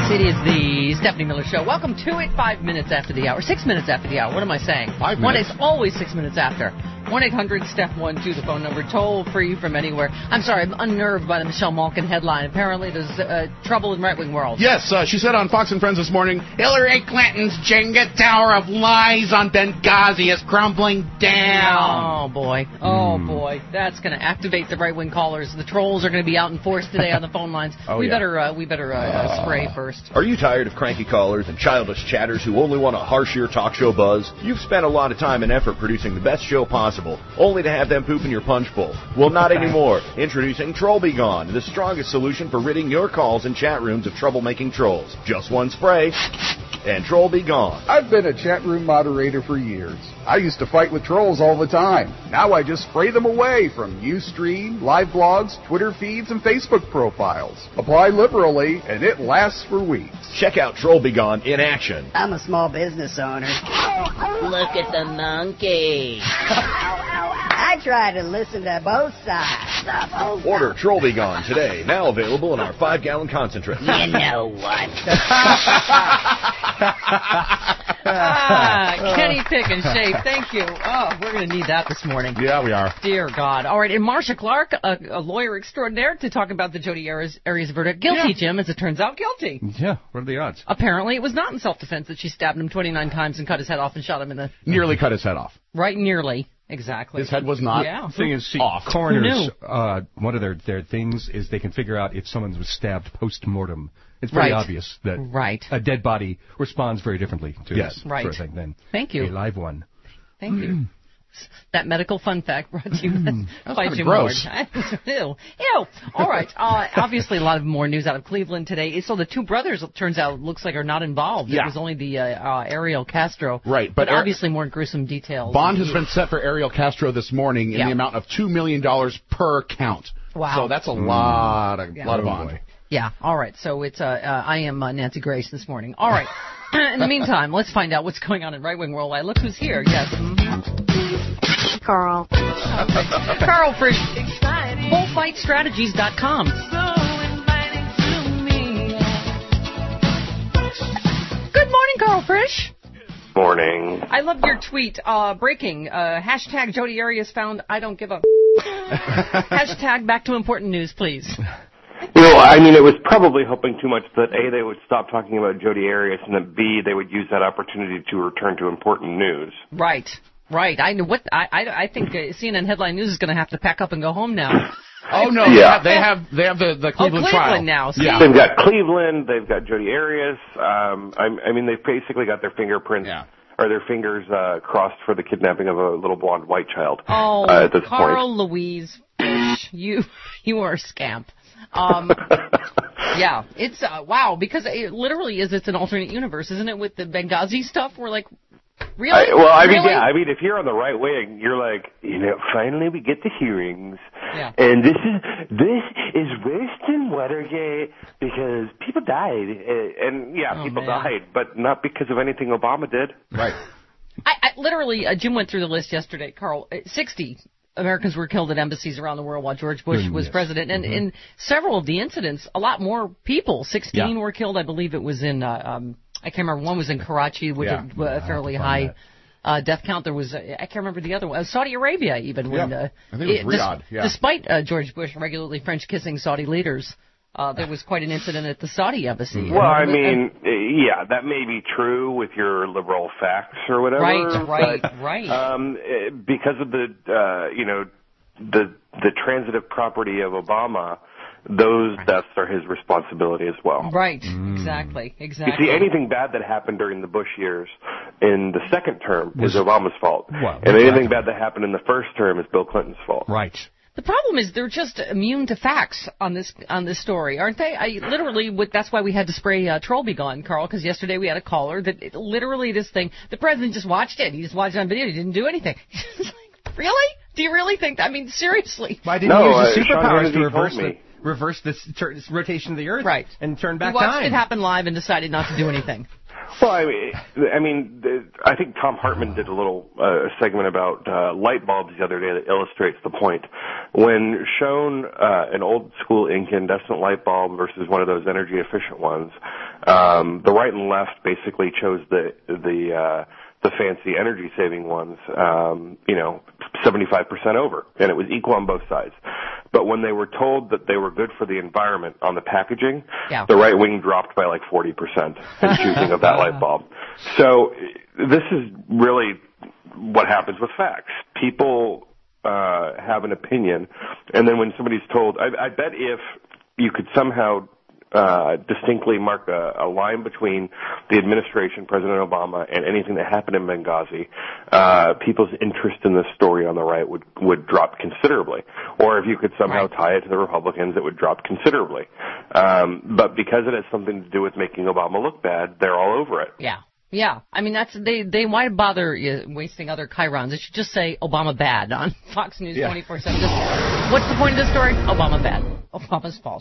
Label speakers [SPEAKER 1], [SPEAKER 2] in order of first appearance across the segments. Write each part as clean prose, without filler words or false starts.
[SPEAKER 1] It is the Stephanie Miller Show. Welcome to it 5 minutes after the hour. 6 minutes after the hour. What am I saying?
[SPEAKER 2] 5 minutes.
[SPEAKER 1] It's always 6 minutes after. 1-800-STEP-1-2, the phone number, toll-free from anywhere. I'm sorry, I'm unnerved by the Michelle Malkin headline. Apparently there's trouble in right-wing world.
[SPEAKER 2] Yes, she said on Fox and Friends this morning, Hillary Clinton's Jenga tower of lies on Benghazi is crumbling down.
[SPEAKER 1] Oh, boy. Oh, boy. That's going to activate the right-wing callers. The trolls are going to be out in force today on the phone lines. We better spray first.
[SPEAKER 3] Are you tired of cranky callers and childish chatters who only want to harsh your talk show buzz? You've spent a lot of time and effort producing the best show possible, only to have them poop in your punch bowl. Well, not anymore. Introducing Troll Be Gone, the strongest solution for ridding your calls and chat rooms of troublemaking trolls. Just one spray, and Troll Be Gone.
[SPEAKER 4] I've been a chat room moderator for years. I used to fight with trolls all the time. Now I just spray them away from Ustream, live blogs, Twitter feeds, and Facebook profiles. Apply liberally, and it lasts for weeks.
[SPEAKER 3] Check out Troll Be Gone in action.
[SPEAKER 5] I'm a small business owner.
[SPEAKER 6] Look at the monkey.
[SPEAKER 5] I try to listen to both sides.
[SPEAKER 3] Order Troll Be Gone today. Now available in our 5-gallon concentrate.
[SPEAKER 6] You know what?
[SPEAKER 1] Kenny Pick and Shape, thank you. Oh, we're going to need that this morning.
[SPEAKER 2] Yeah, we are.
[SPEAKER 1] Dear God. All right, and Marcia Clark, a lawyer extraordinaire, to talk about the Jodi Arias verdict. Guilty, Jim, as it turns out, guilty.
[SPEAKER 7] Yeah, what are the odds?
[SPEAKER 1] Apparently, it was not in self-defense that she stabbed him 29 times and cut his head off and shot him in the...
[SPEAKER 2] Nearly cut his head off.
[SPEAKER 1] Right, nearly. Exactly.
[SPEAKER 2] His head was not
[SPEAKER 1] Yeah.
[SPEAKER 7] The thing is, see,
[SPEAKER 2] off.
[SPEAKER 7] coroners, one of their things is they can figure out if someone was stabbed post-mortem. It's very obvious that a dead body responds very differently to this sort of thing than
[SPEAKER 1] Thank you.
[SPEAKER 7] a live one.
[SPEAKER 1] Thank you. That medical fun fact brought to you by Jim
[SPEAKER 2] gross.
[SPEAKER 1] Ward. Ew. All right. Obviously, a lot of more news out of Cleveland today. So the two brothers, it turns out, looks like are not involved.
[SPEAKER 2] Yeah.
[SPEAKER 1] It was only the Ariel Castro.
[SPEAKER 2] Right.
[SPEAKER 1] But obviously more gruesome details.
[SPEAKER 2] Bond has been set for Ariel Castro this morning in the amount of $2 million per count.
[SPEAKER 1] Wow.
[SPEAKER 2] So that's a lot of bond.
[SPEAKER 1] Yeah. All right. So it's I am Nancy Grace this morning. All right. In the meantime, let's find out what's going on in right-wing worldwide. Look who's here. Yes.
[SPEAKER 8] Carl.
[SPEAKER 1] Carl Frisch. BullfightStrategies.com. Good morning, Carl Frisch.
[SPEAKER 9] Morning.
[SPEAKER 1] I loved your tweet. Breaking. Hashtag Jodi Arias found I don't give a... Hashtag back to important news, please.
[SPEAKER 9] You know, I mean, it was probably hoping too much that A, they would stop talking about Jodi Arias, and that B, they would use that opportunity to return to important news.
[SPEAKER 1] Right. I know what I think CNN Headline News is going to have to pack up and go home now.
[SPEAKER 2] Oh no, they have the Cleveland trial.
[SPEAKER 1] Cleveland now. So
[SPEAKER 9] They've got Cleveland, they've got Jodi Arias. I mean, they've basically got their fingerprints or their fingers crossed for the kidnapping of a little blonde white child.
[SPEAKER 1] Oh,
[SPEAKER 9] at this
[SPEAKER 1] Carl
[SPEAKER 9] point.
[SPEAKER 1] Louise Fish, you are a scamp. Yeah, it's wow, because it literally is. It's an alternate universe, isn't it? With the Benghazi stuff, we're like, really?
[SPEAKER 9] I mean, if you're on the right wing, you're like, finally we get the hearings, and this is worse than Watergate because people died, and people died, but not because of anything Obama did.
[SPEAKER 2] Right.
[SPEAKER 1] I literally, Jim went through the list yesterday, Carl. 60 Americans were killed at embassies around the world while George Bush was president. And in several of the incidents, a lot more people, 16 were killed. I believe it was in, I can't remember, one was in Karachi, which had a fairly high death count. There was, I can't remember the other one, Saudi Arabia even. When,
[SPEAKER 2] I think it was Riyadh.
[SPEAKER 1] Despite George Bush regularly French-kissing Saudi leaders, there was quite an incident at the Saudi embassy.
[SPEAKER 9] Well, I mean, that may be true with your liberal facts or whatever.
[SPEAKER 1] Right.
[SPEAKER 9] Because of the transitive property of Obama, those deaths are his responsibility as well.
[SPEAKER 1] Right. Exactly.
[SPEAKER 9] You see, anything bad that happened during the Bush years in the second term is Obama's fault.
[SPEAKER 7] Well,
[SPEAKER 9] and anything bad that happened in the first term is Bill Clinton's fault.
[SPEAKER 7] Right.
[SPEAKER 1] The problem is they're just immune to facts on this story, aren't they? That's why we had to spray Troll Be Gone, Carl, because yesterday we had a caller that literally this thing, the president just watched it. He just watched it on video. He didn't do anything. Really? Do you really think that? I mean, seriously.
[SPEAKER 7] Why didn't you use the superpowers
[SPEAKER 9] to
[SPEAKER 7] reverse this rotation of the Earth
[SPEAKER 1] right.
[SPEAKER 7] and turn back
[SPEAKER 1] time? He watched
[SPEAKER 7] time?
[SPEAKER 1] It happen live and decided not to do anything.
[SPEAKER 9] Well, I mean, I think Tom Hartman did a little segment about light bulbs the other day that illustrates the point. When shown an old school incandescent light bulb versus one of those energy efficient ones, the right and left basically chose the fancy energy saving ones, 75% over, and it was equal on both sides. But when they were told that they were good for the environment on the packaging, the right wing dropped by like 40% in choosing of that light bulb. So this is really what happens with facts. People have an opinion, and then when somebody's told, I bet if you could somehow distinctly mark a line between the administration, President Obama, and anything that happened in Benghazi, people's interest in this story on the right would drop considerably. Or if you could somehow tie it to the Republicans, it would drop considerably. But because it has something to do with making Obama look bad, they're all over it.
[SPEAKER 1] Yeah. Yeah, I mean they why bother wasting other chyrons? They should just say Obama bad on Fox News 24/7. What's the point of this story? Obama bad. Obama's fault.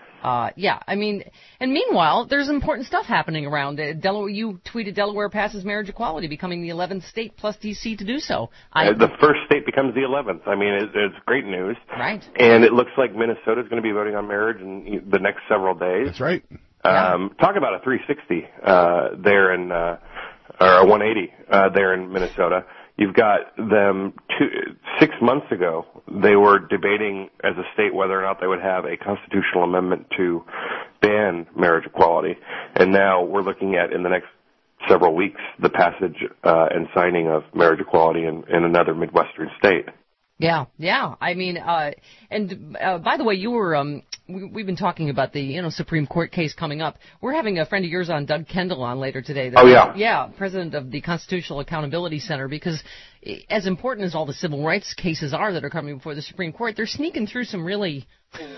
[SPEAKER 1] I mean, and meanwhile, there's important stuff happening around. Delaware, you tweeted Delaware passes marriage equality, becoming the 11th state plus D.C. to do so.
[SPEAKER 9] The first state becomes the 11th. I mean, it's great news.
[SPEAKER 1] Right.
[SPEAKER 9] And it looks like Minnesota's going to be voting on marriage in the next several days.
[SPEAKER 2] That's right.
[SPEAKER 9] Talk about a 360 there in, or a 180 there in Minnesota. You've got them 6 months ago, they were debating as a state whether or not they would have a constitutional amendment to ban marriage equality. And now we're looking at, in the next several weeks, the passage and signing of marriage equality in another Midwestern state.
[SPEAKER 1] Yeah. I mean, and by the way, you were, we've been talking about the, Supreme Court case coming up. We're having a friend of yours on, Doug Kendall, on later today. Yeah, president of the Constitutional Accountability Center, because as important as all the civil rights cases are that are coming before the Supreme Court, they're sneaking through some really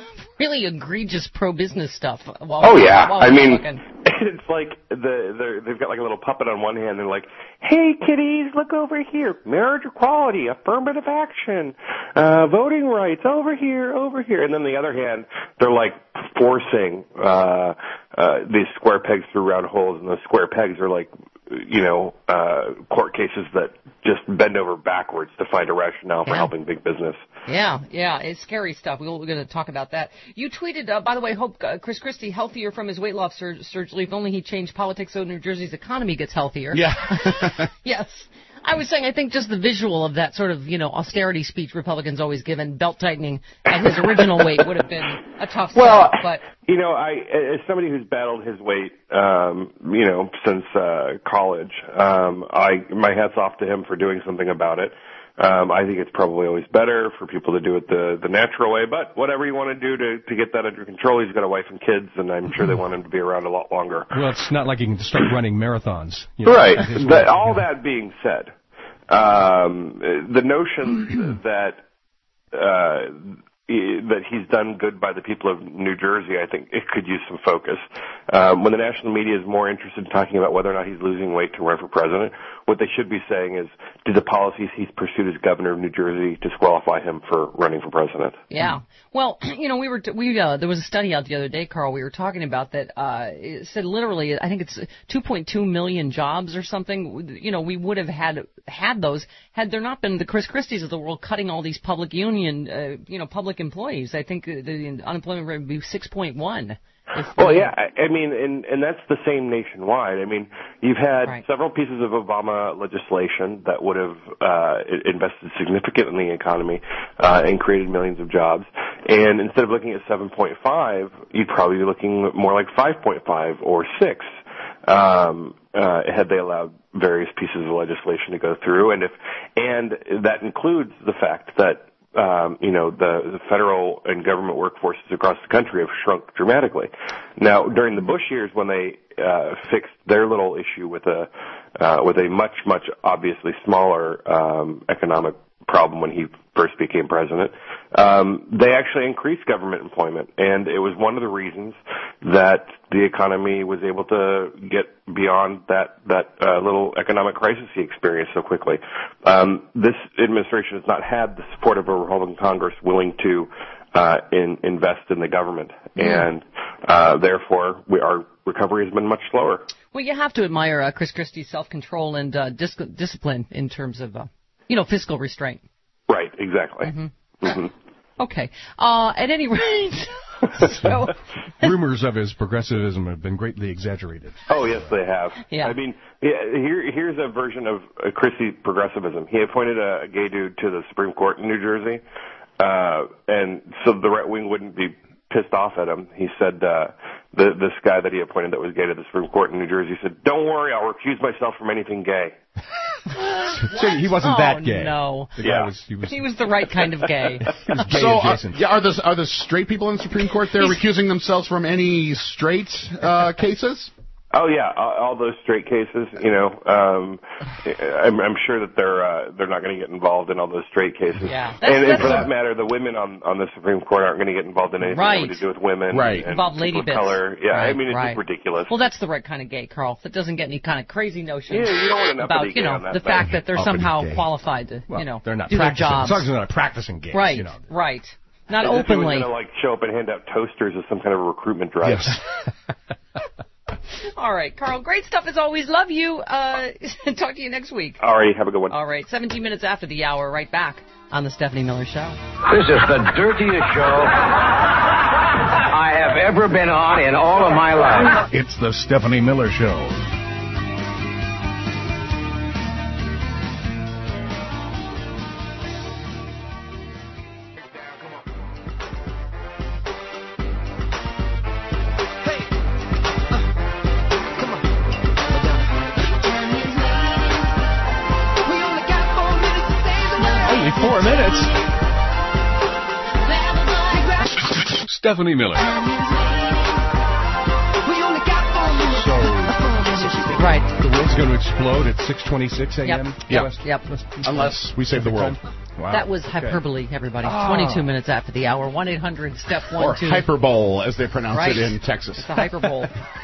[SPEAKER 1] egregious pro-business stuff.
[SPEAKER 9] I mean, it's like they've got like a little puppet on one hand. They're like, "Hey, kiddies, look over here. Marriage equality, affirmative action, voting rights, over here." And then the other hand, they're like forcing these square pegs through round holes, and those square pegs are like, court cases that just bend over backwards to find a rationale for helping big business.
[SPEAKER 1] Yeah, it's scary stuff. We're going to talk about that. You tweeted, by the way, hope Chris Christie healthier from his weight loss surgery. If only he changed politics so New Jersey's economy gets healthier.
[SPEAKER 2] Yeah.
[SPEAKER 1] Yes. I was saying, I think just the visual of that sort of, austerity speech Republicans always give, and belt tightening at his original weight would have been a tough sell. But
[SPEAKER 9] as somebody who's battled his weight, since college, my hat's off to him for doing something about it. I think it's probably always better for people to do it the natural way, but whatever you want to do to get that under control. He's got a wife and kids, and I'm sure they want him to be around a lot longer.
[SPEAKER 7] Well, it's not like he can start running marathons.
[SPEAKER 9] Right. All that being said, the notion that he's done good by the people of New Jersey, I think it could use some focus. When the national media is more interested in talking about whether or not he's losing weight to run for president, what they should be saying is, did the policies he's pursued as governor of New Jersey disqualify him for running for president?
[SPEAKER 1] Yeah. Well, there was a study out the other day, Carl, we were talking about that, it said literally, I think it's 2.2 million jobs or something, we would have had those had there not been the Chris Christies of the world cutting all these public public employees. I think the unemployment rate would be 6.1.
[SPEAKER 9] Well, yeah, I mean, and that's the same nationwide. I mean, you've had several pieces of Obama legislation that would have invested significantly in the economy and created millions of jobs. And instead of looking at 7.5, you'd probably be looking more like 5.5 or 6 had they allowed various pieces of legislation to go through. And that includes the fact that the federal and government workforces across the country have shrunk dramatically. Now, during the Bush years, when they fixed their little issue with a much obviously smaller economic problem when he first became president, they actually increased government employment, and it was one of the reasons that the economy was able to get beyond that little economic crisis he experienced so quickly. This administration has not had the support of a Republican Congress willing to invest in the government, and therefore our recovery has been much slower.
[SPEAKER 1] Well, you have to admire Chris Christie's self-control and discipline in terms of, fiscal restraint.
[SPEAKER 9] Right, exactly.
[SPEAKER 1] Mm-hmm. Mm-hmm. Okay. At any rate, so
[SPEAKER 7] rumors of his progressivism have been greatly exaggerated.
[SPEAKER 9] Oh, yes, they have.
[SPEAKER 1] Yeah.
[SPEAKER 9] I mean, here's a version of Christie's progressivism. He appointed a gay dude to the Supreme Court in New Jersey, and so the right wing wouldn't be pissed off at him. He said, this guy that he appointed that was gay to the Supreme Court in New Jersey said, "Don't worry, I'll recuse myself from anything gay."
[SPEAKER 7] So he wasn't that gay.
[SPEAKER 1] No.
[SPEAKER 7] The guy
[SPEAKER 1] he was the right kind of gay.
[SPEAKER 7] He was gay adjacent.
[SPEAKER 2] Are the straight people in the Supreme Court there recusing themselves from any straight cases?
[SPEAKER 9] Oh yeah, all those straight cases. I'm sure that they're not going to get involved in all those straight cases.
[SPEAKER 1] Yeah,
[SPEAKER 9] and for that matter, the women on the Supreme Court aren't going to get involved in anything having to do with women.
[SPEAKER 2] Right.
[SPEAKER 9] And
[SPEAKER 1] involved lady bits.
[SPEAKER 9] Color. Yeah,
[SPEAKER 1] right,
[SPEAKER 9] I mean it's just ridiculous.
[SPEAKER 1] Well, that's the right kind of gay, Carl. That doesn't get any kind of crazy notions
[SPEAKER 9] you don't want
[SPEAKER 1] about the fact that they're somehow qualified to
[SPEAKER 7] they're not
[SPEAKER 1] do their jobs.
[SPEAKER 7] As long as they're not practicing gays.
[SPEAKER 1] Right. Right. Not openly.
[SPEAKER 9] They're going to show up and hand out toasters as some kind of recruitment drive.
[SPEAKER 7] Yes.
[SPEAKER 1] All right, Carl, great stuff as always. Love you. Talk to you next week.
[SPEAKER 9] All right, have a good one.
[SPEAKER 1] All right, 17 minutes after the hour, right back on the Stephanie Miller Show.
[SPEAKER 8] This is the dirtiest show I have ever been on in all of my life.
[SPEAKER 2] It's the Stephanie Miller Show.
[SPEAKER 7] Stephanie Miller.
[SPEAKER 1] Right.
[SPEAKER 7] The world's going to explode at 6:26 a.m.
[SPEAKER 1] Yep.
[SPEAKER 2] Unless we save the world.
[SPEAKER 1] Wow. That was hyperbole, everybody. 22 minutes after the hour. 1-800-STEP-1-2.
[SPEAKER 2] Or hyperbole, as they pronounce it in Texas.
[SPEAKER 1] It's a hyperbole.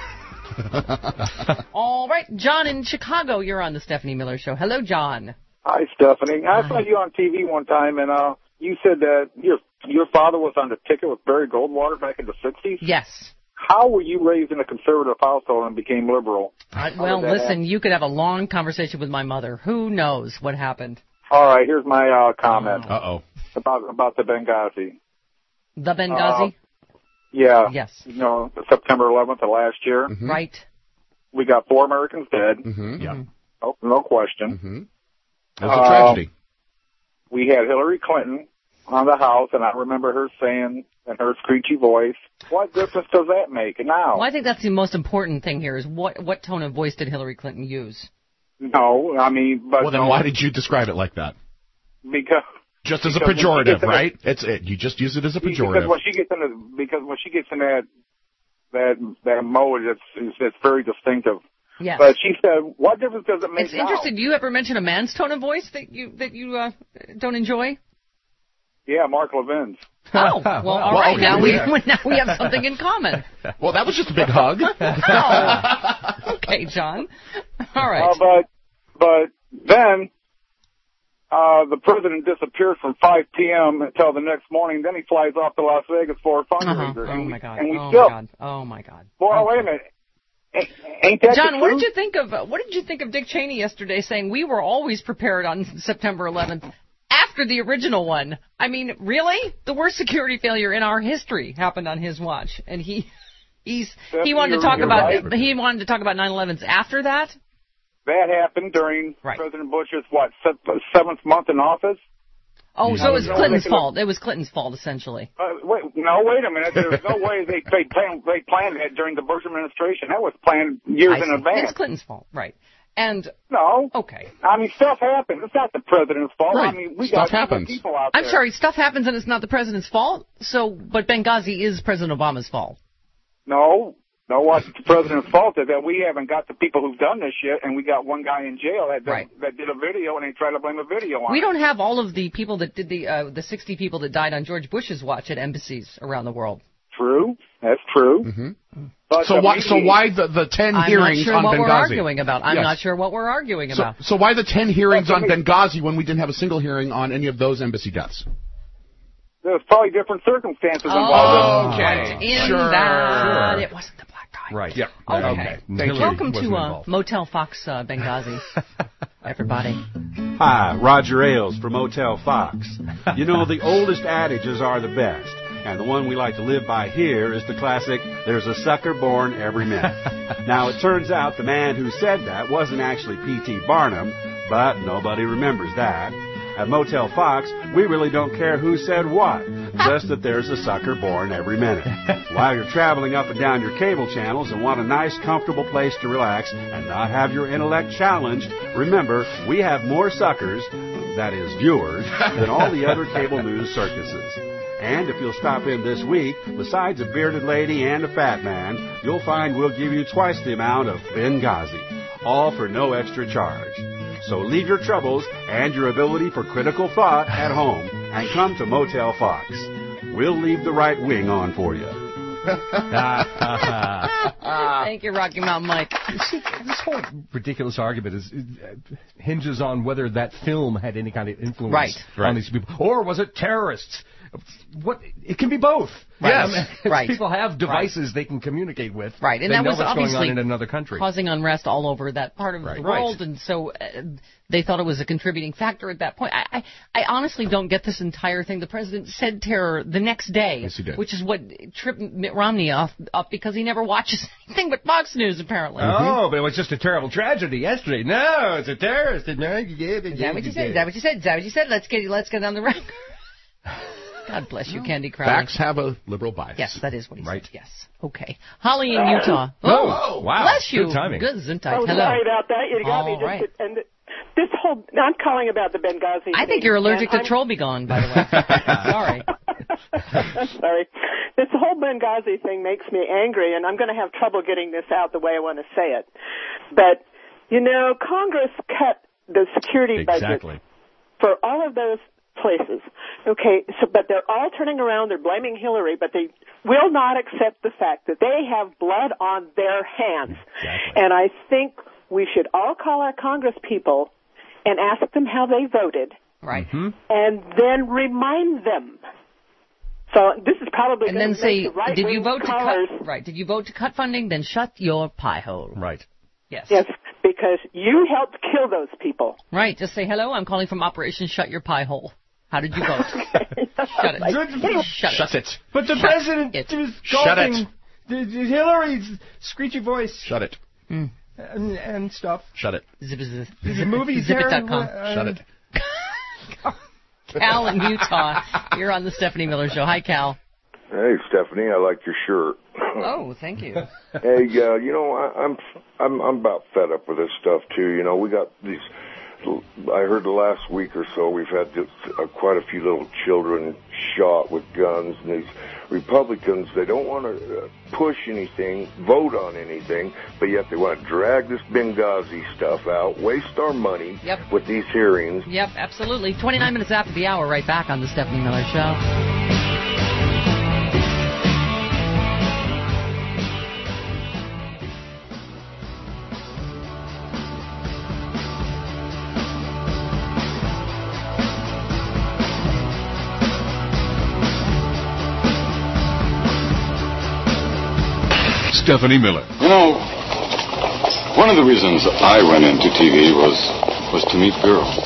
[SPEAKER 1] All right, John in Chicago, you're on the Stephanie Miller Show. Hello, John.
[SPEAKER 10] Hi, Stephanie. I saw you on TV one time, and you said that your father was on the ticket with Barry Goldwater back in the 60s?
[SPEAKER 1] Yes.
[SPEAKER 10] How were you raised in a conservative household and became liberal?
[SPEAKER 1] Well, listen, you could have a long conversation with my mother. Who knows what happened?
[SPEAKER 10] All right, here's my comment.
[SPEAKER 2] Uh-oh.
[SPEAKER 10] About the Benghazi.
[SPEAKER 1] The Benghazi?
[SPEAKER 10] Yeah.
[SPEAKER 1] Yes.
[SPEAKER 10] September 11th of last year.
[SPEAKER 1] Mm-hmm. Right.
[SPEAKER 10] We got 4 Americans dead.
[SPEAKER 2] Mm-hmm. Yeah.
[SPEAKER 10] Oh, no question.
[SPEAKER 2] Mm-hmm. It was a tragedy.
[SPEAKER 10] We had Hillary Clinton on the House, and I remember her saying in her screechy voice, "What difference does that make now?"
[SPEAKER 1] Well, I think that's the most important thing here is what tone of voice did Hillary Clinton use?
[SPEAKER 10] No, I mean, but...
[SPEAKER 2] Well, then why did you describe it like that?
[SPEAKER 10] Because...
[SPEAKER 2] Just as a pejorative, right? You just use it as a pejorative.
[SPEAKER 10] Because when she gets in that mode, it's very distinctive.
[SPEAKER 1] Yes.
[SPEAKER 10] But she said, "What difference does it make?"
[SPEAKER 1] It's interesting. Do you ever mention a man's tone of voice that you don't enjoy?
[SPEAKER 10] Yeah, Mark Levin's.
[SPEAKER 1] Oh, well, all right. Now we have something in common.
[SPEAKER 2] Well, that was just a big hug.
[SPEAKER 1] Oh. Okay, John. All right.
[SPEAKER 10] But then the president disappeared from 5 p.m. until the next morning. Then he flies off to Las Vegas for a fundraiser.
[SPEAKER 1] Oh, my God. Oh, my God.
[SPEAKER 10] Well, wait a minute. Ain't that
[SPEAKER 1] John, what did you think of Dick Cheney yesterday saying we were always prepared on September 11th after the original one? I mean, really? The worst security failure in our history happened on his watch, and he wanted to talk about 9/11s after that.
[SPEAKER 10] That happened during President Bush's 7th month in office.
[SPEAKER 1] Oh, so it was Clinton's fault. It was Clinton's fault, essentially.
[SPEAKER 10] Wait a minute. There's no way they planned that during the Bush administration. That was planned years in advance.
[SPEAKER 1] It's Clinton's fault, right? And
[SPEAKER 10] no,
[SPEAKER 1] okay.
[SPEAKER 10] I mean, stuff happens. It's not the president's fault.
[SPEAKER 2] Right.
[SPEAKER 10] I mean, we
[SPEAKER 2] stuff
[SPEAKER 10] got
[SPEAKER 2] happens.
[SPEAKER 10] People out there.
[SPEAKER 1] I'm sorry, stuff happens and it's not the president's fault. But Benghazi is President Obama's fault.
[SPEAKER 10] No, what's the president's fault is that we haven't got the people who've done this shit, and we got one guy in jail that did a video, and they try to blame a video on.
[SPEAKER 1] We don't have all of the people that did the 60 people that died on George Bush's watch at embassies around the world.
[SPEAKER 10] True, that's true.
[SPEAKER 2] Mm-hmm. But so why the 10 hearings on Benghazi?
[SPEAKER 1] I'm not sure what we're arguing about.
[SPEAKER 2] So why the 10 hearings on Benghazi when we didn't have a single hearing on any of those embassy deaths?
[SPEAKER 10] There's probably different circumstances involved.
[SPEAKER 2] Okay,
[SPEAKER 1] It wasn't the black dog.
[SPEAKER 7] Right.
[SPEAKER 2] Yep.
[SPEAKER 1] Okay. Welcome to Motel Fox Benghazi, everybody.
[SPEAKER 11] Hi, Roger Ailes from Motel Fox. You know, the oldest adages are the best. And the one we like to live by here is the classic, there's a sucker born every minute. Now, it turns out the man who said that wasn't actually P.T. Barnum, but nobody remembers that. At Motel Fox, we really don't care who said what, just that there's a sucker born every minute. While you're traveling up and down your cable channels and want a nice, comfortable place to relax and not have your intellect challenged, remember, we have more suckers, that is, viewers, than all the other cable news circuses. And if you'll stop in this week, besides a bearded lady and a fat man, you'll find we'll give you twice the amount of Benghazi, all for no extra charge. So leave your troubles and your ability for critical thought at home and come to Motel Fox. We'll leave the right wing on for you.
[SPEAKER 1] Thank you, Rocky Mountain Mike.
[SPEAKER 7] See, this whole ridiculous argument hinges on whether that film had any kind of influence on these people. Or was it terrorists? It can be both.
[SPEAKER 1] Right.
[SPEAKER 7] Yes.
[SPEAKER 1] Right.
[SPEAKER 7] People have devices they can communicate with.
[SPEAKER 1] Right, and
[SPEAKER 7] they
[SPEAKER 1] that
[SPEAKER 7] know
[SPEAKER 1] was
[SPEAKER 7] what's
[SPEAKER 1] obviously
[SPEAKER 7] going on in another country,
[SPEAKER 1] causing unrest all over that part of the world, and so they thought it was a contributing factor at that point. I honestly don't get this entire thing. The president said terror the next day,
[SPEAKER 2] yes, he did.
[SPEAKER 1] Which is what tripped Mitt Romney up because he never watches anything but Fox News, apparently.
[SPEAKER 7] Oh, but it was just a terrible tragedy yesterday. No, it's a terrorist. Is that
[SPEAKER 1] what you said? Is that what you said? Is that what you said? Let's get on the record. God bless you, Candy Crowley.
[SPEAKER 2] Facts have a liberal bias.
[SPEAKER 1] Yes, that is what he said. Yes. Okay. Holly in Utah.
[SPEAKER 7] Oh, wow.
[SPEAKER 1] Bless you.
[SPEAKER 7] Good timing.
[SPEAKER 1] Good Gesundheit.
[SPEAKER 12] Oh,
[SPEAKER 1] Hello.
[SPEAKER 12] sorry about that. You got me.
[SPEAKER 1] Right.
[SPEAKER 12] And this whole, I'm calling about the Benghazi
[SPEAKER 1] I think you're allergic to Troll Be Gone, by the way. Sorry.
[SPEAKER 12] I'm sorry. This whole Benghazi thing makes me angry, and I'm going to have trouble getting this out the way I want to say it. But, you know, Congress cut the security budget for all of those places. Okay, so but they're all turning around, they're blaming Hillary, but they will not accept the fact that they have blood on their hands. And I think we should all call our Congress people and ask them how they voted.
[SPEAKER 1] Right.
[SPEAKER 12] And then remind them. So this is probably
[SPEAKER 1] and then say, did you vote to cut? Right. Did you vote to cut funding? Then shut your pie hole.
[SPEAKER 7] Right.
[SPEAKER 1] Yes.
[SPEAKER 12] Yes, because you helped kill those people.
[SPEAKER 1] Right. Just say, hello, I'm calling from Operation Shut Your Pie Hole. How did you vote? Shut it.
[SPEAKER 2] Shut it.
[SPEAKER 7] But the president was gulping. Hillary's screechy voice.
[SPEAKER 2] Shut it.
[SPEAKER 7] And stuff.
[SPEAKER 2] Shut it.
[SPEAKER 7] The movies
[SPEAKER 1] Zip.com.
[SPEAKER 2] Shut it.
[SPEAKER 1] Cal in Utah, you're on the Stephanie Miller Show. Hi, Cal.
[SPEAKER 13] Hey, Stephanie, I like your shirt.
[SPEAKER 1] Oh, thank you.
[SPEAKER 13] Hey, you know, I'm about fed up with this stuff too. You know, we got these. I heard the last week or so we've had quite a few little children shot with guns, and these Republicans, they don't want to push anything, vote on anything, but yet they want to drag this Benghazi stuff out, waste our money with these hearings.
[SPEAKER 1] Yep, absolutely. 29 minutes after the hour, right back on the Stephanie Miller Show.
[SPEAKER 14] Stephanie Miller.
[SPEAKER 15] You know, one of the reasons I went into TV was to meet girls.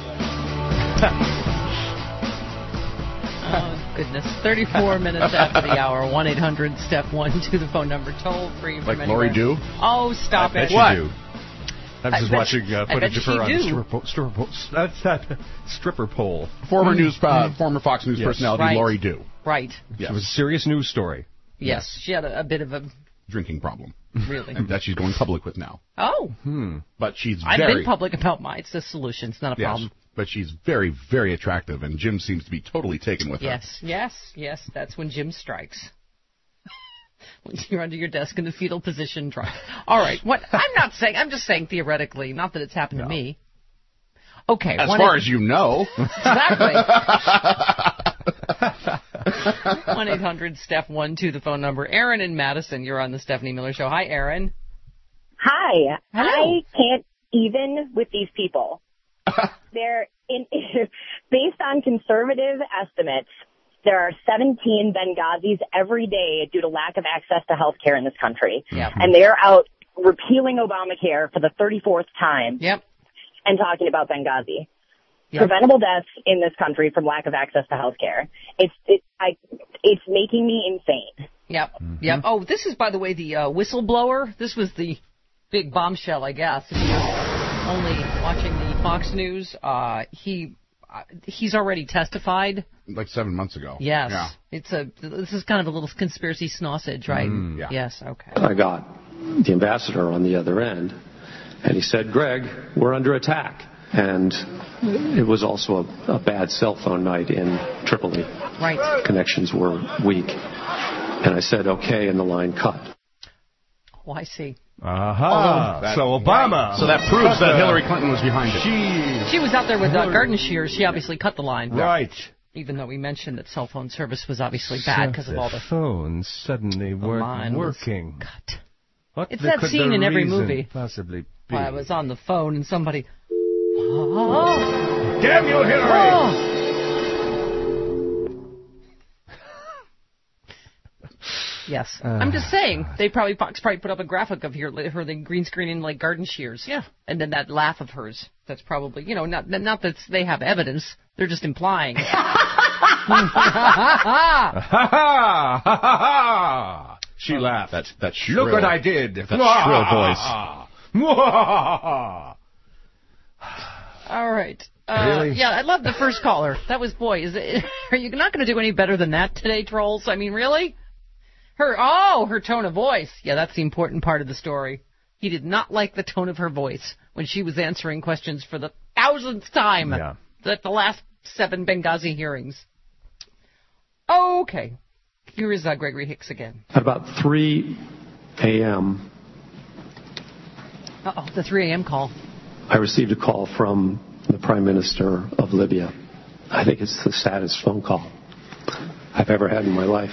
[SPEAKER 1] Oh, goodness. 34 minutes after the hour. 1-800-STEP-1 to the phone number. Toll free from
[SPEAKER 2] like Lori Dew?
[SPEAKER 1] Oh, stop it.
[SPEAKER 2] What?
[SPEAKER 7] You do. I was just watching footage of her on the stripper pole.
[SPEAKER 2] Former Fox News personality Lori Dew.
[SPEAKER 1] Right.
[SPEAKER 2] Yes.
[SPEAKER 7] It was a serious news story.
[SPEAKER 1] Yes. She had a bit of a
[SPEAKER 2] drinking problem.
[SPEAKER 1] Really?
[SPEAKER 2] That she's going public with now.
[SPEAKER 1] Oh.
[SPEAKER 2] But she's
[SPEAKER 1] I've been public about mine. It's a solution. It's not a problem.
[SPEAKER 2] But she's very, very attractive, and Jim seems to be totally taken with her.
[SPEAKER 1] Yes. That's when Jim strikes. When you're under your desk in the fetal position, try. All right. What I'm just saying theoretically, not that it's happened to me. Okay.
[SPEAKER 2] As far as you know.
[SPEAKER 1] Exactly. 1-800-STEP-1 to the phone number. Aaron in Madison, you're on the Stephanie Miller Show. Hi, Aaron.
[SPEAKER 16] Hi.
[SPEAKER 1] Hello.
[SPEAKER 16] I can't even with these people. They're based on conservative estimates. there are 17 Benghazis every day due to lack of access to health care in this country.
[SPEAKER 1] Yep.
[SPEAKER 16] And they're out repealing Obamacare for the 34th time.
[SPEAKER 1] Yep.
[SPEAKER 16] And talking about Benghazi.
[SPEAKER 1] Yep.
[SPEAKER 16] Preventable deaths in this country from lack of access to health care. It's making me insane.
[SPEAKER 1] Yep. Yep. Oh, this is, by the way, the whistleblower. This was the big bombshell, I guess. If you're only watching the Fox News, he's already testified.
[SPEAKER 2] Like 7 months ago.
[SPEAKER 1] Yes.
[SPEAKER 2] Yeah.
[SPEAKER 1] This is kind of a little conspiracy sausage, right?
[SPEAKER 2] Yeah.
[SPEAKER 1] Yes. Okay.
[SPEAKER 17] I got the ambassador on the other end, and he said, "Greg, we're under attack." And it was also a bad cell phone night in Tripoli.
[SPEAKER 1] Right.
[SPEAKER 17] Connections were weak. And I said, okay, and the line cut.
[SPEAKER 1] Oh, I see.
[SPEAKER 7] Aha. So Obama.
[SPEAKER 2] Right. So that proves that Hillary Clinton was behind it.
[SPEAKER 1] She was out there with garden shears. She obviously cut the line.
[SPEAKER 7] Right.
[SPEAKER 1] Even though we mentioned that cell phone service was obviously bad because of all the
[SPEAKER 7] phones suddenly weren't working.
[SPEAKER 1] Cut.
[SPEAKER 7] What
[SPEAKER 1] it's that scene in every movie.
[SPEAKER 7] Possibly be?
[SPEAKER 1] I was on the phone and somebody. Oh.
[SPEAKER 7] Damn you, Hillary!
[SPEAKER 1] Oh. Yes, I'm just saying. Fox probably put up a graphic of her the green screen in like garden shears.
[SPEAKER 2] Yeah,
[SPEAKER 1] and then that laugh of hers. That's probably not that they have evidence. They're just implying.
[SPEAKER 7] She laughed.
[SPEAKER 2] That's shrill.
[SPEAKER 7] Look what I did.
[SPEAKER 2] That shrill voice.
[SPEAKER 1] All right.
[SPEAKER 7] Really?
[SPEAKER 1] Yeah, I love the first caller. That was, boy, are you not going to do any better than that today, trolls? I mean, really? Her tone of voice. Yeah, that's the important part of the story. He did not like the tone of her voice when she was answering questions for the 1000th time at the last 7 Benghazi hearings. Okay. Here is Gregory Hicks again.
[SPEAKER 17] At about 3 a.m.
[SPEAKER 1] Uh-oh, the 3 a.m. call.
[SPEAKER 17] I received a call from the Prime Minister of Libya. I think it's the saddest phone call I've ever had in my life.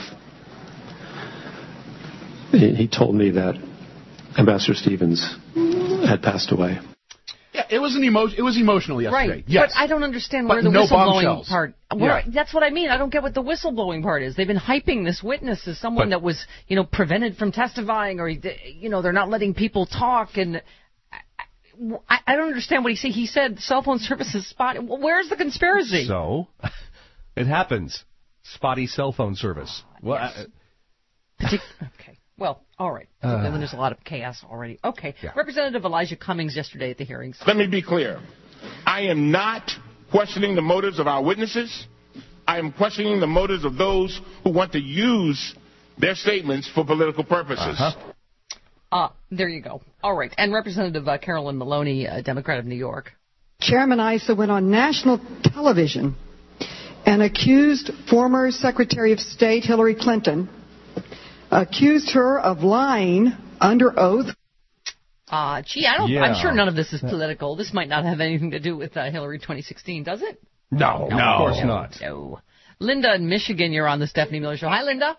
[SPEAKER 17] He told me that Ambassador Stevens had passed away.
[SPEAKER 2] Yeah, it was emotional yesterday.
[SPEAKER 1] Right,
[SPEAKER 2] yes.
[SPEAKER 1] But I don't understand where the whistleblowing part.
[SPEAKER 2] Yeah.
[SPEAKER 1] That's what I mean. I don't get what the whistleblowing part is. They've been hyping this witness as someone that was, prevented from testifying, or they're not letting people talk, and I don't understand what he said. He said cell phone service is spotty. Where's the conspiracy?
[SPEAKER 7] So, it happens. Spotty cell phone service. Well,
[SPEAKER 1] yes. Okay. Well, all right. Then there's a lot of chaos already. Okay. Yeah. Representative Elijah Cummings yesterday at the hearings.
[SPEAKER 18] Let me be clear. I am not questioning the motives of our witnesses. I am questioning the motives of those who want to use their statements for political purposes.
[SPEAKER 1] There you go. All right. And Representative Carolyn Maloney, Democrat of New York.
[SPEAKER 19] Chairman Issa went on national television and accused former Secretary of State Hillary Clinton, accused her of lying under oath.
[SPEAKER 1] I'm sure none of this is political. This might not have anything to do with Hillary 2016, does it?
[SPEAKER 7] No, of course not.
[SPEAKER 1] No. Linda in Michigan, you're on the Stephanie Miller Show. Hi, Linda.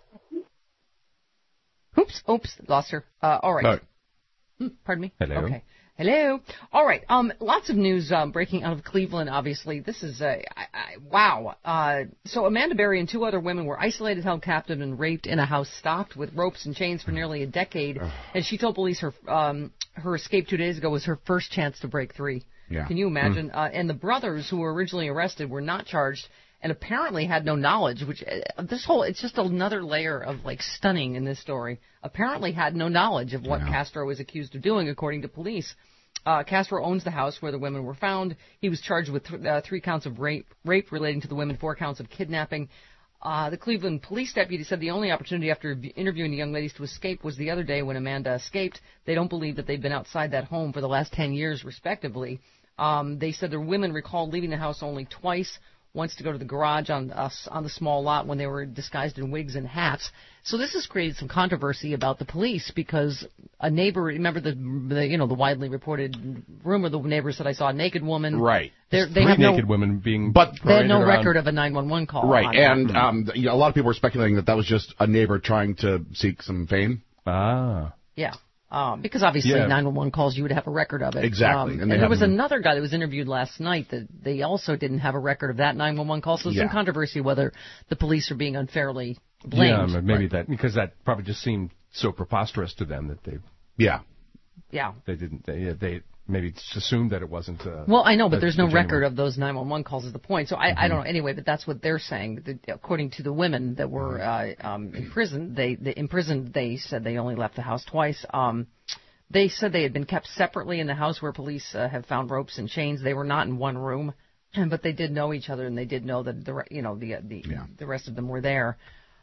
[SPEAKER 1] Oops, lost her. All right. Pardon me?
[SPEAKER 7] Hello.
[SPEAKER 1] Okay. Hello. All right. Lots of news breaking out of Cleveland, obviously. This is, wow. So Amanda Berry and 2 other women were isolated, held captive, and raped in a house stocked with ropes and chains for nearly a decade. And she told police her escape 2 days ago was her first chance to break free. Yeah. Can you imagine? And the brothers who were originally arrested were not charged and apparently had no knowledge, which it's just another layer of stunning in this story. Apparently had no knowledge of what Castro was accused of doing, according to police. Castro owns the house where the women were found. He was charged with 3 counts of rape relating to the women, 4 counts of kidnapping. The Cleveland police deputy said the only opportunity after interviewing the young ladies to escape was the other day when Amanda escaped. They don't believe that they've been outside that home for the last 10 years, respectively. They said the women recalled leaving the house only twice. Once to go to the garage on the small lot when they were disguised in wigs and hats. So this has created some controversy about the police because a neighbor, remember the widely reported rumor, the neighbor said I saw a naked woman.
[SPEAKER 2] Right.
[SPEAKER 1] They
[SPEAKER 7] have naked women being
[SPEAKER 1] but they had no record of a 911 call.
[SPEAKER 2] Right, and a lot of people were speculating that was just a neighbor trying to seek some fame.
[SPEAKER 1] Yeah. Because obviously 911 calls, you would have a record of it.
[SPEAKER 2] Exactly.
[SPEAKER 1] And there was another guy that was interviewed last night that they also didn't have a record of that 911 call. So there's some controversy whether the police are being unfairly blamed.
[SPEAKER 7] Yeah, maybe that, because that probably just seemed so preposterous to them that they...
[SPEAKER 2] Yeah.
[SPEAKER 7] They didn't... They maybe just assumed that it wasn't...
[SPEAKER 1] well, I know, but there's no record of those 911 calls is the point. So I don't know. Anyway, but that's what they're saying. According to the women that were in prison, they said they only left the house twice. They said they had been kept separately in the house where police have found ropes and chains. They were not in one room, but they did know each other, and they did know that the rest of them were there.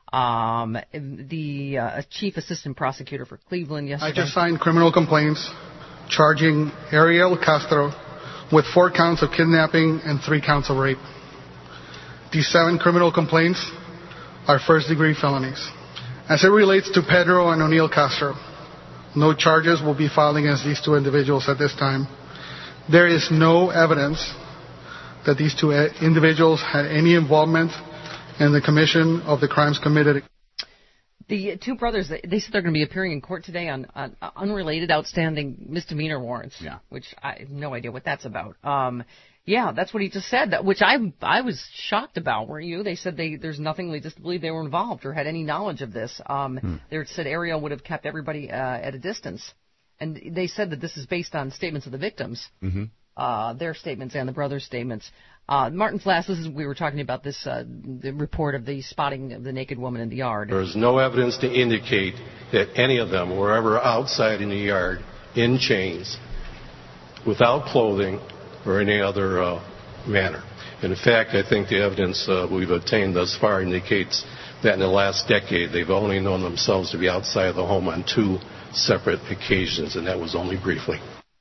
[SPEAKER 1] The chief assistant prosecutor for Cleveland yesterday.
[SPEAKER 20] I just signed criminal complaints charging Ariel Castro with 4 counts of kidnapping and 3 counts of rape. These 7 criminal complaints are first-degree felonies. As it relates to Pedro and O'Neill Castro, no charges will be filed against these 2 individuals at this time. There is no evidence that these 2 individuals had any involvement in the commission of the crimes committed.
[SPEAKER 1] The 2 brothers, they said they're going to be appearing in court today on unrelated outstanding misdemeanor warrants, which I have no idea what that's about. That's what he just said, which I was shocked about, weren't you? They said there's nothing, they just believe they were involved or had any knowledge of this. They said Ariel would have kept everybody at a distance. And they said that this is based on statements of the victims, their statements and the brothers' statements. Martin Flass, we were talking about this, the report of the spotting of the naked woman in the yard.
[SPEAKER 17] There is no evidence to indicate that any of them were ever outside in the yard in chains, without clothing or any other manner. In fact, I think the evidence we've obtained thus far indicates that in the last decade they've only known themselves to be outside of the home on 2 separate occasions, and that was only briefly.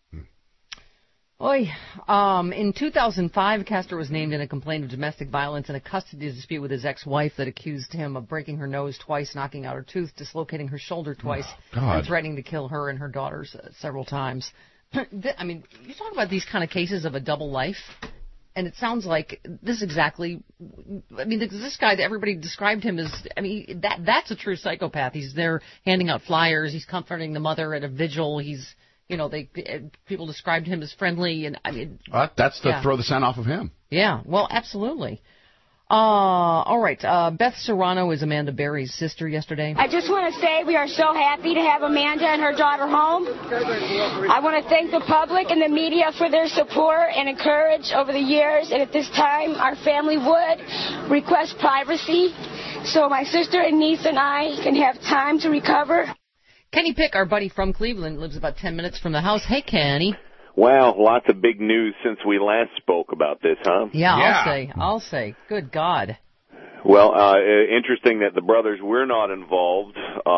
[SPEAKER 1] In 2005, Castro was named in a complaint of domestic violence in a custody dispute with his ex-wife that accused him of breaking her nose twice, knocking out her tooth, dislocating her shoulder twice, and threatening to kill her and her daughters several times. I mean, you talk about these kind of cases of a double life, and it sounds like this exactly... I mean, this guy, everybody described him as... I mean, that's a true psychopath. He's there handing out flyers. He's comforting the mother at a vigil. He's... people described him as friendly, and I mean...
[SPEAKER 2] that's to throw the scent off of him.
[SPEAKER 1] Yeah, well, absolutely. All right, Beth Serrano is Amanda Berry's sister yesterday.
[SPEAKER 21] I just want to say we are so happy to have Amanda and her daughter home. I want to thank the public and the media for their support and encourage over the years, and at this time, our family would request privacy so my sister and niece and I can have time to recover.
[SPEAKER 1] Kenny Pick, our buddy from Cleveland, lives about 10 minutes from the house. Hey, Kenny.
[SPEAKER 22] Well, lots of big news since we last spoke about this, huh?
[SPEAKER 1] Yeah. I'll say. Good God.
[SPEAKER 22] Well, interesting that the brothers were not involved.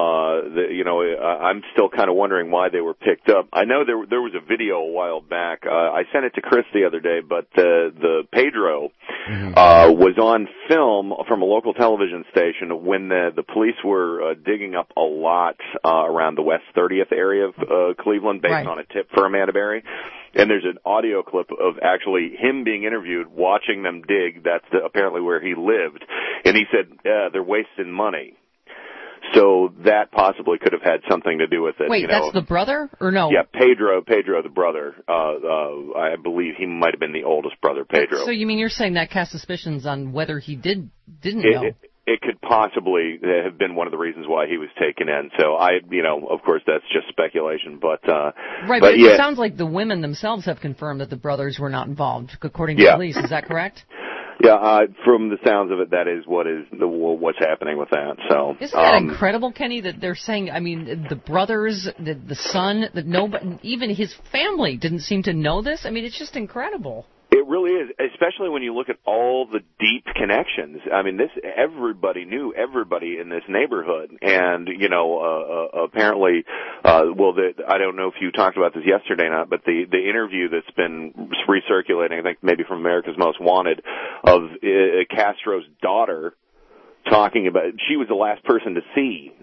[SPEAKER 22] I'm still kind of wondering why they were picked up. I know there was a video a while back. I sent it to Chris the other day, but the Pedro was on film from a local television station when the police were digging up a lot around the West 30th area of Cleveland based on a tip for Amanda Berry. And there's an audio clip of actually him being interviewed, watching them dig. That's apparently where he lived. And he said, they're wasting money. So that possibly could have had something to do with it.
[SPEAKER 1] Wait, that's the brother or no?
[SPEAKER 22] Yeah, Pedro the brother. I believe he might have been the oldest brother, Pedro.
[SPEAKER 1] So you mean you're saying that casts suspicions on whether he didn't know?
[SPEAKER 22] It could possibly have been one of the reasons why he was taken in. So of course that's just speculation, but
[SPEAKER 1] it sounds like the women themselves have confirmed that the brothers were not involved, according to police. Is that correct?
[SPEAKER 22] Yeah, from the sounds of it, that is what's happening with that. So
[SPEAKER 1] isn't that incredible, Kenny? That they're saying, I mean, the brothers, the son, that nobody, even his family, didn't seem to know this. I mean, it's just incredible.
[SPEAKER 22] It really is, especially when you look at all the deep connections. I mean, everybody knew everybody in this neighborhood, and apparently, I don't know if you talked about this yesterday or not, but the interview that's been recirculating, I think maybe from America's Most Wanted, of Castro's daughter talking about, she was the last person to see,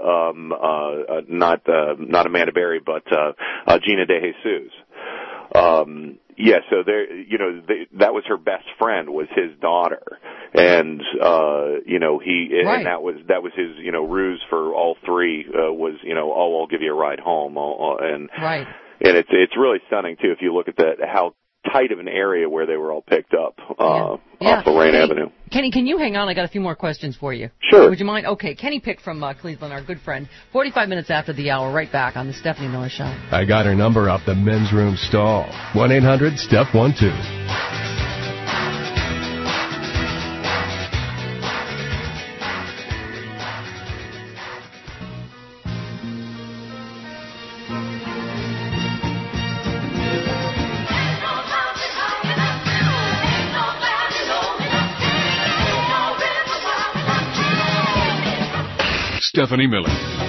[SPEAKER 22] not Amanda Berry, but Gina De Jesus. So that was her best friend, was his daughter. And and that was his ruse for all three was I'll give you a ride home, and it's really stunning too if you look at that how tight of an area where they were all picked up off Lorraine Avenue.
[SPEAKER 1] Kenny, can you hang on? I got a few more questions for you.
[SPEAKER 22] Sure.
[SPEAKER 1] Would you mind? Okay, Kenny Pick from Cleveland, our good friend. 45 minutes after the hour, right back on the Stephanie Miller Show.
[SPEAKER 7] I got her number off the men's room stall. 1-800-STEP-12.
[SPEAKER 14] Stephanie Miller.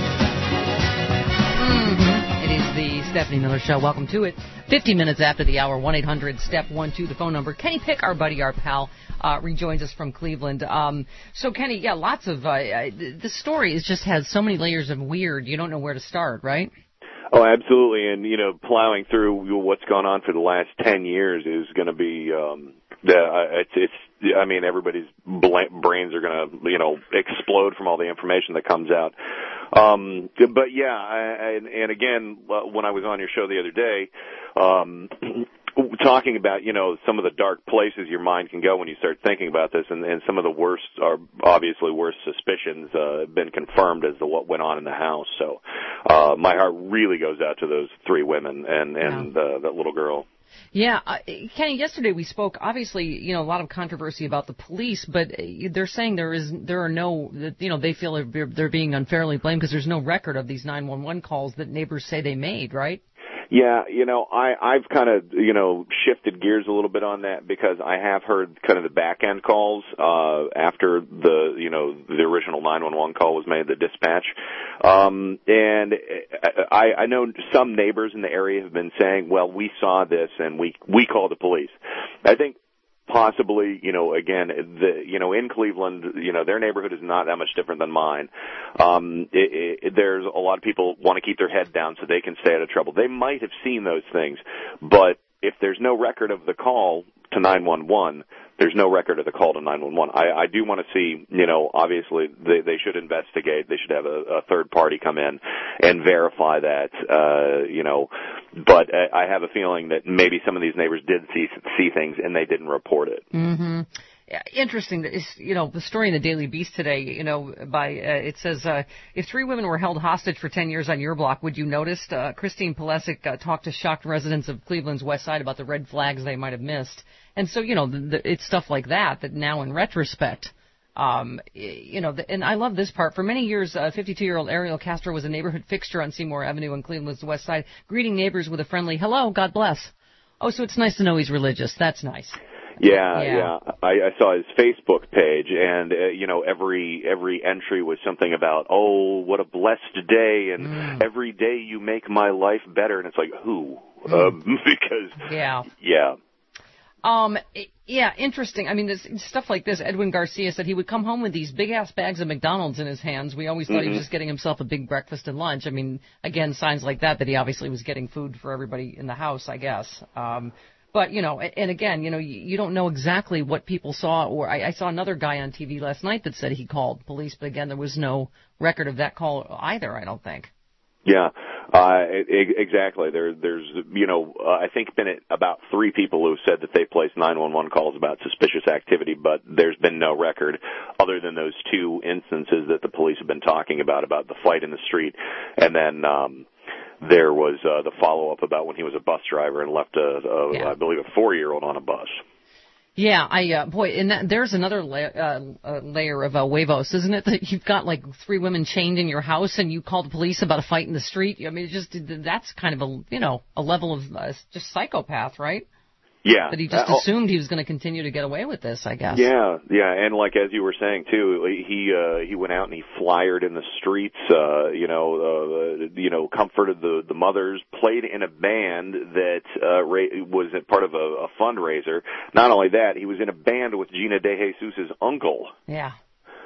[SPEAKER 1] It is the Stephanie Miller Show. Welcome to it. 50 minutes after the hour, 1-800-STEP-12, the phone number. Kenny Pick, our buddy, our pal, rejoins us from Cleveland. So, Kenny, lots of the story just has so many layers of weird. You don't know where to start, right?
[SPEAKER 22] Oh, absolutely. And, plowing through what's gone on for the last 10 years is going to be, everybody's brains are going to, explode from all the information that comes out. But yeah, and again, when I was on your show the other day, talking about, some of the dark places your mind can go when you start thinking about this, and some of the worst suspicions have been confirmed as to what went on in the house. So my heart really goes out to those three women and that little girl.
[SPEAKER 1] Yeah, Kenny, yesterday we spoke, obviously, a lot of controversy about the police, but they're saying they feel they're being unfairly blamed because there's no record of these 911 calls that neighbors say they made, right?
[SPEAKER 22] Yeah, I've kind of, shifted gears a little bit on that because I have heard kind of the back end calls, after the original 911 call was made, the dispatch. And I know some neighbors in the area have been saying, well, we saw this and we called the police. I think possibly, again, in Cleveland, their neighborhood is not that much different than mine. There's a lot of people want to keep their head down so they can stay out of trouble. They might have seen those things, but if there's no record of the call to 911, there's no record of the call to 911. I do want to see, obviously they should investigate. They should have a third party come in and verify that, but I have a feeling that maybe some of these neighbors did see things and they didn't report it.
[SPEAKER 1] Mm-hmm. Interesting that the story in the Daily Beast today, it says, if three women were held hostage for 10 years on your block, would you notice? Christine Pulisic talked to shocked residents of Cleveland's West Side about the red flags they might have missed. And so, it's stuff like that now in retrospect, and I love this part. For many years, 52-year-old Ariel Castro was a neighborhood fixture on Seymour Avenue in Cleveland's West Side, greeting neighbors with a friendly, hello, God bless. Oh, so it's nice to know he's religious. That's nice.
[SPEAKER 22] Yeah. I saw his Facebook page, and every entry was something about, oh, what a blessed day, and every day you make my life better, and it's like, who? Because
[SPEAKER 1] interesting. I mean, this stuff like this. Edwin Garcia said he would come home with these big-ass bags of McDonald's in his hands. We always thought he was just getting himself a big breakfast and lunch. I mean, again, signs like that he obviously was getting food for everybody in the house, I guess. But, and again, you don't know exactly what people saw. Or I saw another guy on TV last night that said he called police, but again, there was no record of that call either, I don't think.
[SPEAKER 22] Yeah, exactly. There's, I think been about three people who said that they placed 911 calls about suspicious activity, but there's been no record other than those two instances that the police have been talking about the fight in the street, and then, there was the follow-up about when he was a bus driver and left I believe, a 4-year-old on a bus.
[SPEAKER 1] Yeah, and there's another layer of huevos, isn't it? That you've got like three women chained in your house, and you call the police about a fight in the street. I mean, that's kind of a level of just psychopath, right?
[SPEAKER 22] Yeah.
[SPEAKER 1] But he just assumed he was going to continue to get away with this, I guess.
[SPEAKER 22] Yeah, and like as you were saying too, he went out and he flyered in the streets, comforted the mothers, played in a band that was part of a fundraiser. Not only that, he was in a band with Gina De Jesus' uncle.
[SPEAKER 1] Yeah.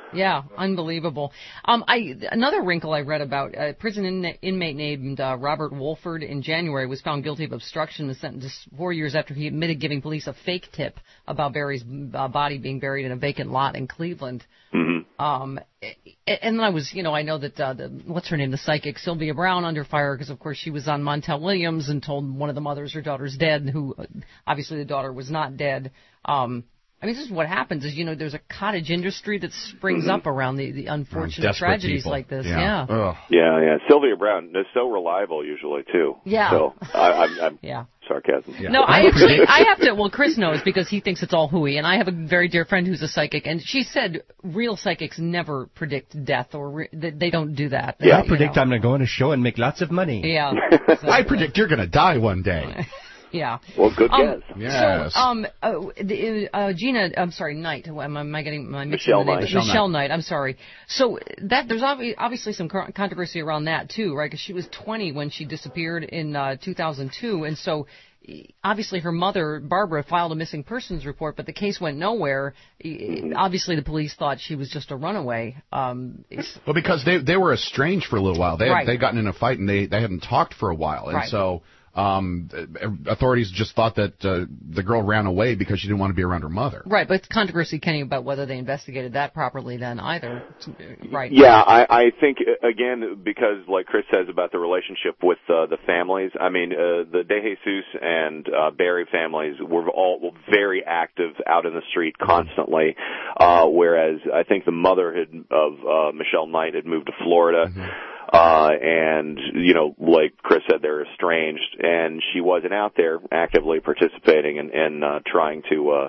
[SPEAKER 1] Yeah, unbelievable. Another wrinkle I read about, a prison inmate named Robert Wolford in January was found guilty of obstruction and sentenced 4 years after he admitted giving police a fake tip about Barry's body being buried in a vacant lot in Cleveland. And then I know that, what's her name, the psychic, Sylvia Brown, under fire because, of course, she was on Montel Williams and told one of the mothers her daughter's dead, who obviously the daughter was not dead. This is what happens is, there's a cottage industry that springs up around the unfortunate tragedies people. Like this. Yeah.
[SPEAKER 22] Yeah. Sylvia Brown is so reliable usually, too.
[SPEAKER 1] Yeah.
[SPEAKER 22] So I'm sarcasm.
[SPEAKER 1] Yeah. No, I have to, well, Chris knows because he thinks it's all hooey, and I have a very dear friend who's a psychic, and she said real psychics never predict death, or they don't do that.
[SPEAKER 7] I predict I'm going to go on a show and make lots of money.
[SPEAKER 1] Yeah.
[SPEAKER 2] I predict you're going to die one day.
[SPEAKER 1] Yeah.
[SPEAKER 22] Well, good guess.
[SPEAKER 2] Yes.
[SPEAKER 22] So,
[SPEAKER 1] Gina, I'm sorry, Knight. Am I getting my
[SPEAKER 22] Michelle Knight?
[SPEAKER 1] Michelle Knight. I'm sorry. So there's obviously some controversy around that too, right? Because she was 20 when she disappeared in 2002, and so obviously her mother, Barbara, filed a missing persons report, but the case went nowhere. Obviously, the police thought she was just a runaway.
[SPEAKER 2] Well, because they were estranged for a little while. They'd gotten in a fight and they hadn't talked for a while, and so. Authorities just thought that the girl ran away because she didn't want to be around her mother.
[SPEAKER 1] Right, but controversy, Kenny, about whether they investigated that properly then either. Right.
[SPEAKER 22] Yeah, I think, again, because like Chris says about the relationship with the families, the De Jesus and Barry families were all very active out in the street constantly, whereas I think the mother of Michelle Knight had moved to Florida. And, like Chris said, they're estranged, and she wasn't out there actively participating and trying to,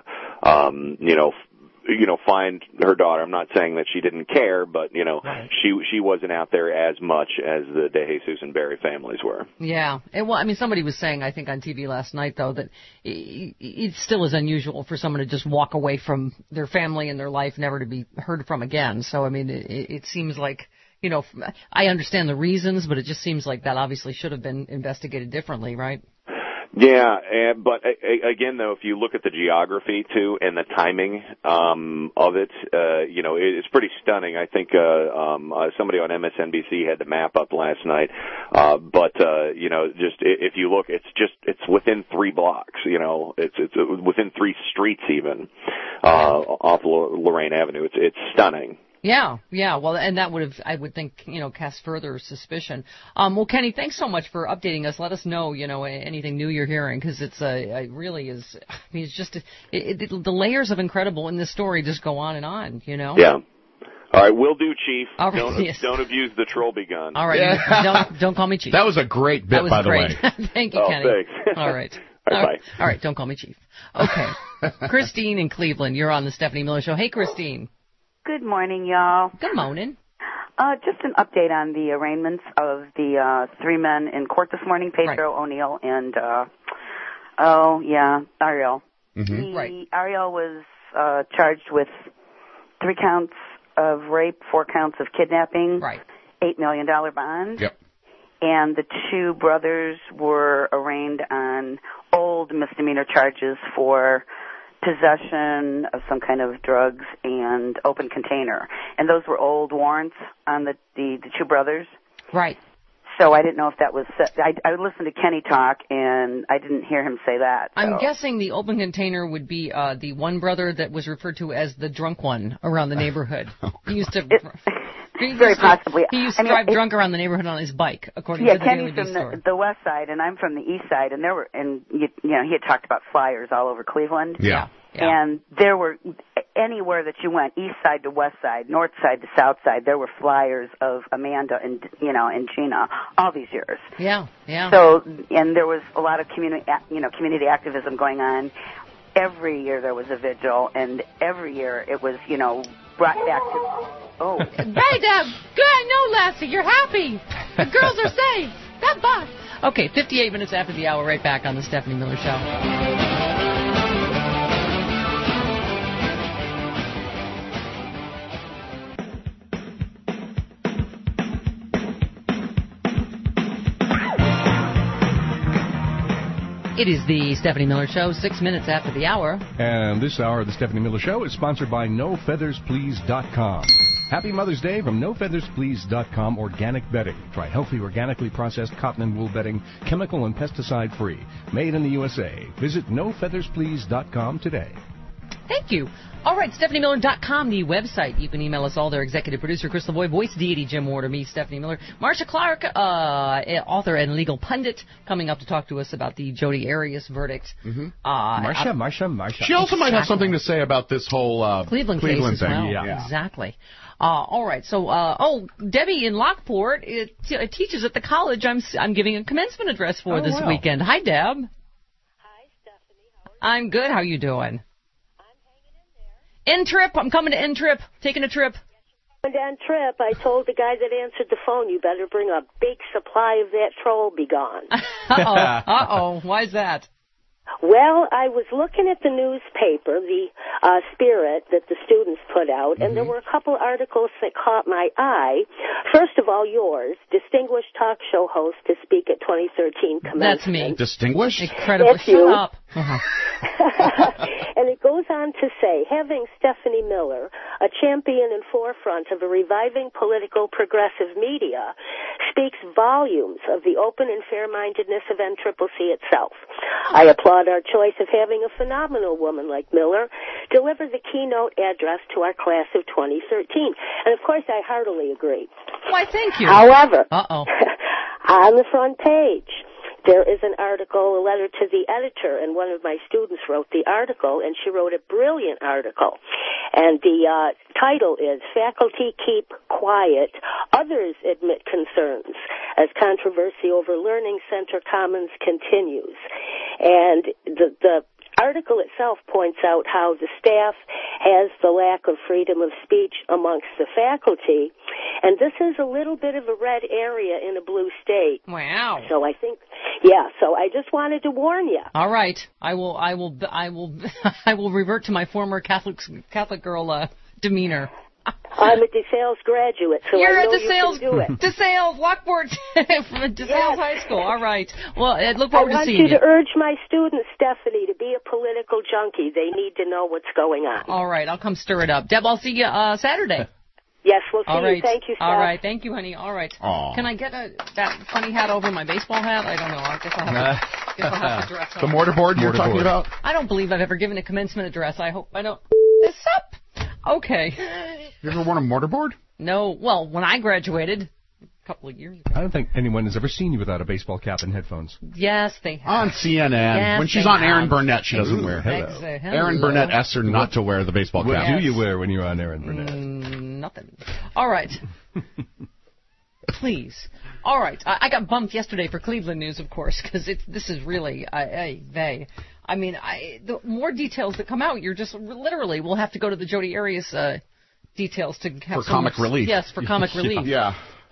[SPEAKER 22] find her daughter. I'm not saying that she didn't care, but, she wasn't out there as much as the De Jesus and Barry families were.
[SPEAKER 1] Yeah. Somebody was saying, I think on TV last night, though, that it still is unusual for someone to just walk away from their family and their life, never to be heard from again. So, it seems like, I understand the reasons, but it just seems like that obviously should have been investigated differently, right?
[SPEAKER 22] Yeah, but again, though, if you look at the geography, too, and the timing of it, it's pretty stunning. I think somebody on MSNBC had the map up last night, but just if you look, it's within 3 blocks, it's within 3 streets even off Lorraine Avenue. It's stunning.
[SPEAKER 1] Yeah. Well, and that would have, I would think, cast further suspicion. Well, Kenny, thanks so much for updating us. Let us know, anything new you're hearing, because it really is. It's just the layers of incredible in this story just go on and on.
[SPEAKER 22] Yeah. All right, will do, Chief.
[SPEAKER 1] All right,
[SPEAKER 22] don't abuse the Trolby gun.
[SPEAKER 1] All right, don't call me Chief.
[SPEAKER 2] That was a great bit, by the way.
[SPEAKER 1] Thank you, Kenny.
[SPEAKER 22] Thanks.
[SPEAKER 1] All right.
[SPEAKER 22] Bye.
[SPEAKER 1] All right, don't call me Chief. Okay. Christine in Cleveland, you're on the Stephanie Miller Show. Hey, Christine.
[SPEAKER 4] Good morning, y'all.
[SPEAKER 1] Good morning.
[SPEAKER 4] Just an update on the arraignments of the 3 men in court this morning, Pedro O'Neill and, Ariel.
[SPEAKER 1] Mm-hmm.
[SPEAKER 4] Ariel was charged with 3 counts of rape, 4 counts of kidnapping, $8 million bond.
[SPEAKER 2] Yep.
[SPEAKER 4] And the 2 brothers were arraigned on old misdemeanor charges for possession of some kind of drugs and open container. And those were old warrants on the 2 brothers.
[SPEAKER 1] Right.
[SPEAKER 4] So I didn't know if that was I listened to Kenny talk, and I didn't hear him say that. So.
[SPEAKER 1] I'm guessing the open container would be the one brother that was referred to as the drunk one around the neighborhood. He used to...
[SPEAKER 4] Very possibly.
[SPEAKER 1] He used to drive drunk around the neighborhood on his bike, according to the
[SPEAKER 4] Kenny's
[SPEAKER 1] Daily News
[SPEAKER 4] from the west side, and I'm from the east side, and he had talked about flyers all over Cleveland.
[SPEAKER 2] Yeah.
[SPEAKER 4] And there were, anywhere that you went, east side to west side, north side to south side, there were flyers of Amanda and Gina all these years.
[SPEAKER 1] Yeah.
[SPEAKER 4] So, and there was a lot of community activism going on. Every year there was a vigil, and every year it was, brought back to... Oh.
[SPEAKER 1] Hey, Deb. Good. No, Lassie. You're happy. The girls are safe. That bus. Okay, 58 minutes after the hour, right back on the Stephanie Miller Show. It is the Stephanie Miller Show, 6 minutes after the hour.
[SPEAKER 7] And this hour of the Stephanie Miller Show is sponsored by NoFeathersPlease.com. Happy Mother's Day from NoFeathersPlease.com Organic Bedding. Try healthy, organically processed cotton and wool bedding, chemical and pesticide free. Made in the USA. Visit NoFeathersPlease.com today.
[SPEAKER 1] Thank you. All right, StephanieMiller.com, the website. You can email us all there. Executive producer Chris Lavoie, voice deity Jim Ward, or me, Stephanie Miller. Marsha Clark, author and legal pundit, coming up to talk to us about the Jodi Arias verdict.
[SPEAKER 2] Mm-hmm.
[SPEAKER 7] Marsha.
[SPEAKER 2] She also might have something to say about this whole
[SPEAKER 1] Cleveland
[SPEAKER 2] case
[SPEAKER 1] as
[SPEAKER 2] thing.
[SPEAKER 1] well. Yeah, exactly. All right. So, Debbie in Lockport teaches at the college I'm giving a commencement address for this weekend. Hi, Deb.
[SPEAKER 3] Hi, Stephanie. How are you?
[SPEAKER 1] I'm good. How you doing? N-Trip. I'm coming to N-Trip. Taking a trip.
[SPEAKER 3] N-Trip. I told the guy that answered the phone, you better bring a big supply of that troll be gone.
[SPEAKER 1] Uh-oh. Why's that?
[SPEAKER 3] Well, I was looking at the newspaper, the Spirit, that the students put out, and there were a couple articles that caught my eye. First of all, yours, distinguished talk show host to speak at 2013 commencement.
[SPEAKER 1] That's me.
[SPEAKER 2] Distinguished?
[SPEAKER 1] Incredible.
[SPEAKER 3] That's you.
[SPEAKER 1] Shut up.
[SPEAKER 3] And it goes on to say, having Stephanie Miller, a champion and forefront of a reviving political progressive media, speaks volumes of the open and fair-mindedness of NCCC itself. I applaud our choice of having a phenomenal woman like Miller deliver the keynote address to our class of 2013. And, of course, I heartily agree.
[SPEAKER 1] Why, thank you.
[SPEAKER 3] However,
[SPEAKER 1] on
[SPEAKER 3] the front page, there is an article, a letter to the editor, and one of my students wrote the article, and she wrote a brilliant article. And the title is, Faculty Keep Quiet, Others Admit Concerns, as Controversy Over Learning Center Commons Continues. And the article itself points out how the staff has the lack of freedom of speech amongst the faculty, and this is a little bit of a red area in a blue state.
[SPEAKER 1] Wow.
[SPEAKER 3] So I think, so I just wanted to warn you.
[SPEAKER 1] All right. I will revert to my former Catholic girl demeanor.
[SPEAKER 3] I'm a DeSales graduate, so
[SPEAKER 1] You're
[SPEAKER 3] I know
[SPEAKER 1] at DeSales,
[SPEAKER 3] you can do it.
[SPEAKER 1] DeSales, Lockport, from DeSales High School. All right. Well, I look forward to seeing you.
[SPEAKER 3] I want you to urge my students, Stephanie, to be a political junkie. They need to know what's going on.
[SPEAKER 1] All right. I'll come stir it up. Deb, I'll see you Saturday.
[SPEAKER 3] Yes, we'll see
[SPEAKER 1] you.
[SPEAKER 3] Thank you, Steph.
[SPEAKER 1] All right. Thank you, honey. All right.
[SPEAKER 2] Aww.
[SPEAKER 1] Can I get that funny hat over my baseball hat? I don't know. I guess I'll have to dress up.
[SPEAKER 2] The mortarboard you're talking about?
[SPEAKER 1] I don't believe I've ever given a commencement address. I hope I don't this up. Okay.
[SPEAKER 2] You ever worn a mortarboard?
[SPEAKER 1] No. Well, when I graduated a couple of years ago.
[SPEAKER 7] I don't think anyone has ever seen you without a baseball cap and headphones.
[SPEAKER 1] Yes, they have.
[SPEAKER 2] On CNN.
[SPEAKER 1] Yes,
[SPEAKER 2] when she's on Aaron Burnett, she doesn't wear.
[SPEAKER 1] Hello.
[SPEAKER 2] Aaron Burnett asks her not to wear the baseball cap.
[SPEAKER 7] What do you wear when you're on Aaron Burnett?
[SPEAKER 1] Nothing. All right. Please. All right. I got bumped yesterday for Cleveland News, of course, because this is really the more details that come out, you're just literally we'll have to go to the Jodi Arias details to have
[SPEAKER 2] for comic relief.
[SPEAKER 1] Yes, for comic relief.
[SPEAKER 2] Yeah.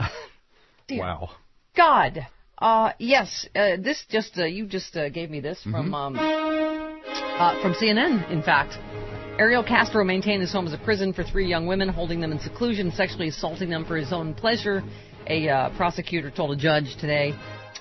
[SPEAKER 7] Wow.
[SPEAKER 1] God. Yes. This just you just gave me this from CNN. In fact, Ariel Castro maintained his home as a prison for 3 young women, holding them in seclusion, sexually assaulting them for his own pleasure. A prosecutor told a judge today.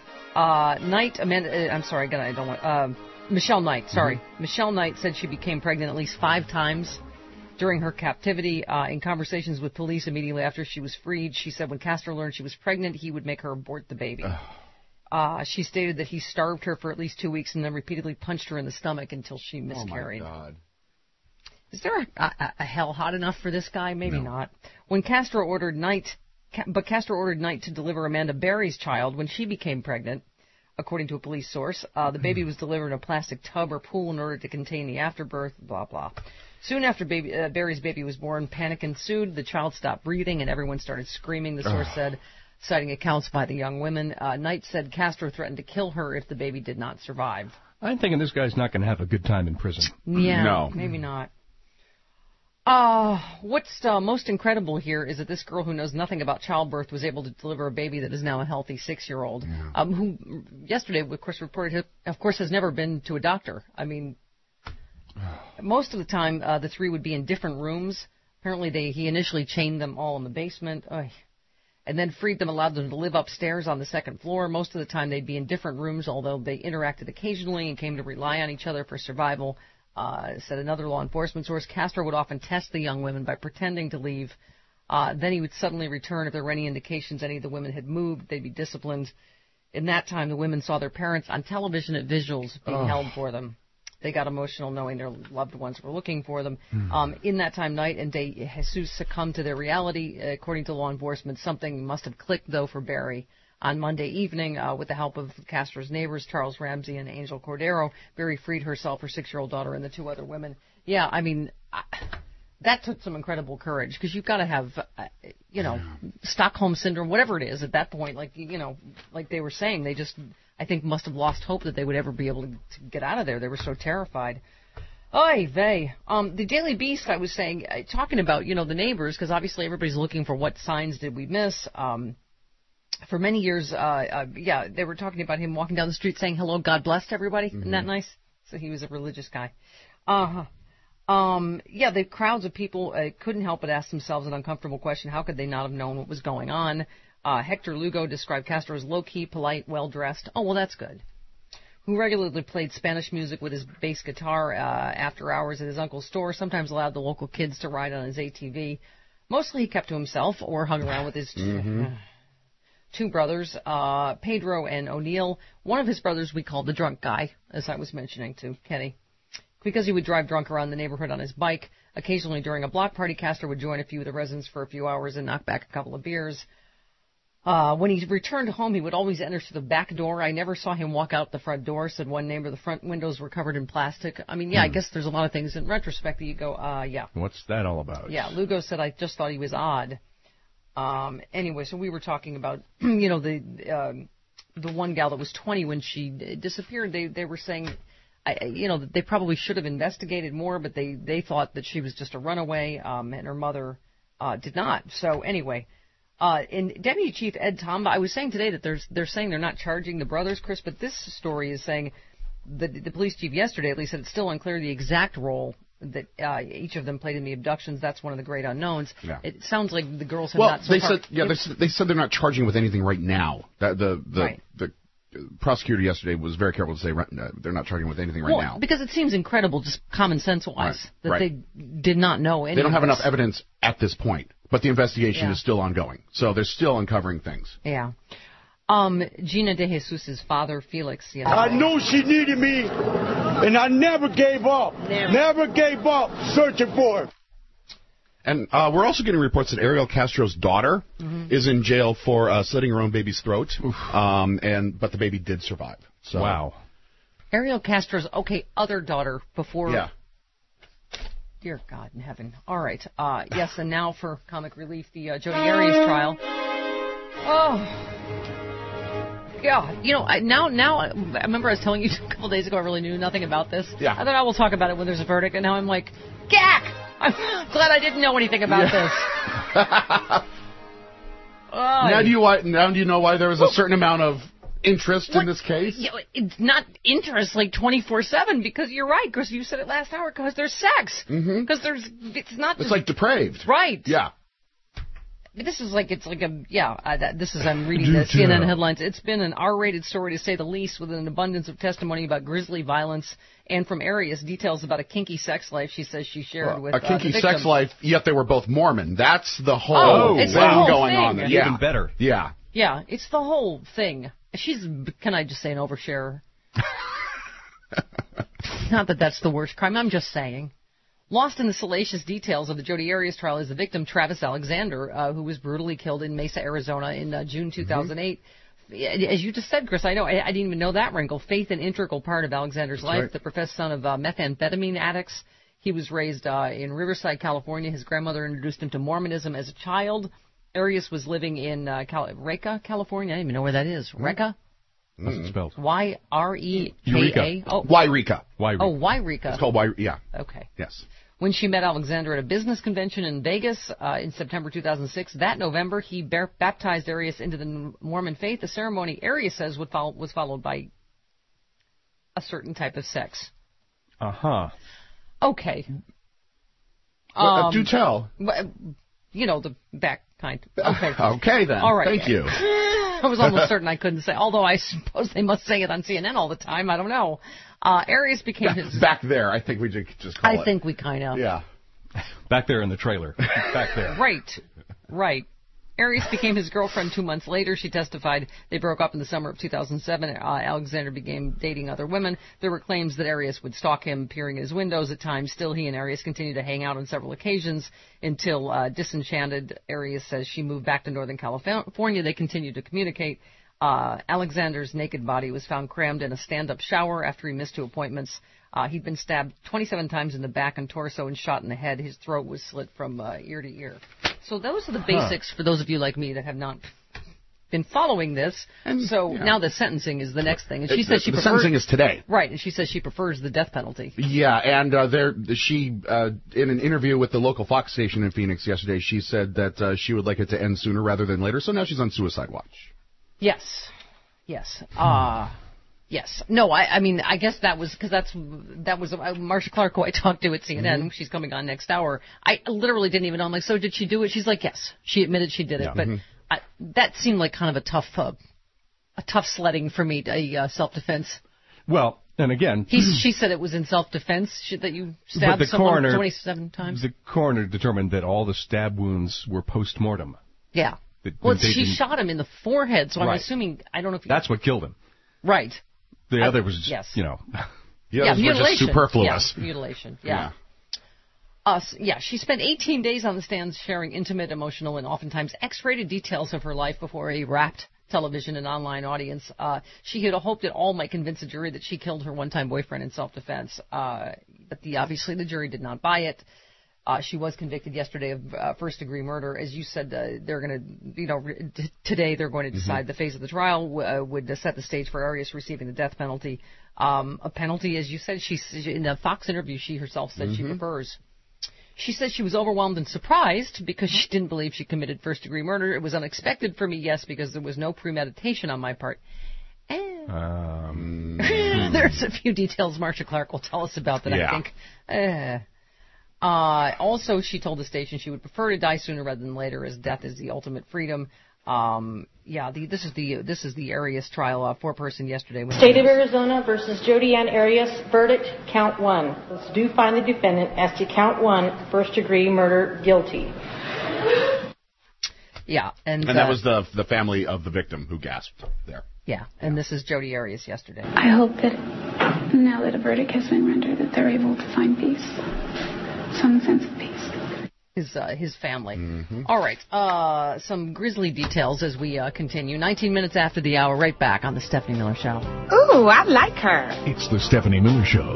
[SPEAKER 1] Michelle Knight, Michelle Knight said she became pregnant at least 5 times during her captivity. In conversations with police immediately after she was freed, she said when Castro learned she was pregnant, he would make her abort the baby. She stated that he starved her for at least 2 weeks and then repeatedly punched her in the stomach until she miscarried.
[SPEAKER 2] Oh, my God.
[SPEAKER 1] Is there a hell hot enough for this guy? Maybe not. When Castro ordered Knight to deliver Amanda Berry's child when she became pregnant. According to a police source, the baby was delivered in a plastic tub or pool in order to contain the afterbirth, blah, blah. Soon after Berry's baby was born, panic ensued. The child stopped breathing, and everyone started screaming, the source said, citing accounts by the young women. Knight said Castro threatened to kill her if the baby did not survive.
[SPEAKER 7] I'm thinking this guy's not going to have a good time in prison.
[SPEAKER 1] Yeah,
[SPEAKER 2] no.
[SPEAKER 1] Maybe not. What's most incredible here is that this girl who knows nothing about childbirth was able to deliver a baby that is now a healthy 6-year-old, who yesterday, of course, reported, has never been to a doctor. I mean, most of the time, the 3 would be in different rooms. Apparently, he initially chained them all in the basement, and then freed them, allowed them to live upstairs on the 2nd floor. Most of the time, they'd be in different rooms, although they interacted occasionally and came to rely on each other for survival. Said another law enforcement source, Castro would often test the young women by pretending to leave Then he would suddenly return. If there were any indications any of the women had moved, they'd be disciplined. In that time, the women saw their parents on television at visuals being held for them. They got emotional knowing their loved ones were looking for them. In that time, night and day, Jesus succumbed to their reality. According to law enforcement, something must have clicked, though, for Barry. On Monday evening, with the help of Castro's neighbors, Charles Ramsey and Angel Cordero, Barry freed herself, her 6-year-old daughter, and the 2 other women. Yeah, I mean, that took some incredible courage, because you've got to have, Stockholm Syndrome, whatever it is at that point. Like they were saying, they just, I think, must have lost hope that they would ever be able to get out of there. They were so terrified. Oy vey. The Daily Beast, I was saying, talking about, the neighbors, because obviously everybody's looking for what signs did we miss. For many years, they were talking about him walking down the street saying, hello, God bless to everybody. Isn't that nice? So he was a religious guy. The crowds of people couldn't help but ask themselves an uncomfortable question. How could they not have known what was going on? Hector Lugo described Castro as low-key, polite, well-dressed. Oh, well, that's good. Who regularly played Spanish music with his bass guitar after hours at his uncle's store, sometimes allowed the local kids to ride on his ATV. Mostly he kept to himself or hung around with his 2 brothers, Pedro and O'Neill. One of his brothers we called the drunk guy, as I was mentioning to Kenny, because he would drive drunk around the neighborhood on his bike. Occasionally during a block party, Castro would join a few of the residents for a few hours and knock back a couple of beers. When he returned home, he would always enter through the back door. I never saw him walk out the front door, said one neighbor. The front windows were covered in plastic. I mean, I guess there's a lot of things in retrospect that you go, yeah.
[SPEAKER 7] What's that all about?
[SPEAKER 1] Yeah, Lugo said, I just thought he was odd. Anyway, so we were talking about, the one gal that was 20 when she disappeared. They were saying, that they probably should have investigated more, but they thought that she was just a runaway, and her mother did not. So anyway, and Deputy Chief Ed Tomba, I was saying today that they're saying they're not charging the brothers, Chris, but this story is saying the police chief yesterday at least said it's still unclear the exact role that each of them played in the abductions. That's one of the great unknowns. Yeah. It sounds like the girls have not.
[SPEAKER 2] They said they're not charging with anything right now. The prosecutor yesterday was very careful to say they're not charging with anything right now.
[SPEAKER 1] Because it seems incredible, just common sense wise, that they did not know anything.
[SPEAKER 2] They don't have enough evidence at this point, but the investigation is still ongoing. So they're still uncovering things.
[SPEAKER 1] Yeah. Gina De Jesus' father, Felix.
[SPEAKER 5] I knew she needed me, and I never gave up. Never gave up searching for her.
[SPEAKER 2] And we're also getting reports that Ariel Castro's daughter is in jail for slitting her own baby's throat, but the baby did survive. So.
[SPEAKER 7] Wow.
[SPEAKER 1] Ariel Castro's, other daughter before... Yeah. Dear God in heaven. All right. Yes, and now for comic relief, the Jodi Arias trial. Oh... Yeah, now I remember I was telling you a couple days ago I really knew nothing about this. Yeah. I thought I will talk about it when there's a verdict, and now I'm like, gack! I'm glad I didn't know anything about this.
[SPEAKER 2] Now do you know why there was a certain amount of interest in this case?
[SPEAKER 1] It's not interest like 24/7 because you're right, Chris. You said it last hour because there's sex. Because it's not.
[SPEAKER 2] It's like depraved.
[SPEAKER 1] Right.
[SPEAKER 2] Yeah.
[SPEAKER 1] This is I'm reading the CNN headlines. It's been an R-rated story to say the least, with an abundance of testimony about grisly violence, and from Arias, details about a kinky sex life she says she shared with
[SPEAKER 2] a kinky sex life, yet they were both Mormon. That's the whole thing going on there.
[SPEAKER 7] Even better.
[SPEAKER 2] Yeah.
[SPEAKER 1] Yeah, it's the whole thing. She's, can I just say, an oversharer? Not that that's the worst crime, I'm just saying. Lost in the salacious details of the Jodi Arias trial is the victim, Travis Alexander, who was brutally killed in Mesa, Arizona in June 2008. As you just said, Chris, I know, I didn't even know that wrinkle. Faith, an integral part of Alexander's life, right. The professed son of methamphetamine addicts. He was raised in Riverside, California. His grandmother introduced him to Mormonism as a child. Arias was living in Reka, California. I don't even know where that is. Reka?
[SPEAKER 7] What's it spelled?
[SPEAKER 1] Y-R-E-K-A?
[SPEAKER 2] Eureka.
[SPEAKER 1] Oh,
[SPEAKER 2] Yreka.
[SPEAKER 1] Oh, Yreka.
[SPEAKER 2] It's called Yreka. Yeah.
[SPEAKER 1] Okay.
[SPEAKER 2] Yes.
[SPEAKER 1] When she met Alexander at a business convention in Vegas in September 2006, that November, he baptized Arias into the Mormon faith. The ceremony, Arias says, was followed by a certain type of sex.
[SPEAKER 7] Uh-huh.
[SPEAKER 1] Okay.
[SPEAKER 2] Do tell.
[SPEAKER 1] The back kind. Okay.
[SPEAKER 2] Okay, then.
[SPEAKER 1] All right.
[SPEAKER 2] Thank you.
[SPEAKER 1] I was almost certain I couldn't say, although I suppose they must say it on CNN all the time. I don't know. Arias became his...
[SPEAKER 2] Back there, I think we just call it.
[SPEAKER 1] I think we kind of...
[SPEAKER 2] Yeah.
[SPEAKER 7] Back there in the trailer. Back there.
[SPEAKER 1] Right. Right. Arias became his girlfriend 2 months later. She testified they broke up in the summer of 2007. Alexander began dating other women. There were claims that Arias would stalk him, peering in his windows at times. Still, he and Arias continued to hang out on several occasions until, disenchanted, Arias says she moved back to Northern California. They continued to communicate. Alexander's naked body was found crammed in a stand-up shower after he missed 2 appointments. He'd been stabbed 27 times in the back and torso and shot in the head. His throat was slit from ear to ear. So those are the basics for those of you like me that have not been following this. Now the sentencing is the next thing. And she says she prefers...
[SPEAKER 2] The sentencing is today.
[SPEAKER 1] Right, and she says she prefers the death penalty.
[SPEAKER 2] Yeah, and she, in an interview with the local Fox station in Phoenix yesterday, she said that she would like it to end sooner rather than later. So now she's on suicide watch.
[SPEAKER 1] Yes. Yes. Yes. No, I mean, I guess that was because that was Marsha Clark, who I talked to at CNN. Mm-hmm. She's coming on next hour. I literally didn't even know. I'm like, so did she do it? She's like, yes. She admitted she did it. Yeah. But that seemed like kind of a tough sledding for me, self-defense.
[SPEAKER 7] Well, and again,
[SPEAKER 1] she said it was in self-defense that you stabbed someone 27 times.
[SPEAKER 7] The coroner determined that all the stab wounds were post-mortem.
[SPEAKER 1] Yeah. Well, she shot him in the forehead, so I'm assuming, I don't know if
[SPEAKER 7] that's what killed him.
[SPEAKER 1] Right.
[SPEAKER 7] The other was,
[SPEAKER 1] mutilation.
[SPEAKER 2] Were just superfluous.
[SPEAKER 1] Yeah, mutilation, yeah. She spent 18 days on the stands sharing intimate, emotional, and oftentimes X-rated details of her life before a rapt television and online audience. She had hoped that all might convince a jury that she killed her one-time boyfriend in self-defense, but obviously the jury did not buy it. She was convicted yesterday of first-degree murder. As you said, they're going to, today they're going to decide the phase of the trial would set the stage for Arias receiving the death penalty. A penalty, as you said, in the Fox interview, she herself said she prefers. She said she was overwhelmed and surprised because she didn't believe she committed first-degree murder. It was unexpected for me, yes, because there was no premeditation on my part. There's a few details Marsha Clark will tell us about that I think... Also, she told the station she would prefer to die sooner rather than later, as death is the ultimate freedom. This is the Arias trial, 4-person yesterday.
[SPEAKER 6] State of Arizona versus Jodi Ann Arias, verdict, count 1. Let's do find the defendant as to count 1, first-degree murder, guilty.
[SPEAKER 1] Yeah, and
[SPEAKER 2] that was the family of the victim who gasped there.
[SPEAKER 1] Yeah, and this is Jodi Arias yesterday.
[SPEAKER 9] I hope that now that a verdict has been rendered, that they're able to find peace. Some sense of peace.
[SPEAKER 1] His family. Mm-hmm. All right. Some grisly details as we continue. 19 minutes after the hour, right back on the Stephanie Miller Show.
[SPEAKER 9] Ooh, I like her.
[SPEAKER 14] It's the Stephanie Miller Show.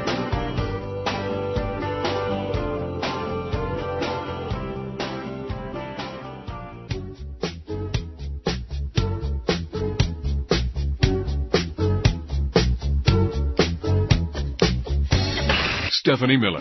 [SPEAKER 14] Stephanie Miller.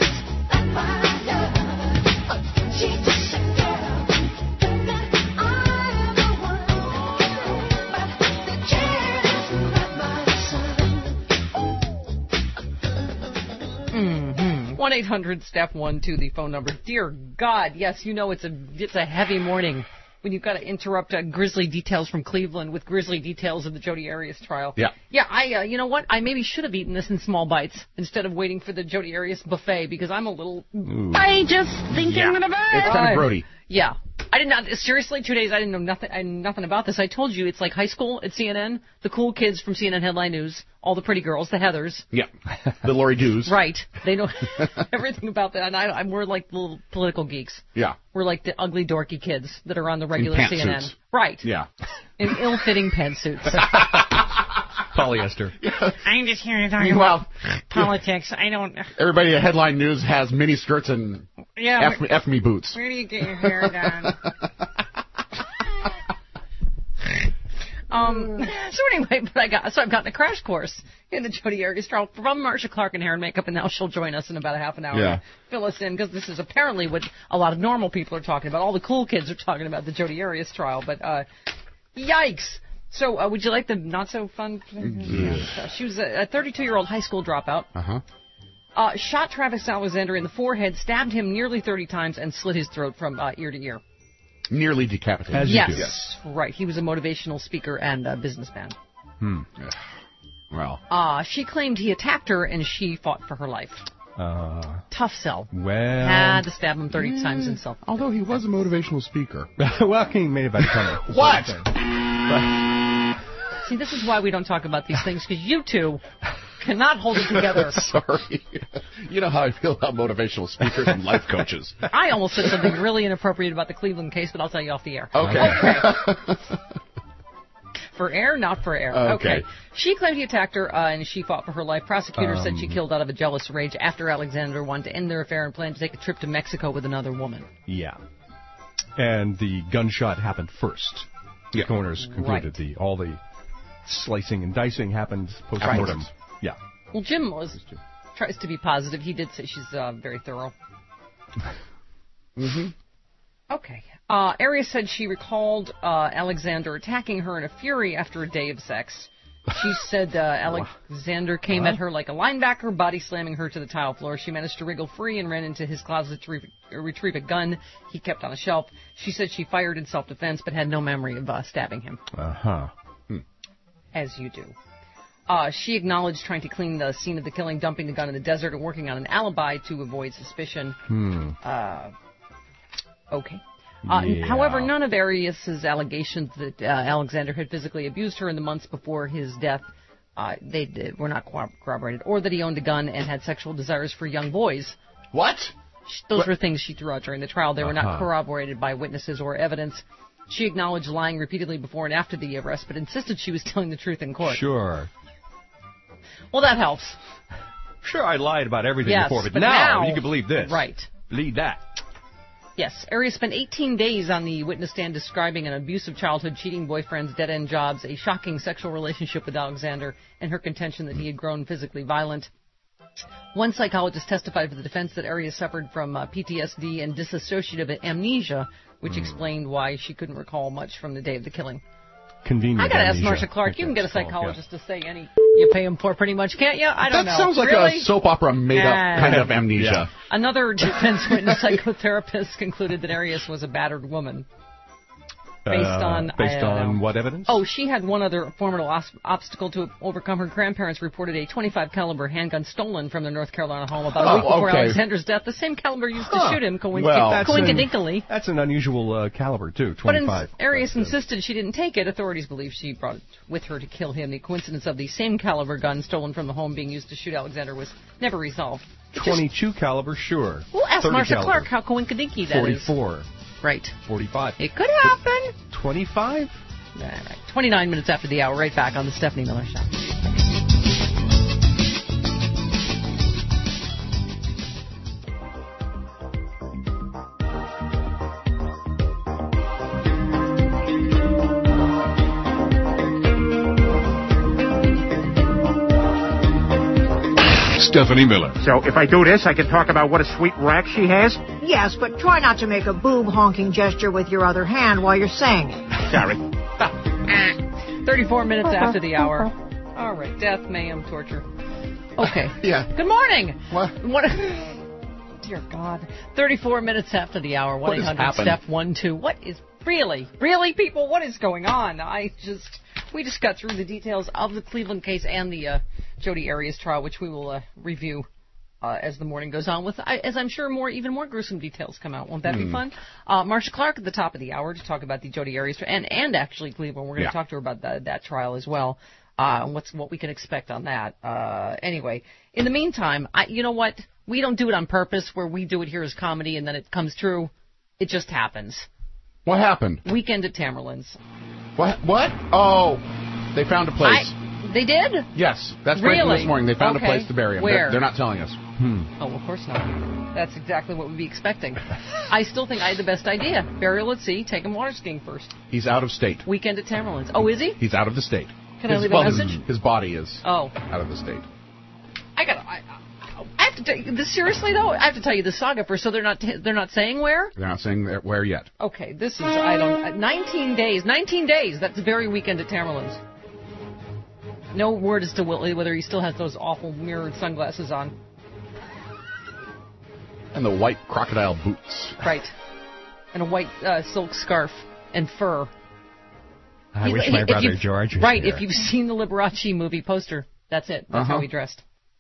[SPEAKER 1] Mm-hmm. 1-800-STEP-1-2, the phone number. Dear God, yes, you know it's a heavy morning when you've got to interrupt grisly details from Cleveland with grisly details of the Jodi Arias trial.
[SPEAKER 2] Yeah.
[SPEAKER 1] Yeah, you know what? I maybe should have eaten this in small bites instead of waiting for the Jodi Arias buffet because I'm a little...
[SPEAKER 9] I just thinking about it.
[SPEAKER 2] It's kind of grody.
[SPEAKER 1] Yeah. I did not, seriously, 2 days, I didn't know nothing about this. I told you, it's like high school at CNN, the cool kids from CNN Headline News, all the pretty girls, the Heathers.
[SPEAKER 2] Yeah, the Lori Dews.
[SPEAKER 1] Right. They know everything about that, and we're like little political geeks.
[SPEAKER 2] Yeah.
[SPEAKER 1] We're like the ugly, dorky kids that are on the regular
[SPEAKER 2] in
[SPEAKER 1] CNN.
[SPEAKER 2] Suits.
[SPEAKER 1] Right.
[SPEAKER 2] Yeah.
[SPEAKER 1] In ill-fitting pantsuits.
[SPEAKER 7] Polyester.
[SPEAKER 1] Yeah. I'm just here to talk about politics. I don't...
[SPEAKER 2] Everybody at Headline News has mini skirts and F me boots.
[SPEAKER 1] Where do you get your hair done? So anyway, I've gotten a crash course in the Jodi Arias trial from Marsha Clark in hair and makeup, and now she'll join us in about a half an hour to fill us in, because this is apparently what a lot of normal people are talking about. All the cool kids are talking about the Jodi Arias trial, but yikes. So, would you like the not-so-fun? Yeah. She was a 32-year-old high school dropout. Shot Travis Alexander in the forehead, stabbed him nearly 30 times, and slit his throat from ear to ear.
[SPEAKER 2] Nearly decapitated.
[SPEAKER 1] Yes, right. He was a motivational speaker and a businessman.
[SPEAKER 2] Well.
[SPEAKER 1] She claimed he attacked her, and she fought for her life. Tough sell.
[SPEAKER 7] Well,
[SPEAKER 1] had to stab him 30 times himself.
[SPEAKER 2] Although he was a motivational speaker.
[SPEAKER 7] Well, he made it by the time.
[SPEAKER 2] What?
[SPEAKER 1] See, this is why we don't talk about these things, because you two cannot hold it together.
[SPEAKER 2] Sorry. You know how I feel about motivational speakers and life coaches.
[SPEAKER 1] I almost said something really inappropriate about the Cleveland case, but I'll tell you off the air.
[SPEAKER 2] Okay.
[SPEAKER 1] For air, not for air.
[SPEAKER 2] Okay.
[SPEAKER 1] She claimed he attacked her, and she fought for her life. Prosecutors said she killed out of a jealous rage after Alexander wanted to end their affair and planned to take a trip to Mexico with another woman.
[SPEAKER 7] Yeah. And the gunshot happened first. The coroners concluded all the slicing and dicing happened post-mortem.
[SPEAKER 1] Right.
[SPEAKER 7] Yeah.
[SPEAKER 1] Well, Jim tries to be positive. He did say she's very thorough.
[SPEAKER 2] Mm-hmm.
[SPEAKER 1] Okay. Arias said she recalled Alexander attacking her in a fury after a day of sex. She said Alexander came at her like a linebacker, body slamming her to the tile floor. She managed to wriggle free and ran into his closet to retrieve a gun he kept on a shelf. She said she fired in self-defense but had no memory of stabbing him.
[SPEAKER 7] Uh-huh.
[SPEAKER 1] As you do. She acknowledged trying to clean the scene of the killing, dumping the gun in the desert, and working on an alibi to avoid suspicion. Okay. However, none of Arias' allegations that Alexander had physically abused her in the months before his death were not corroborated, or that he owned a gun and had sexual desires for young boys.
[SPEAKER 2] What?
[SPEAKER 1] Those were things she threw out during the trial. They were not corroborated by witnesses or evidence. She acknowledged lying repeatedly before and after the arrest, but insisted she was telling the truth in court.
[SPEAKER 7] Sure.
[SPEAKER 1] Well, that helps.
[SPEAKER 7] Sure, I lied about everything before, but now you can believe this.
[SPEAKER 1] Right.
[SPEAKER 7] Believe that.
[SPEAKER 1] Yes, Arias spent 18 days on the witness stand describing an abusive childhood, cheating boyfriends, dead-end jobs, a shocking sexual relationship with Alexander, and her contention that he had grown physically violent. One psychologist testified for the defense that Arias suffered from PTSD and dissociative amnesia, which explained why she couldn't recall much from the day of the killing.
[SPEAKER 7] Convenient.
[SPEAKER 1] I gotta ask Marsha Clark. You can get a psychologist to say any you pay him for, pretty much, can't you? I don't know.
[SPEAKER 2] That sounds like a soap opera made-up kind of amnesia.
[SPEAKER 1] Yeah. Another defense witness psychotherapist concluded that Arias was a battered woman. Based on
[SPEAKER 7] what evidence?
[SPEAKER 1] Oh, she had one other formidable obstacle to overcome. Her grandparents reported a .25 caliber handgun stolen from their North Carolina home about a week before Alexander's death. The same caliber used to shoot him, coincidentally.
[SPEAKER 7] That's an unusual caliber, too, 25.
[SPEAKER 1] But Arias insisted she didn't take it. Authorities believe she brought it with her to kill him. The coincidence of the same caliber gun stolen from the home being used to shoot Alexander was never resolved.
[SPEAKER 7] 22 caliber, sure.
[SPEAKER 1] We'll ask Marsha Clark how coincidental that
[SPEAKER 7] 44.
[SPEAKER 1] is. Right.
[SPEAKER 7] 45.
[SPEAKER 1] It could happen.
[SPEAKER 7] 25?
[SPEAKER 1] All right. 29 minutes after the hour, right back on the Stephanie Miller Show.
[SPEAKER 14] Stephanie Miller.
[SPEAKER 8] So if I do this, I can talk about what a sweet rack she has?
[SPEAKER 10] Yes, but try not to make a boob-honking gesture with your other hand while you're saying it.
[SPEAKER 8] Sorry.
[SPEAKER 1] 34 minutes after the hour. All right, death, mayhem, torture. Okay.
[SPEAKER 2] Yeah.
[SPEAKER 1] Good morning.
[SPEAKER 2] What?
[SPEAKER 1] Dear God. 34 minutes after the hour. 1-800-STEP-12. What is really, people? What is going on? We just got through the details of the Cleveland case and the Jodi Arias trial, which we will review as the morning goes on, with, as I'm sure even more gruesome details come out. Won't that be fun? Marsha Clark at the top of the hour to talk about the Jodi Arias trial, and actually Cleveland. We're going to talk to her about that trial as well, and what we can expect on that. Anyway, in the meantime, you know what? We don't do it on purpose, where we do it here as comedy and then it comes true. It just happens.
[SPEAKER 2] What happened?
[SPEAKER 1] Weekend at Tamerlan's.
[SPEAKER 2] What? Oh, they found a place.
[SPEAKER 1] They did?
[SPEAKER 2] Yes, that's breaking this morning. They found a place to bury him.
[SPEAKER 1] Where?
[SPEAKER 2] They're not telling us.
[SPEAKER 1] Oh, of course not. That's exactly what we'd be expecting. I still think I had the best idea. Burial at sea, take him water skiing first.
[SPEAKER 2] He's out of state.
[SPEAKER 1] Weekend at Tamerlan's. Oh, is he?
[SPEAKER 2] He's out of the state.
[SPEAKER 1] Can I leave a message?
[SPEAKER 2] His body is
[SPEAKER 1] out
[SPEAKER 2] of the state.
[SPEAKER 1] I have to tell you this seriously though. I have to tell you the saga first. So they're not saying where.
[SPEAKER 2] They're not saying where yet.
[SPEAKER 1] Okay, this is 19 days. 19 days. That's the very weekend at Tamerlan's. No word as to whether he still has those awful mirrored sunglasses on.
[SPEAKER 2] And the white crocodile boots.
[SPEAKER 1] Right. And a white silk scarf and fur.
[SPEAKER 7] I wish my brother George was
[SPEAKER 1] right,
[SPEAKER 7] here.
[SPEAKER 1] if you've seen the Liberace movie poster, that's it. That's how he dressed.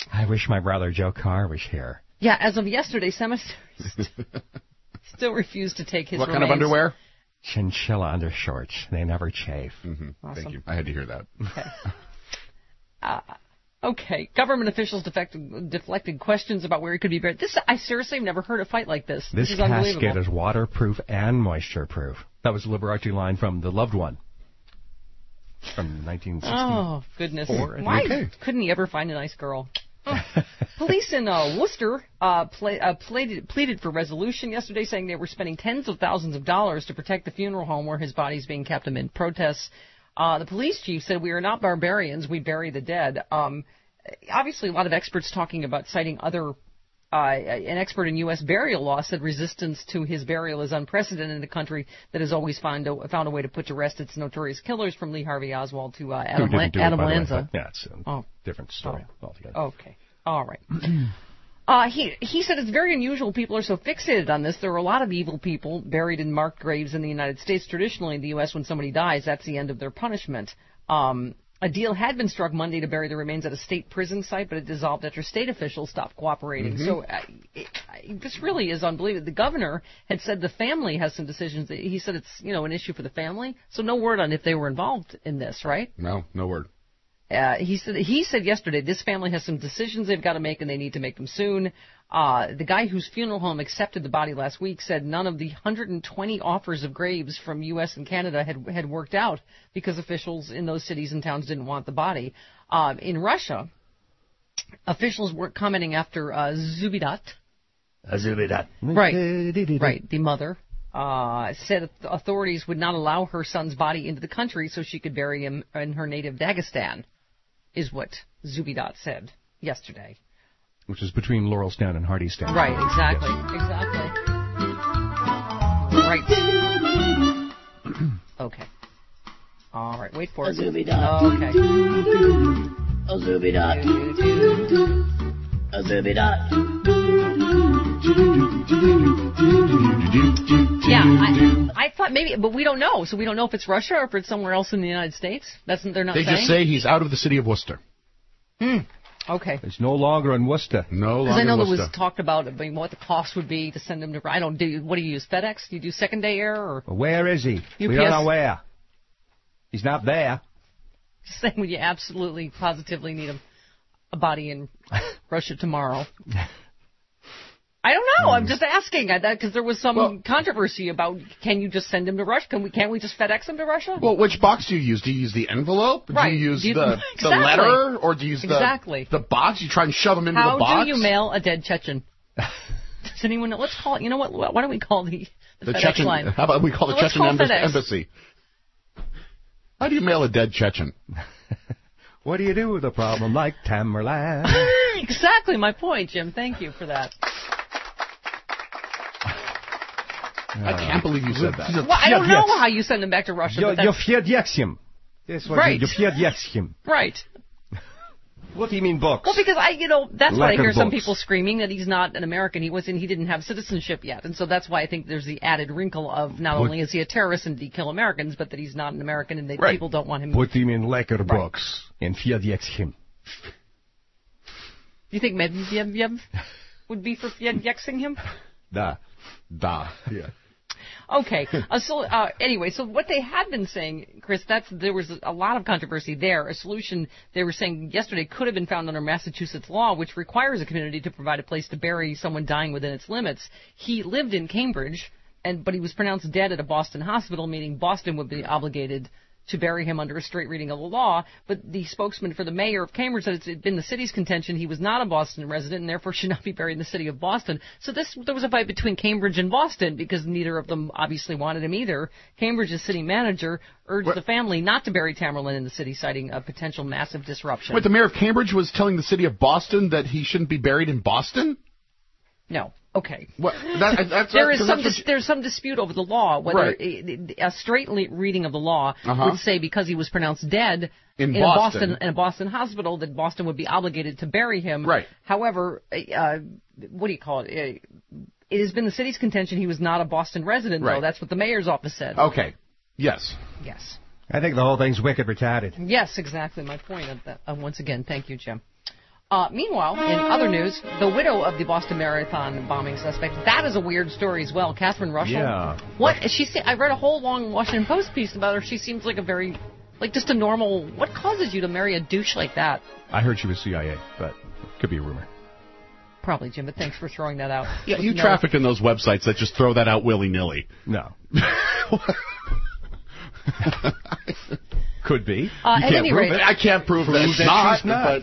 [SPEAKER 7] I wish my brother Joe Carr was here.
[SPEAKER 1] Yeah, as of yesterday, cemeteries still refuse to take his
[SPEAKER 2] What
[SPEAKER 1] remains.
[SPEAKER 2] kind of underwear?
[SPEAKER 7] Chinchilla undershorts. They never chafe.
[SPEAKER 2] Mm-hmm.
[SPEAKER 1] Awesome.
[SPEAKER 2] Thank you. I had to hear that.
[SPEAKER 1] Okay. Okay. Government officials deflected questions about where he could be buried. I seriously have never heard a fight like this. This is unbelievable.
[SPEAKER 7] Casket is waterproof and moisture-proof. That was the Liberace line from The Loved One from 1960.
[SPEAKER 1] Oh, goodness. Why couldn't he ever find a nice girl? Police in Worcester pleaded for resolution yesterday, saying they were spending tens of thousands of dollars to protect the funeral home where his body is being kept amid protests. The police chief said, "We are not barbarians. We bury the dead." Obviously, a lot of experts talking about citing other. An expert in U.S. burial law said resistance to his burial is unprecedented in a country that has always found a way to put to rest its notorious killers, from Lee Harvey Oswald to Adam Lanza.
[SPEAKER 7] Yeah, it's a different story altogether.
[SPEAKER 1] Okay. All right. He said it's very unusual people are so fixated on this. There are a lot of evil people buried in marked graves in the United States. Traditionally, in the U.S., when somebody dies, that's the end of their punishment. A deal had been struck Monday to bury the remains at a state prison site, but it dissolved after state officials stopped cooperating. Mm-hmm. So this really is unbelievable. The governor had said the family has some decisions. He said it's an issue for the family. So no word on if they were involved in this, right?
[SPEAKER 2] No word.
[SPEAKER 1] He said yesterday this family has some decisions they've got to make, and they need to make them soon. The guy whose funeral home accepted the body last week said none of the 120 offers of graves from U.S. and Canada had worked out because officials in those cities and towns didn't want the body. In Russia, officials were commenting after Zubidat. Right, the mother. Said authorities would not allow her son's body into the country so she could bury him in her native Dagestan, is what Zubidat said yesterday.
[SPEAKER 7] Which is between Laurelstown and Hardyston.
[SPEAKER 1] Right, exactly. Yes. Exactly. Right. Okay. All right, wait for it.
[SPEAKER 11] Zubidat.
[SPEAKER 1] Okay.
[SPEAKER 11] Zubidat. Zubidat.
[SPEAKER 1] Yeah, I thought maybe, but we don't know. So we don't know if it's Russia or if it's somewhere else in the United States. They're not saying.
[SPEAKER 2] They just say he's out of the city of Worcester.
[SPEAKER 1] Okay.
[SPEAKER 7] It's no longer in Worcester.
[SPEAKER 2] No longer.
[SPEAKER 1] Because I know
[SPEAKER 2] there
[SPEAKER 1] was talked about what the cost would be to send him to. What do you use? FedEx? Do you do second day air or?
[SPEAKER 7] Where is he?
[SPEAKER 1] UPS?
[SPEAKER 7] We don't know where. He's not there.
[SPEAKER 1] Just saying, when you absolutely, positively need a body in Russia tomorrow. I don't know. I'm just asking because there was some controversy about can you just send him to Russia? Can't we just FedEx him to Russia?
[SPEAKER 2] Well, which box do you use? Do you use the envelope?
[SPEAKER 1] Right.
[SPEAKER 2] Do you use the letter, or do you use the box? You try and shove them into the box.
[SPEAKER 1] How do you mail a dead Chechen? Does anyone know? Let's call it. You know what? Why don't we call the FedEx
[SPEAKER 2] Chechen
[SPEAKER 1] line?
[SPEAKER 2] How about we call the Chechen embassy? How do you mail a dead Chechen?
[SPEAKER 7] What do you do with a problem like Tamerlan?
[SPEAKER 1] Exactly my point, Jim. Thank you for that.
[SPEAKER 2] I can't believe you said that.
[SPEAKER 1] Well, I don't know how you send them back to Russia.
[SPEAKER 7] You fiat him. That's what you fiat him.
[SPEAKER 1] Right.
[SPEAKER 7] What do you mean books?
[SPEAKER 1] Well, because that's why I hear some people screaming that he's not an American. He didn't have citizenship yet, and so that's why I think there's the added wrinkle of not only is he a terrorist and did he kill Americans, but that he's not an American and that people don't want him.
[SPEAKER 7] Put him in lacquer box and fiat him.
[SPEAKER 1] You think Medvedev would be for fiat him?
[SPEAKER 7] Da.
[SPEAKER 2] Yeah.
[SPEAKER 1] Okay. Anyway, so what they had been saying, Chris, there was a lot of controversy there. A solution they were saying yesterday could have been found under Massachusetts law, which requires a community to provide a place to bury someone dying within its limits. He lived in Cambridge, but he was pronounced dead at a Boston hospital, meaning Boston would be obligated to bury him under a straight reading of the law. But the spokesman for the mayor of Cambridge said it's been the city's contention he was not a Boston resident and therefore should not be buried in the city of Boston. So there was a fight between Cambridge and Boston because neither of them obviously wanted him either. Cambridge's city manager urged the family not to bury Tamerlan in the city, citing a potential massive disruption.
[SPEAKER 2] Wait, the mayor of Cambridge was telling the city of Boston that he shouldn't be buried in Boston?
[SPEAKER 1] No. Okay.
[SPEAKER 2] Well,
[SPEAKER 1] there's some dispute over the law whether a straight reading of the law would say because he was pronounced dead in a Boston hospital that Boston would be obligated to bury him.
[SPEAKER 2] Right.
[SPEAKER 1] However, what do you call it? It has been the city's contention he was not a Boston resident, though. That's what the mayor's office said.
[SPEAKER 2] Okay. Yes.
[SPEAKER 7] I think the whole thing's wicked retarded.
[SPEAKER 1] Yes, exactly my point. Once again, thank you, Jim. Meanwhile, in other news, the widow of the Boston Marathon bombing suspect, that is a weird story as well. Catherine Russell.
[SPEAKER 7] Yeah.
[SPEAKER 1] What I read a whole long Washington Post piece about her. She seems like just a normal. What causes you to marry a douche like that?
[SPEAKER 7] I heard she was CIA, but could be a rumor.
[SPEAKER 1] Probably, Jim, but thanks for throwing that out.
[SPEAKER 2] Yeah, you traffic in those websites that just throw that out willy-nilly.
[SPEAKER 7] No. Could be.
[SPEAKER 1] At any rate,
[SPEAKER 2] I can't prove that she's not. But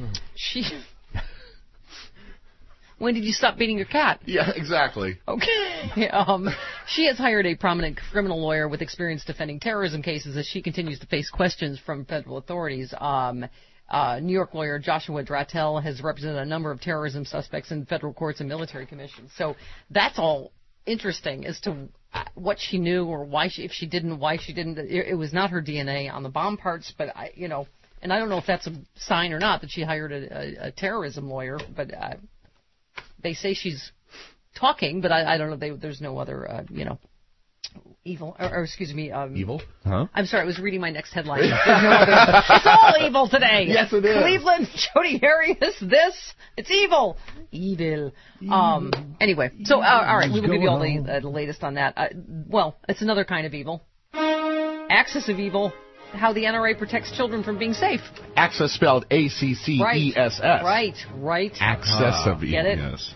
[SPEAKER 1] when did you stop beating your cat?
[SPEAKER 2] Yeah, exactly.
[SPEAKER 1] Okay. She has hired a prominent criminal lawyer with experience defending terrorism cases as she continues to face questions from federal authorities. New York lawyer Joshua Drattel has represented a number of terrorism suspects in federal courts and military commissions. So that's all interesting as to what she knew or why if she didn't. It was not her DNA on the bomb parts, but and I don't know if that's a sign or not that she hired a terrorism lawyer, but they say she's talking, but I don't know. There's no other, evil, or excuse me.
[SPEAKER 2] Evil?
[SPEAKER 7] Huh?
[SPEAKER 1] I'm sorry, I was reading my next headline. There's no other. It's all evil today.
[SPEAKER 2] Yes, it is.
[SPEAKER 1] Cleveland, Jodi Arias, it's evil. Evil. Anyway, so, all right, we will give you all the latest on that. Well, it's another kind of evil. Axis of evil. How the NRA protects children from being safe.
[SPEAKER 2] Access spelled ACCESS.
[SPEAKER 1] Right.
[SPEAKER 2] Access of evil.
[SPEAKER 1] Get it?
[SPEAKER 2] Yes.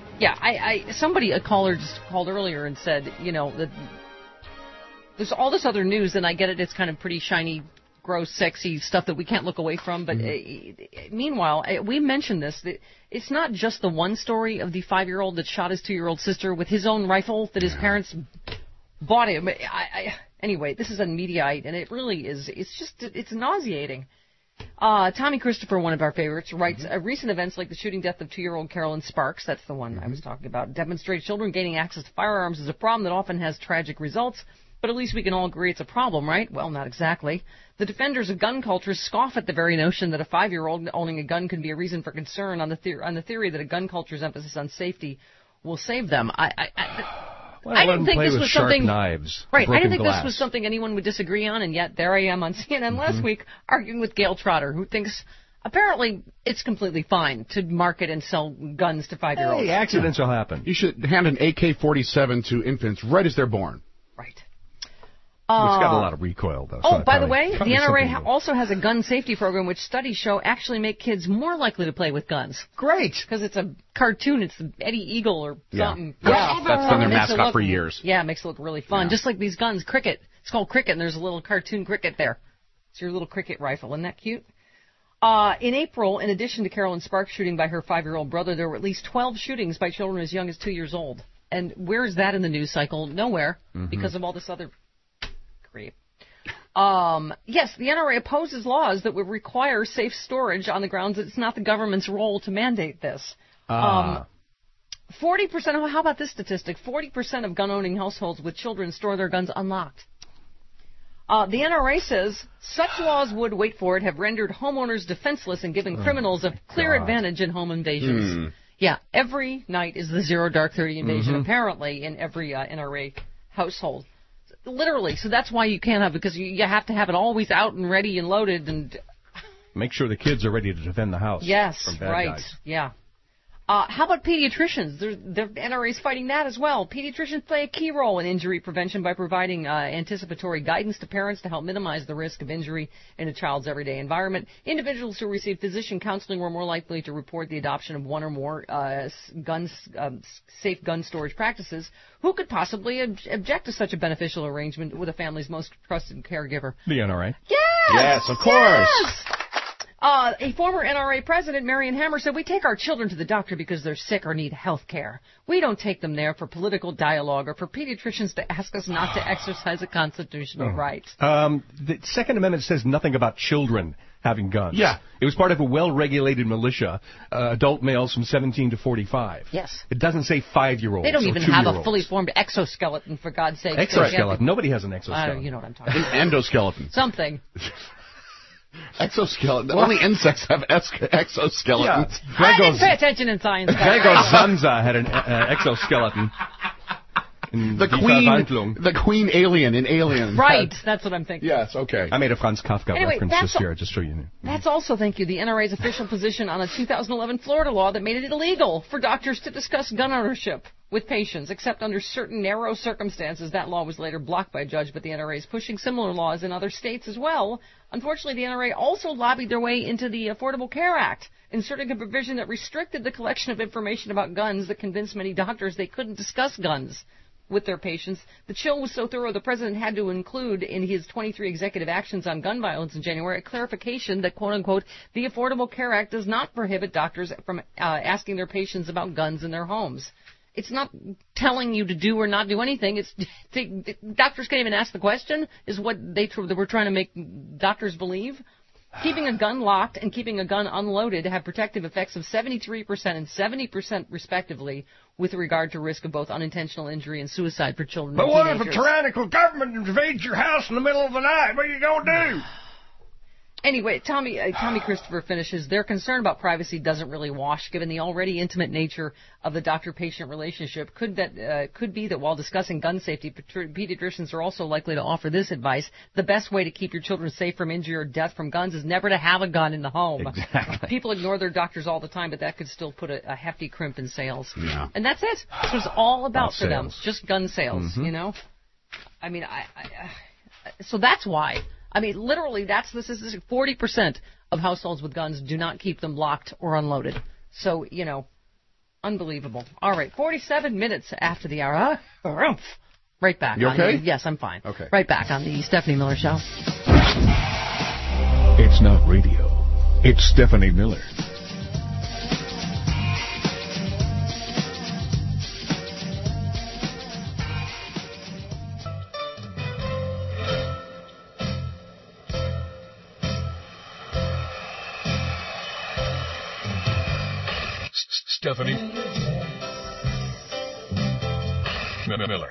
[SPEAKER 1] Yeah, a caller just called earlier and said, that there's all this other news, and I get it, it's kind of pretty shiny, gross, sexy stuff that we can't look away from, but meanwhile, we mentioned this, that it's not just the one story of the 5-year-old that shot his 2-year-old sister with his own rifle that his parents bought him. Anyway, this is on Mediaite, and it really is, it's nauseating. Tommy Christopher, one of our favorites, writes, recent events like the shooting death of 2-year-old Carolyn Sparks, that's the one I was talking about, demonstrate children gaining access to firearms is a problem that often has tragic results, but at least we can all agree it's a problem, right? Well, not exactly. The defenders of gun culture scoff at the very notion that a 5-year-old owning a gun can be a reason for concern on the theory that a gun culture's emphasis on safety will save them. I didn't think this was something.
[SPEAKER 7] Knives,
[SPEAKER 1] right. I didn't think this was something anyone would disagree on, and yet there I am on CNN last week arguing with Gail Trotter, who thinks apparently it's completely fine to market and sell guns to 5-year-olds.
[SPEAKER 7] Hey, accidents will happen.
[SPEAKER 2] You should hand an AK-47 to infants right as they're born.
[SPEAKER 1] Right.
[SPEAKER 7] It's got a lot of recoil, though.
[SPEAKER 1] So by the way, the NRA also has a gun safety program which studies show actually make kids more likely to play with guns.
[SPEAKER 7] Great.
[SPEAKER 1] Because it's a cartoon. It's Eddie Eagle or something.
[SPEAKER 2] Yeah. That's been their mascot for years.
[SPEAKER 1] Yeah, it makes it look really fun. Yeah. Just like these guns. Cricket. It's called Cricket, and there's a little cartoon cricket there. It's your little cricket rifle. Isn't that cute? In April, in addition to Carolyn Sparks shooting by her 5-year-old brother, there were at least 12 shootings by children as young as 2 years old. And where is that in the news cycle? Nowhere, because of all this other creep. Yes, the NRA opposes laws that would require safe storage on the grounds that it's not the government's role to mandate this. 40%, how about this statistic? 40% of gun-owning households with children store their guns unlocked. The NRA says such laws would, wait for it, have rendered homeowners defenseless and given criminals a clear advantage in home invasions. Yeah, every night is the Zero Dark 30 invasion, apparently, in every NRA household. Literally, so that's why you can't have it, because you have to have it always out and ready and loaded. And
[SPEAKER 7] make sure the kids are ready to defend the house.
[SPEAKER 1] Yes,
[SPEAKER 7] from bad
[SPEAKER 1] right,
[SPEAKER 7] guys.
[SPEAKER 1] Yeah. How about pediatricians? The NRA's fighting that as well. Pediatricians play a key role in injury prevention by providing anticipatory guidance to parents to help minimize the risk of injury in a child's everyday environment. Individuals who receive physician counseling were more likely to report the adoption of one or more safe gun storage practices. Who could possibly object to such a beneficial arrangement with a family's most trusted caregiver?
[SPEAKER 7] The NRA.
[SPEAKER 2] Yes, of course.
[SPEAKER 1] Yes! A former NRA president, Marion Hammer, said, we take our children to the doctor because they're sick or need health care. We don't take them there for political dialogue or for pediatricians to ask us not to exercise a constitutional right.
[SPEAKER 7] The Second Amendment says nothing about children having guns.
[SPEAKER 2] Yeah.
[SPEAKER 7] It was part of a well-regulated militia, adult males from 17 to 45.
[SPEAKER 1] Yes.
[SPEAKER 7] It doesn't say 5-year-olds.
[SPEAKER 1] They don't even have a fully formed exoskeleton, for God's sake.
[SPEAKER 7] Exoskeleton. Nobody has an exoskeleton.
[SPEAKER 1] You know what I'm talking about.
[SPEAKER 2] An endoskeleton.
[SPEAKER 1] Something.
[SPEAKER 2] Exoskeleton. Only insects have exoskeletons.
[SPEAKER 7] Yeah.
[SPEAKER 1] I didn't pay attention in science.
[SPEAKER 7] Gregor Zanza had an exoskeleton.
[SPEAKER 2] The Queen alien in Alien.
[SPEAKER 1] Right, that's what I'm thinking.
[SPEAKER 2] Yes, okay.
[SPEAKER 7] I made a Franz Kafka reference this year, just so you knew.
[SPEAKER 1] That's also, thank you, the NRA's official position on a 2011 Florida law that made it illegal for doctors to discuss gun ownership with patients, except under certain narrow circumstances. That law was later blocked by a judge, but the NRA is pushing similar laws in other states as well. Unfortunately, the NRA also lobbied their way into the Affordable Care Act, inserting a provision that restricted the collection of information about guns that convinced many doctors they couldn't discuss guns with their patients. The chill was so thorough the president had to include in his 23 executive actions on gun violence in January a clarification that, quote-unquote, the Affordable Care Act does not prohibit doctors from asking their patients about guns in their homes. It's not telling you to do or not do anything. Doctors can't even ask the question, is what they were trying to make doctors believe. Keeping a gun locked and keeping a gun unloaded have protective effects of 73% and 70% respectively with regard to risk of both unintentional injury and suicide for children and teenagers.
[SPEAKER 7] But what if a tyrannical government invades your house in the middle of the night? What are you going to do?
[SPEAKER 1] Anyway, Tommy Christopher finishes, their concern about privacy doesn't really wash, given the already intimate nature of the doctor-patient relationship. Could be that while discussing gun safety, pediatricians are also likely to offer this advice: the best way to keep your children safe from injury or death from guns is never to have a gun in the home.
[SPEAKER 7] Exactly.
[SPEAKER 1] People ignore their doctors all the time, but that could still put a hefty crimp in sales.
[SPEAKER 2] Yeah.
[SPEAKER 1] And that's it. That's what it's all about for them.
[SPEAKER 7] Sales.
[SPEAKER 1] Just gun sales, you know? I mean, so that's why. I mean, literally, this is 40% of households with guns do not keep them locked or unloaded. So, you know, unbelievable. All right, 47 minutes after the hour. Right back.
[SPEAKER 2] You okay?
[SPEAKER 1] Yes, I'm fine.
[SPEAKER 2] Okay.
[SPEAKER 1] Right back on the Stephanie Miller Show.
[SPEAKER 14] It's not radio. It's Stephanie Miller. Stephanie Miller.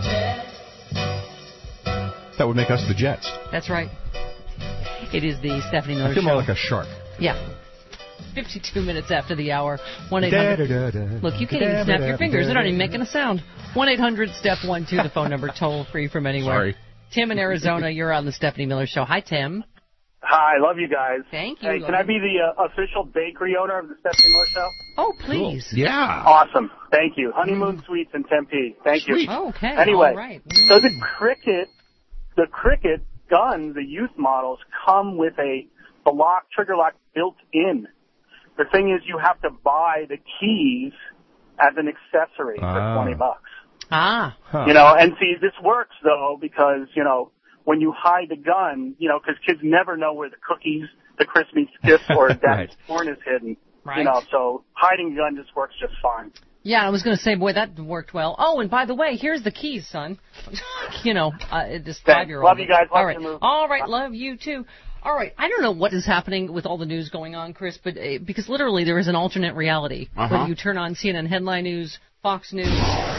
[SPEAKER 7] That would make us the Jets.
[SPEAKER 1] That's right. It is the Stephanie Miller Show.
[SPEAKER 7] I feel more like a shark.
[SPEAKER 1] Yeah. 52 minutes after the hour. 1-800. Look, you can't even snap your fingers. They're not even making a sound. 1-800-STEP-12, the phone number, toll free from anywhere.
[SPEAKER 2] Sorry.
[SPEAKER 1] Tim in Arizona, you're on the Stephanie Miller Show. Hi, Tim.
[SPEAKER 11] Hi, love you guys.
[SPEAKER 1] Thank you.
[SPEAKER 11] Hey, can I be the official bakery owner of the Stephanie Miller Show?
[SPEAKER 1] Oh, please.
[SPEAKER 2] Cool. Yeah.
[SPEAKER 11] Awesome. Thank you. Honeymoon Suites in Tempe. Thank you.
[SPEAKER 1] Oh, okay.
[SPEAKER 11] Anyway,
[SPEAKER 1] all right.
[SPEAKER 11] So the Cricket guns, the youth models, come with a trigger lock built in. The thing is, you have to buy the keys as an accessory for $20.
[SPEAKER 1] Ah.
[SPEAKER 11] Huh. You know, and see, this works though because, you know, when you hide the gun, you know, because kids never know where the cookies, the Christmas gifts, or dad's porn is hidden.
[SPEAKER 1] Right.
[SPEAKER 11] You know, so hiding a gun just works just fine.
[SPEAKER 1] Yeah, I was going to say, boy, that worked well. Oh, and by the way, here's the keys, son. You know, this 5-year-old.
[SPEAKER 11] Love you guys.
[SPEAKER 1] All right. All right, love you too. All right, I don't know what is happening with all the news going on, Chris, but because literally there is an alternate reality. Whether you turn on CNN Headline News, Fox News,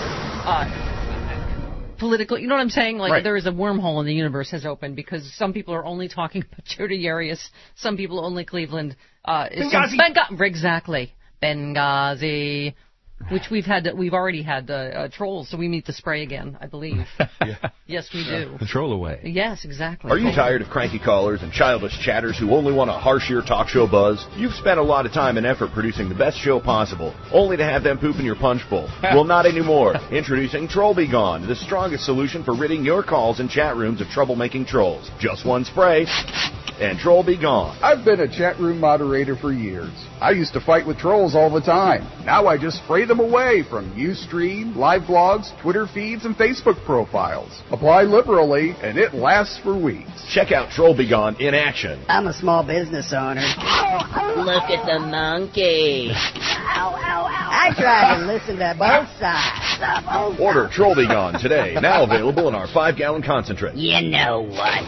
[SPEAKER 1] political, you know what I'm saying? Like there is a wormhole in the universe has opened because some people are only talking about Jody Arias, some people only Cleveland.
[SPEAKER 7] Benghazi.
[SPEAKER 1] Exactly. Benghazi. Which we've already had trolls, so we need to spray again, I believe.
[SPEAKER 7] Yeah.
[SPEAKER 1] Yes, we do.
[SPEAKER 7] The troll away.
[SPEAKER 1] Yes, exactly.
[SPEAKER 12] Are you tired of cranky callers and childish chatters who only want to harsh your talk show buzz? You've spent a lot of time and effort producing the best show possible, only to have them poop in your punch bowl. Well, not anymore. Introducing Troll Be Gone, the strongest solution for ridding your calls and chat rooms of troublemaking trolls. Just one spray, and Troll Be Gone.
[SPEAKER 23] I've been a chat room moderator for years. I used to fight with trolls all the time. Now I just spray them away from Ustream, live blogs, Twitter feeds, and Facebook profiles. Apply liberally, and it lasts for weeks.
[SPEAKER 12] Check out Troll Be Gone in action.
[SPEAKER 24] I'm a small business owner.
[SPEAKER 25] Look at the monkey.
[SPEAKER 24] I try to listen to both sides.
[SPEAKER 12] Order Troll Be Gone today. Now available in our 5-gallon concentrate.
[SPEAKER 25] You know what?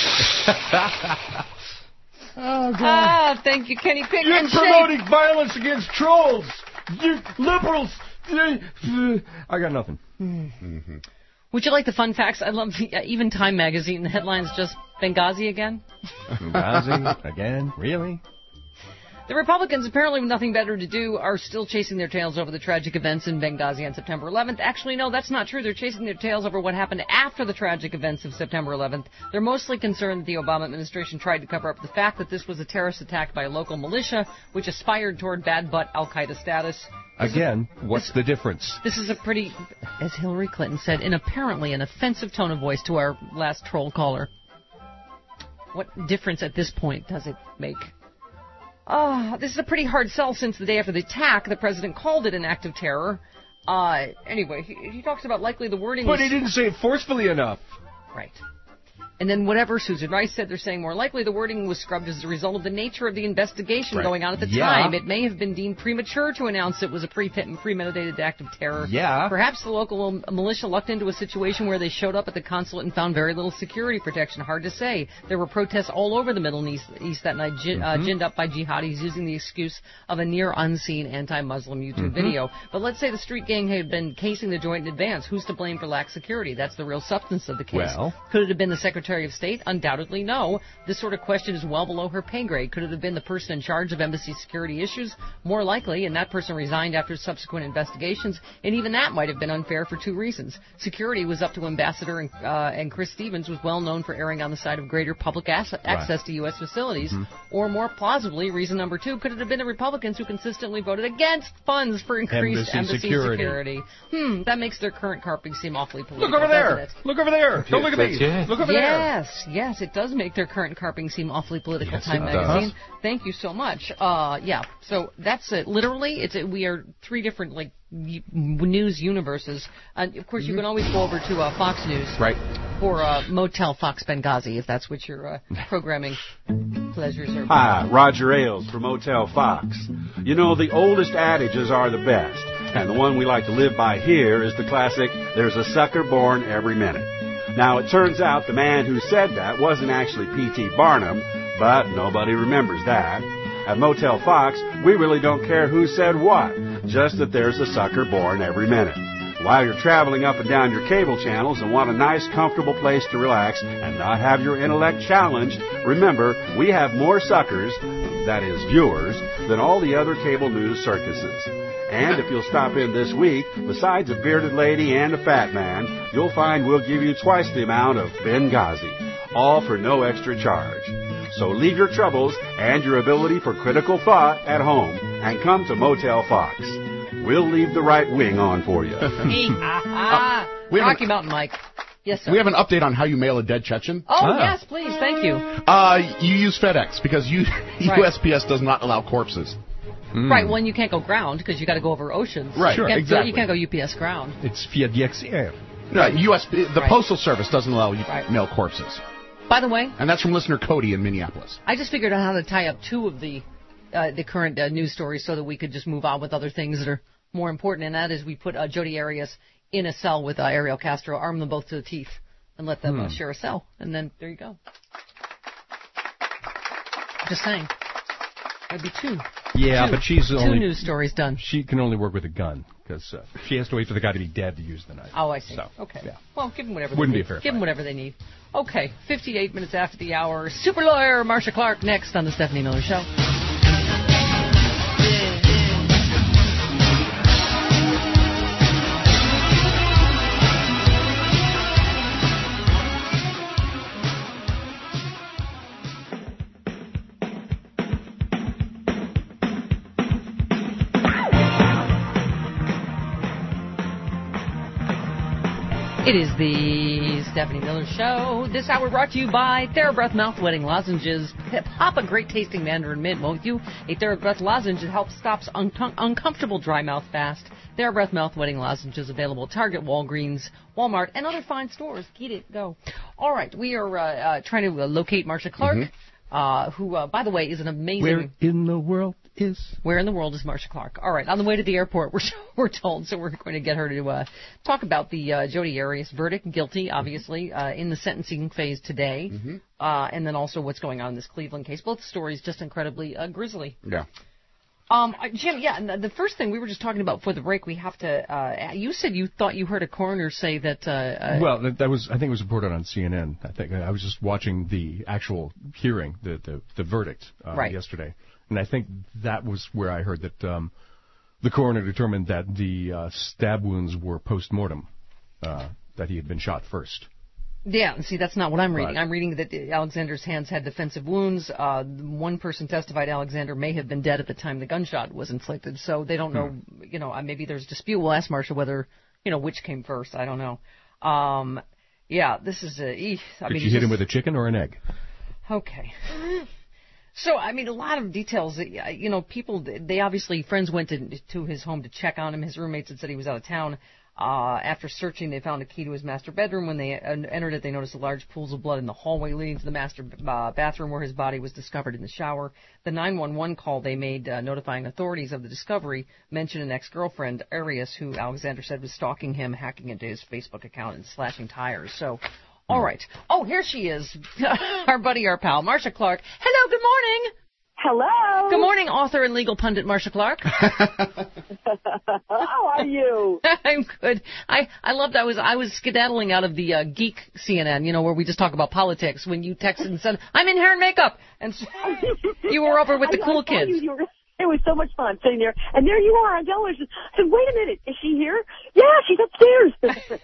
[SPEAKER 1] Oh, God. Thank you, Kenny Pickett.
[SPEAKER 7] You're promoting violence against trolls. You liberals. I got nothing.
[SPEAKER 1] Mm-hmm. Would you like the fun facts? I love even Time Magazine. The headline's just Benghazi again.
[SPEAKER 7] Benghazi again? Really?
[SPEAKER 1] The Republicans, apparently with nothing better to do, are still chasing their tails over the tragic events in Benghazi on September 11th. Actually, no, that's not true. They're chasing their tails over what happened after the tragic events of September 11th. They're mostly concerned that the Obama administration tried to cover up the fact that this was a terrorist attack by a local militia, which aspired toward bad butt al-Qaeda status.
[SPEAKER 7] Again, what's the difference?
[SPEAKER 1] This is a pretty, as Hillary Clinton said, in apparently an offensive tone of voice to our last troll caller. What difference at this point does it make? This is a pretty hard sell since the day after the attack, the president called it an act of terror. Anyway, he talks about likely the wording
[SPEAKER 7] But he didn't say it forcefully enough.
[SPEAKER 1] Right. And then whatever Susan Rice said, they're saying more likely the wording was scrubbed as a result of the nature of the investigation going on at the time. It may have been deemed premature to announce it was a premeditated act of terror.
[SPEAKER 7] Yeah.
[SPEAKER 1] Perhaps the local militia lucked into a situation where they showed up at the consulate and found very little security protection. Hard to say. There were protests all over the Middle East that night, ginned up by jihadis using the excuse of a near-unseen anti-Muslim YouTube video. But let's say the street gang had been casing the joint in advance. Who's to blame for lax security? That's the real substance of the case.
[SPEAKER 7] Well,
[SPEAKER 1] could it have been the Secretary of State? Undoubtedly no. This sort of question is well below her pay grade. Could it have been the person in charge of embassy security issues? More likely, and that person resigned after subsequent investigations, and even that might have been unfair for two reasons. Security was up to Ambassador, and Chris Stevens was well known for erring on the side of greater public access to U.S. facilities. Or more plausibly, reason number two, could it have been the Republicans who consistently voted against funds for increased embassy security? That makes their current carping seem awfully political.
[SPEAKER 7] Look over there! Look over there! Don't look at me! Look over there!
[SPEAKER 1] Yes, it does make their current carping seem awfully political. Yes, Time magazine. Thank you so much. So that's it. Literally, we are three different news universes. And of course, you can always go over to Fox News,
[SPEAKER 2] right,
[SPEAKER 1] for Motel Fox Benghazi, if that's what your programming pleasures are.
[SPEAKER 13] Hi, Roger Ailes from Motel Fox. You know, the oldest adages are the best, and the one we like to live by here is the classic, "There's a sucker born every minute." Now, it turns out the man who said that wasn't actually P.T. Barnum, but nobody remembers that. At Motel Fox, we really don't care who said what, just that there's a sucker born every minute. While you're traveling up and down your cable channels and want a nice, comfortable place to relax and not have your intellect challenged, remember, we have more suckers, that is, viewers, than all the other cable news circuses. And if you'll stop in this week, besides a bearded lady and a fat man, you'll find we'll give you twice the amount of Benghazi, all for no extra charge. So leave your troubles and your ability for critical thought at home and come to Motel Fox. We'll leave the right wing on for you.
[SPEAKER 1] Rocky Mountain Mike. Yes, sir.
[SPEAKER 2] We have an update on how you mail a dead Chechen.
[SPEAKER 1] Yes, please. Thank you.
[SPEAKER 2] You use FedEx because USPS does not allow corpses.
[SPEAKER 1] Right, well, you can't go ground because you got to go over oceans.
[SPEAKER 2] Right, sure, exactly.
[SPEAKER 1] You can't go UPS ground.
[SPEAKER 7] It's via DXR.
[SPEAKER 2] No, the Postal Service doesn't allow you to mail corpses.
[SPEAKER 1] By the way,
[SPEAKER 2] and that's from listener Cody in Minneapolis.
[SPEAKER 1] I just figured out how to tie up two of the current news stories so that we could just move on with other things that are more important, and that is we put Jodi Arias in a cell with Ariel Castro, arm them both to the teeth, and let them share a cell, and then there you go. Just saying. That'd be two.
[SPEAKER 7] Yeah, but she's
[SPEAKER 1] two
[SPEAKER 7] only...
[SPEAKER 1] news stories done.
[SPEAKER 7] She can only work with a gun, because she has to wait for the guy to be dead to use the knife.
[SPEAKER 1] Oh, I see.
[SPEAKER 7] So,
[SPEAKER 1] okay.
[SPEAKER 7] Yeah.
[SPEAKER 1] Well, give them whatever
[SPEAKER 7] Wouldn't
[SPEAKER 1] they
[SPEAKER 7] be
[SPEAKER 1] need.
[SPEAKER 7] a fair
[SPEAKER 1] Give them whatever they need. Okay, 58 minutes after the hour. Super lawyer Marsha Clark next on the Stephanie Miller Show. It is the Stephanie Miller Show. This hour brought to you by TheraBreath Mouth Wetting Lozenges. Pop a great tasting Mandarin mint, won't you? A TheraBreath lozenge that helps stop uncomfortable dry mouth fast. TheraBreath Mouth Wetting Lozenges available at Target, Walgreens, Walmart, and other fine stores. Get it, go. All right, we are trying to locate Marsha Clark, who, by the way, is an amazing...
[SPEAKER 7] Where in the world is
[SPEAKER 1] Marsha Clark? All right, on the way to the airport, we're told, so we're going to get her to talk about the Jodi Arias verdict, guilty, obviously, in the sentencing phase today, and then also what's going on in this Cleveland case. Both stories just incredibly grisly.
[SPEAKER 2] Yeah.
[SPEAKER 1] Jim, and the first thing we were just talking about before the break, we have to. You said you thought you heard a coroner say that.
[SPEAKER 7] Well, that was. I think it was reported on CNN. I think I was just watching the actual hearing, the verdict yesterday. And I think that was where I heard that the coroner determined that the stab wounds were post-mortem, that he had been shot first.
[SPEAKER 1] Yeah, and see, that's not what I'm reading.
[SPEAKER 7] Right.
[SPEAKER 1] I'm reading that Alexander's hands had defensive wounds. One person testified Alexander may have been dead at the time the gunshot was inflicted, so they don't know, maybe there's a dispute. We'll ask Marcia whether, which came first. I don't know. Yeah, this is Did
[SPEAKER 7] she hit him with a chicken or an egg?
[SPEAKER 1] Okay. So, a lot of details. People, friends went to his home to check on him. His roommates had said he was out of town. After searching, they found a key to his master bedroom. When they entered it, they noticed large pools of blood in the hallway leading to the master bathroom where his body was discovered in the shower. The 911 call they made notifying authorities of the discovery mentioned an ex-girlfriend, Arias, who Alexander said was stalking him, hacking into his Facebook account, and slashing tires. So, all right. Oh, here she is, our pal, Marcia Clark. Hello, good morning.
[SPEAKER 15] Hello.
[SPEAKER 1] Good morning, author and legal pundit Marcia Clark.
[SPEAKER 15] How are you?
[SPEAKER 1] I'm good. I loved. I was skedaddling out of the geek CNN, where we just talk about politics. When you texted and said, "I'm in hair and makeup," and so you were over with the cool kids.
[SPEAKER 15] It was so much fun sitting there, and there you are on television. I said, "Wait a minute, is she here?" Yeah, she's upstairs.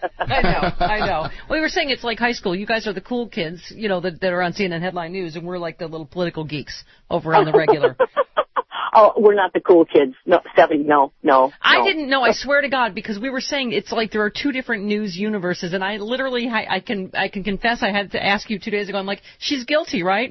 [SPEAKER 1] I know. We were saying it's like high school. You guys are the cool kids, that are on CNN Headline News, and we're like the little political geeks over on the regular.
[SPEAKER 15] Oh, we're not the cool kids. No, Stephanie, no.
[SPEAKER 1] I didn't know, I swear to God, because we were saying it's like there are two different news universes, and I literally, I can confess I had to ask you 2 days ago, I'm like, she's guilty, right?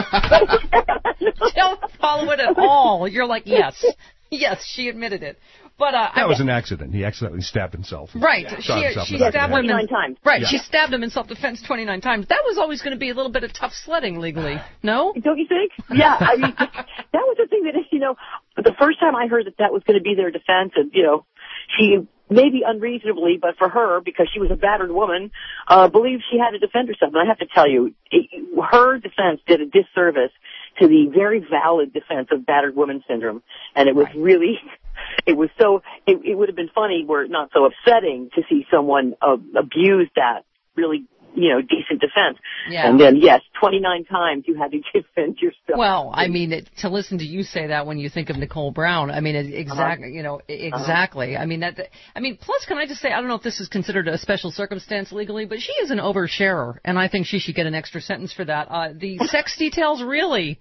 [SPEAKER 1] Don't follow it at all. You're like, yes, she admitted it. But
[SPEAKER 7] that was an accident. He accidentally stabbed himself.
[SPEAKER 15] Right.
[SPEAKER 1] She stabbed him
[SPEAKER 15] 29 times.
[SPEAKER 1] Right. Yeah. She stabbed him in self-defense 29 times. That was always going to be a little bit of tough sledding legally. No?
[SPEAKER 15] Don't you think? Yeah. That was the thing that the first time I heard that was going to be their defense, and she maybe unreasonably, but for her, because she was a battered woman, believed she had to defend herself. And I have to tell you, her defense did a disservice to the very valid defense of battered woman syndrome, and it was really. It was it would have been funny were it not so upsetting to see someone abuse that really, decent defense. Yeah. And then, yes, 29 times you had to defend yourself.
[SPEAKER 1] Well, to listen to you say that when you think of Nicole Brown, exactly, exactly. Plus, can I just say, I don't know if this is considered a special circumstance legally, but she is an oversharer, and I think she should get an extra sentence for that. The sex details really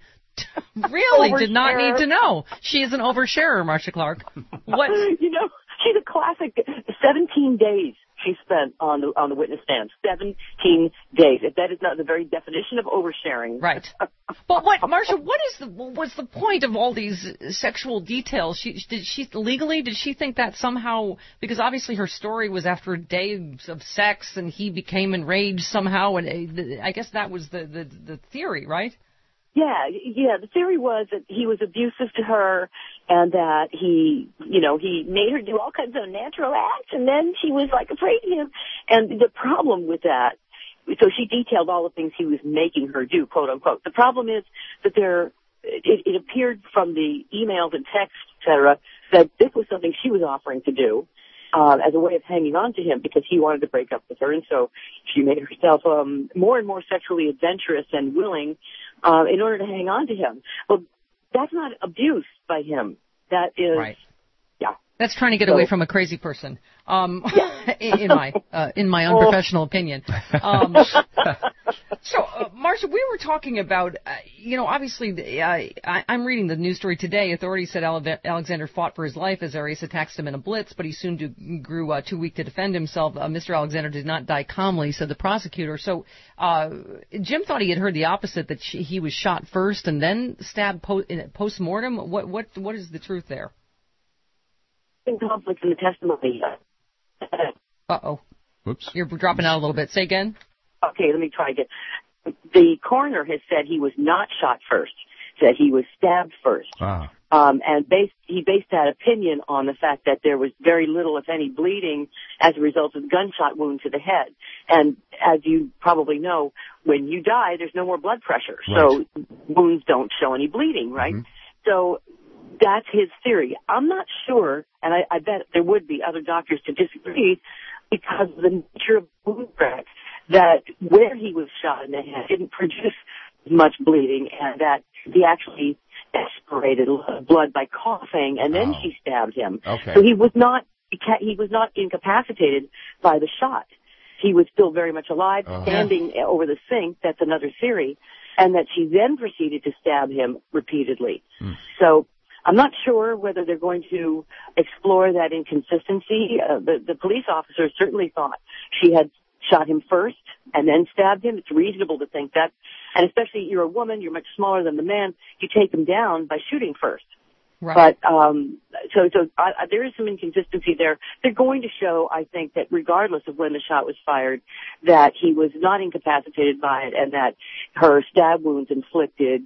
[SPEAKER 1] did not need to know. She is an oversharer, Marcia Clark. What?
[SPEAKER 15] She's a classic. 17 days she spent on the witness stand. 17 days. If that is not the very definition of oversharing.
[SPEAKER 1] Right. But Marcia, what's the point of all these sexual details? Did she think that somehow, because obviously her story was after days of sex and he became enraged somehow, and I guess that was the theory, right?
[SPEAKER 15] Yeah. The theory was that he was abusive to her, and that he made her do all kinds of unnatural acts, and then she was afraid of him. And the problem with that, so she detailed all the things he was making her do, quote unquote. The problem is that it appeared from the emails and texts, etc., that this was something she was offering to do. As a way of hanging on to him, because he wanted to break up with her, and so she made herself more and more sexually adventurous and willing in order to hang on to him. Well, that's not abuse by him. That is,
[SPEAKER 1] right.
[SPEAKER 15] Yeah.
[SPEAKER 1] That's trying to get away from a crazy person. In my unprofessional opinion. So, Marcia, we were talking about, obviously, I'm reading the news story today. Authorities said Alexander fought for his life as Arias attacked him in a blitz, but he soon grew too weak to defend himself. Mr. Alexander did not die calmly, said the prosecutor. So, Jim thought he had heard the opposite, that he was shot first and then stabbed post-mortem. What is the truth there?
[SPEAKER 15] Conflict in the testimony.
[SPEAKER 1] Uh-oh.
[SPEAKER 7] Whoops.
[SPEAKER 1] You're dropping out a little bit. Say again.
[SPEAKER 15] Okay, let me try again. The coroner has said he was not shot first, said he was stabbed first.
[SPEAKER 7] Ah.
[SPEAKER 15] And he based that opinion on the fact that there was very little, if any, bleeding as a result of the gunshot wound to the head. And as you probably know, when you die, there's no more blood pressure. Right. So wounds don't show any bleeding, right? Mm-hmm. So that's his theory. I'm not sure, and I bet there would be other doctors to disagree, because of the nature of wound cracks, that where he was shot in the head didn't produce much bleeding, and that he actually aspirated blood by coughing, and then she stabbed him.
[SPEAKER 2] Okay.
[SPEAKER 15] So he was not incapacitated by the shot. He was still very much alive, standing over the sink. That's another theory. And that she then proceeded to stab him repeatedly. So I'm not sure whether they're going to explore that inconsistency. The police officer certainly thought she had shot him first and then stabbed him. It's reasonable to think that. And especially you're a woman, you're much smaller than the man, you take him down by shooting first.
[SPEAKER 1] Right.
[SPEAKER 15] But there is some inconsistency there. They're going to show, I think, that regardless of when the shot was fired, that he was not incapacitated by it, and that her stab wounds inflicted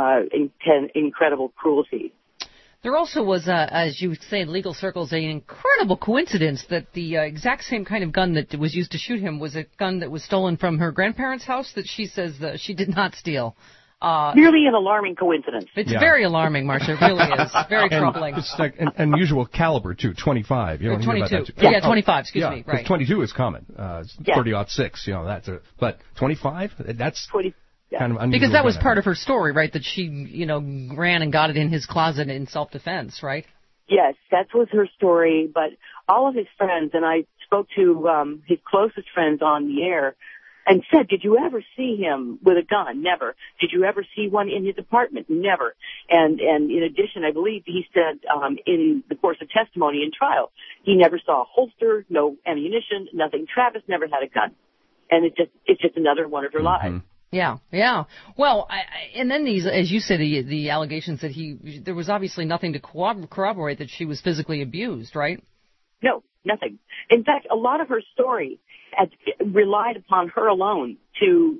[SPEAKER 15] incredible cruelty.
[SPEAKER 1] There also was, as you say in legal circles, an incredible coincidence that the exact same kind of gun that was used to shoot him was a gun that was stolen from her grandparents' house that she says that she did not steal.
[SPEAKER 15] Merely an alarming coincidence.
[SPEAKER 1] It's very alarming, Marcia. It really is. Very troubling.
[SPEAKER 7] It's like an unusual caliber, too, 25. You don't
[SPEAKER 1] 22.
[SPEAKER 7] Hear about that.
[SPEAKER 1] Yeah, 25, excuse me. Right.
[SPEAKER 7] 22 is common. 30-06, you know, that's but 25? That's
[SPEAKER 15] 20.
[SPEAKER 7] Kind of unusual.
[SPEAKER 1] Because that was part of her story, right? That she, ran and got it in his closet in self-defense, right?
[SPEAKER 15] Yes, that was her story. But all of his friends, and I spoke to his closest friends on the air, and said, did you ever see him with a gun? Never. Did you ever see one in his apartment? Never. And in addition, I believe he said in the course of testimony in trial, he never saw a holster, no ammunition, nothing. Travis never had a gun. And it's just another one of her lies.
[SPEAKER 1] Yeah, yeah. Well, and then these, as you said, the allegations that there was obviously nothing to corroborate that she was physically abused, right?
[SPEAKER 15] No, nothing. In fact, a lot of her story relied upon her alone to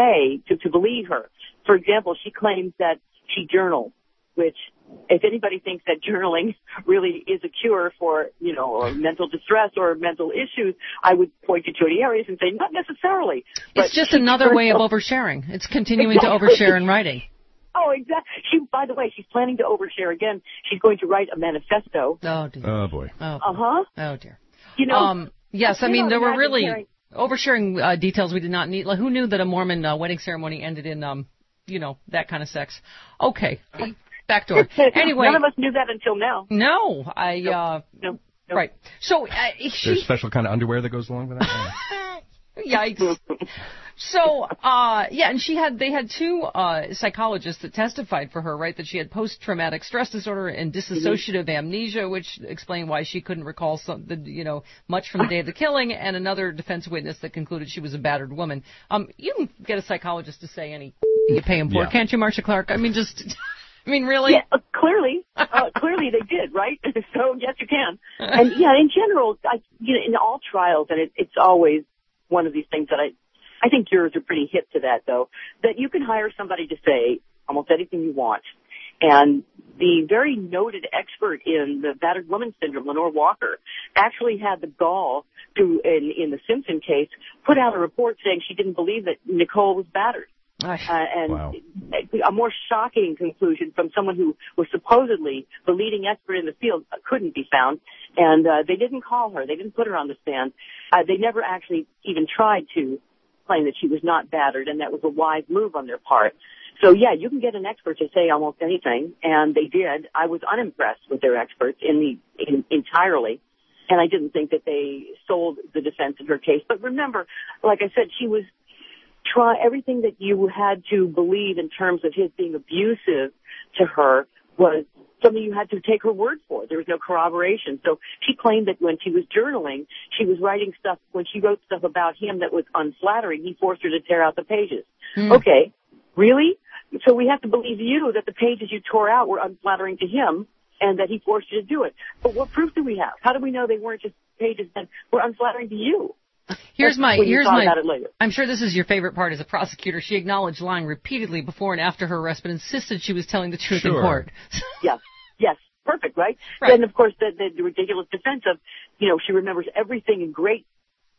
[SPEAKER 15] believe her. For example, she claims that she journaled, which, if anybody thinks that journaling really is a cure for, or mental distress or mental issues, I would point to Jodi Arias and say, not necessarily.
[SPEAKER 1] It's just another way of oversharing. It's continuing to overshare in writing.
[SPEAKER 15] Oh, exactly. By the way, she's planning to overshare again. She's going to write a manifesto.
[SPEAKER 1] Oh, dear.
[SPEAKER 7] Oh, boy.
[SPEAKER 1] Oh, oh dear. Yes, I mean, there were really oversharing details we did not need. Like, who knew that a Mormon wedding ceremony ended in, that kind of sex? Okay. Backdoor. Anyway.
[SPEAKER 15] None of us knew that until now.
[SPEAKER 1] No.
[SPEAKER 15] No.
[SPEAKER 1] Right. So,
[SPEAKER 7] there's a special kind of underwear that goes along with that?
[SPEAKER 1] Yikes. So, and they had two psychologists that testified for her, right, that she had post-traumatic stress disorder and dissociative amnesia, which explained why she couldn't recall much from the day of the killing, and another defense witness that concluded she was a battered woman. You can get a psychologist to say anything you pay him for, can't you, Marcia Clark? I mean, really?
[SPEAKER 15] Yeah, clearly they did, right? So, yes, you can. And, in general, in all trials, and it's always one of these things that I think jurors are pretty hip to that, though, that you can hire somebody to say almost anything you want. And the very noted expert in the battered woman syndrome, Lenore Walker, actually had the gall to, in the Simpson case, put out a report saying she didn't believe that Nicole was battered.
[SPEAKER 7] Wow.
[SPEAKER 15] A more shocking conclusion from someone who was supposedly the leading expert in the field couldn't be found. And they didn't call her. They didn't put her on the stand. They never actually even tried to claim that she was not battered, and that was a wise move on their part. So, you can get an expert to say almost anything, and they did. I was unimpressed with their experts entirely, and I didn't think that they sold the defense in her case. But remember, like I said, she was everything that you had to believe in terms of his being abusive to her was something you had to take her word for. There was no corroboration. So she claimed that when she was journaling, she was writing stuff, when she wrote stuff about him that was unflattering, he forced her to tear out the pages. Okay, really? So we have to believe you that the pages you tore out were unflattering to him and that he forced you to do it. But what proof do we have? How do we know they weren't just pages that were unflattering to you?
[SPEAKER 1] Here's my I'm sure this is your favorite part as a prosecutor. She acknowledged lying repeatedly before and after her arrest, but insisted she was telling the truth in court.
[SPEAKER 15] Yes. Perfect, right? Then, of course, the ridiculous defense of, she remembers everything in great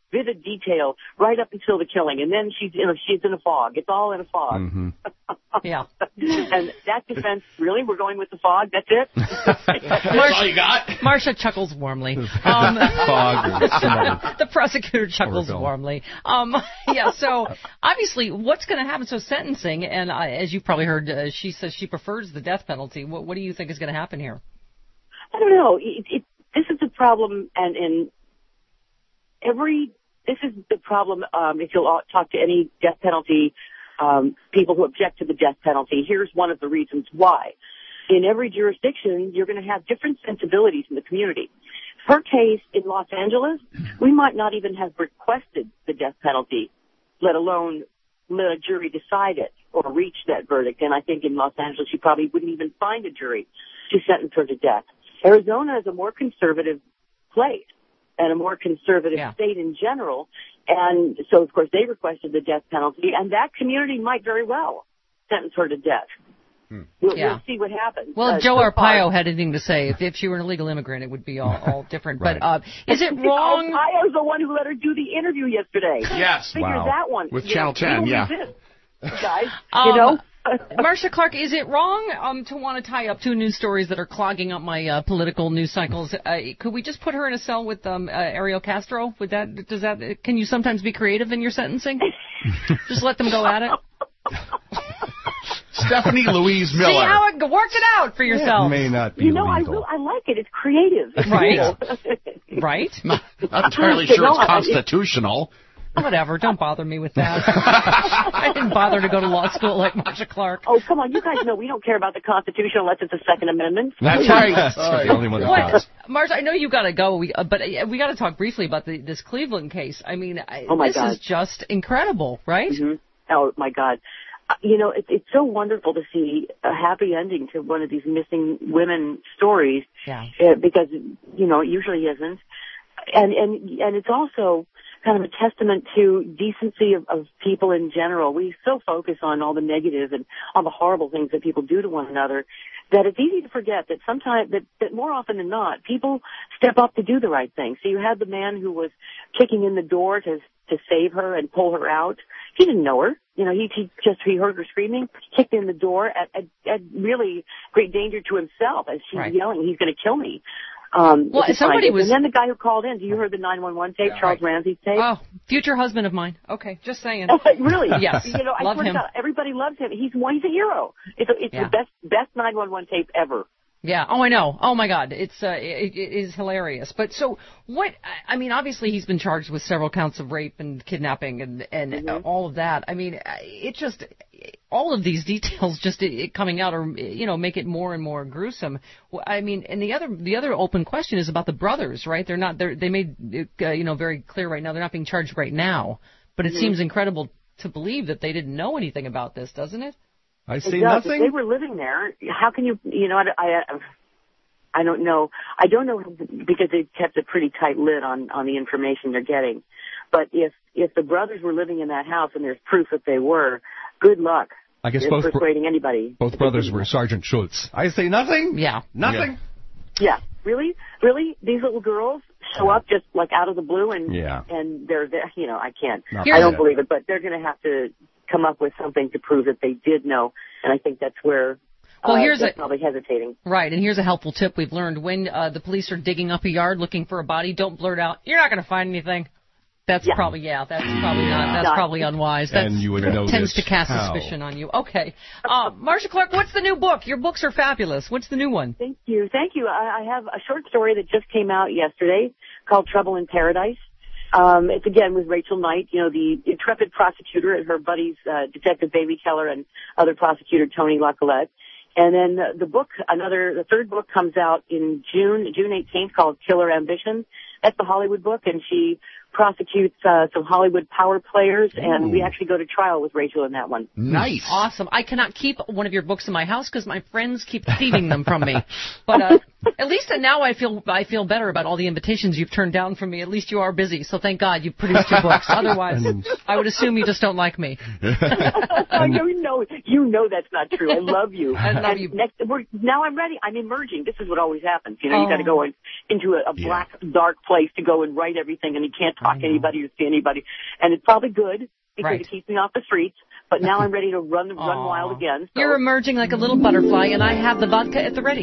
[SPEAKER 15] vivid detail right up until the killing, and then she's in a fog. It's all in a fog.
[SPEAKER 2] Mm-hmm.
[SPEAKER 1] Yeah.
[SPEAKER 15] And that defense, really? We're going with the fog? That's it?
[SPEAKER 2] That's all you got?
[SPEAKER 1] Marcia chuckles warmly. The prosecutor chuckles warmly. Yeah, so obviously what's going to happen? So sentencing, and as you probably heard, she says she prefers the death penalty. What do you think is going to happen here?
[SPEAKER 15] I don't know. This is the problem, this is the problem, if you'll talk to any death penalty people who object to the death penalty. Here's one of the reasons why. In every jurisdiction, you're going to have different sensibilities in the community. Her case in Los Angeles, we might not even have requested the death penalty, let alone let a jury decide it or reach that verdict. And I think in Los Angeles, you probably wouldn't even find a jury to sentence her to death. Arizona is a more conservative place and a more conservative state in general. And so, of course, they requested the death penalty, and that community might very well sentence her to death. We'll see what happens.
[SPEAKER 1] Well, Joe Arpaio had anything to say. If she were an illegal immigrant, it would be all different.
[SPEAKER 7] Right.
[SPEAKER 1] But is it wrong?
[SPEAKER 15] Arpaio's the one who let her do the interview yesterday.
[SPEAKER 2] Yes.
[SPEAKER 15] Figure that one.
[SPEAKER 2] With Channel 10,
[SPEAKER 15] Guys,
[SPEAKER 1] Marcia Clark, is it wrong to want to tie up two news stories that are clogging up my political news cycles? Could we just put her in a cell with Ariel Castro? Can you sometimes be creative in your sentencing? Just let them go at it?
[SPEAKER 2] Stephanie Louise Miller.
[SPEAKER 1] See how work it out for yourself.
[SPEAKER 7] It may not be legal.
[SPEAKER 15] I like it. It's creative.
[SPEAKER 1] Right. Right?
[SPEAKER 2] Not entirely sure it's constitutional.
[SPEAKER 1] Whatever. Don't bother me with that. I didn't bother to go to law school like Marcia Clark.
[SPEAKER 15] Oh, come on. You guys know we don't care about the Constitution unless it's a Second Amendment.
[SPEAKER 2] That's right.
[SPEAKER 7] That's the only one that does.
[SPEAKER 1] Marcia, I know you got to go, but we got to talk briefly about this Cleveland case. I mean, this is just incredible, right?
[SPEAKER 15] Mm-hmm. Oh, my God. It's so wonderful to see a happy ending to one of these missing women stories.
[SPEAKER 1] Yeah.
[SPEAKER 15] Because, it usually isn't. And it's also kind of a testament to decency of people in general. We so focus on all the negative and all the horrible things that people do to one another that it's easy to forget that sometimes, that more often than not, people step up to do the right thing. So you had the man who was kicking in the door to save her and pull her out. He didn't know her. He heard her screaming, kicked in the door at really great danger to himself as she's yelling, "He's going to kill me."
[SPEAKER 1] Somebody was.
[SPEAKER 15] And then the guy who called in. Do you heard the 911 tape? Charles Ramsey's tape.
[SPEAKER 1] Oh, future husband of mine. Okay, just saying.
[SPEAKER 15] Really?
[SPEAKER 1] Yes.
[SPEAKER 15] I
[SPEAKER 1] love him.
[SPEAKER 15] Everybody loves him. He's a hero. It's the best 911 tape ever.
[SPEAKER 1] Yeah. Oh, I know. Oh my God. It is hilarious. But so what? I mean, obviously he's been charged with several counts of rape and kidnapping and all of that. I mean, it just all of these details just coming out or make it more and more gruesome. I mean, and the other open question is about the brothers, right? They made it, very clear right now they're not being charged right now. But it seems incredible to believe that they didn't know anything about this, doesn't it?
[SPEAKER 7] I see nothing.
[SPEAKER 15] They were living there. How can you? I don't know. I don't know because they kept a pretty tight lid on the information they're getting. But if the brothers were living in that house and there's proof that they were, good luck.
[SPEAKER 7] I guess
[SPEAKER 15] persuading anybody.
[SPEAKER 7] Both brothers were Sergeant Schultz. I say nothing.
[SPEAKER 1] Yeah.
[SPEAKER 7] Nothing.
[SPEAKER 15] Yeah. Really? These little girls show up just like out of the blue and they're there. I can't. I don't believe it. But they're going to have to come up with something to prove that they did know, and I think that's where they're probably hesitating.
[SPEAKER 1] Right, and here's a helpful tip we've learned. When the police are digging up a yard looking for a body, don't blurt out, "You're not going to find anything." That's probably not. That's probably unwise. That tends to cast suspicion on you. Okay. Marcia Clark, what's the new book? Your books are fabulous. What's the new one?
[SPEAKER 15] Thank you. I have a short story that just came out yesterday called Trouble in Paradise. It's again with Rachel Knight, the intrepid prosecutor and her buddies, Detective Bailey Keller and other prosecutor Tony LaCollette. And then the third book comes out in June 18th called Killer Ambition. That's the Hollywood book, and she prosecutes some Hollywood power players, and we actually go to trial with Rachel in that one.
[SPEAKER 2] Nice.
[SPEAKER 1] Awesome. I cannot keep one of your books in my house because my friends keep thieving them from me. But At least now I feel better about all the invitations you've turned down from me. At least you are busy, so thank God you've produced 2 books. Otherwise, I would assume you just don't like me.
[SPEAKER 15] You know that's not true. I love you.
[SPEAKER 1] I love you.
[SPEAKER 15] Now I'm ready. I'm emerging. This is what always happens. You got to go into a black, dark place to go and write everything, and you can't talk to anybody or see anybody. And it's probably good because it keeps me off the streets. But now I'm ready to run wild again. So.
[SPEAKER 1] You're emerging like a little butterfly, and I have the vodka at the ready.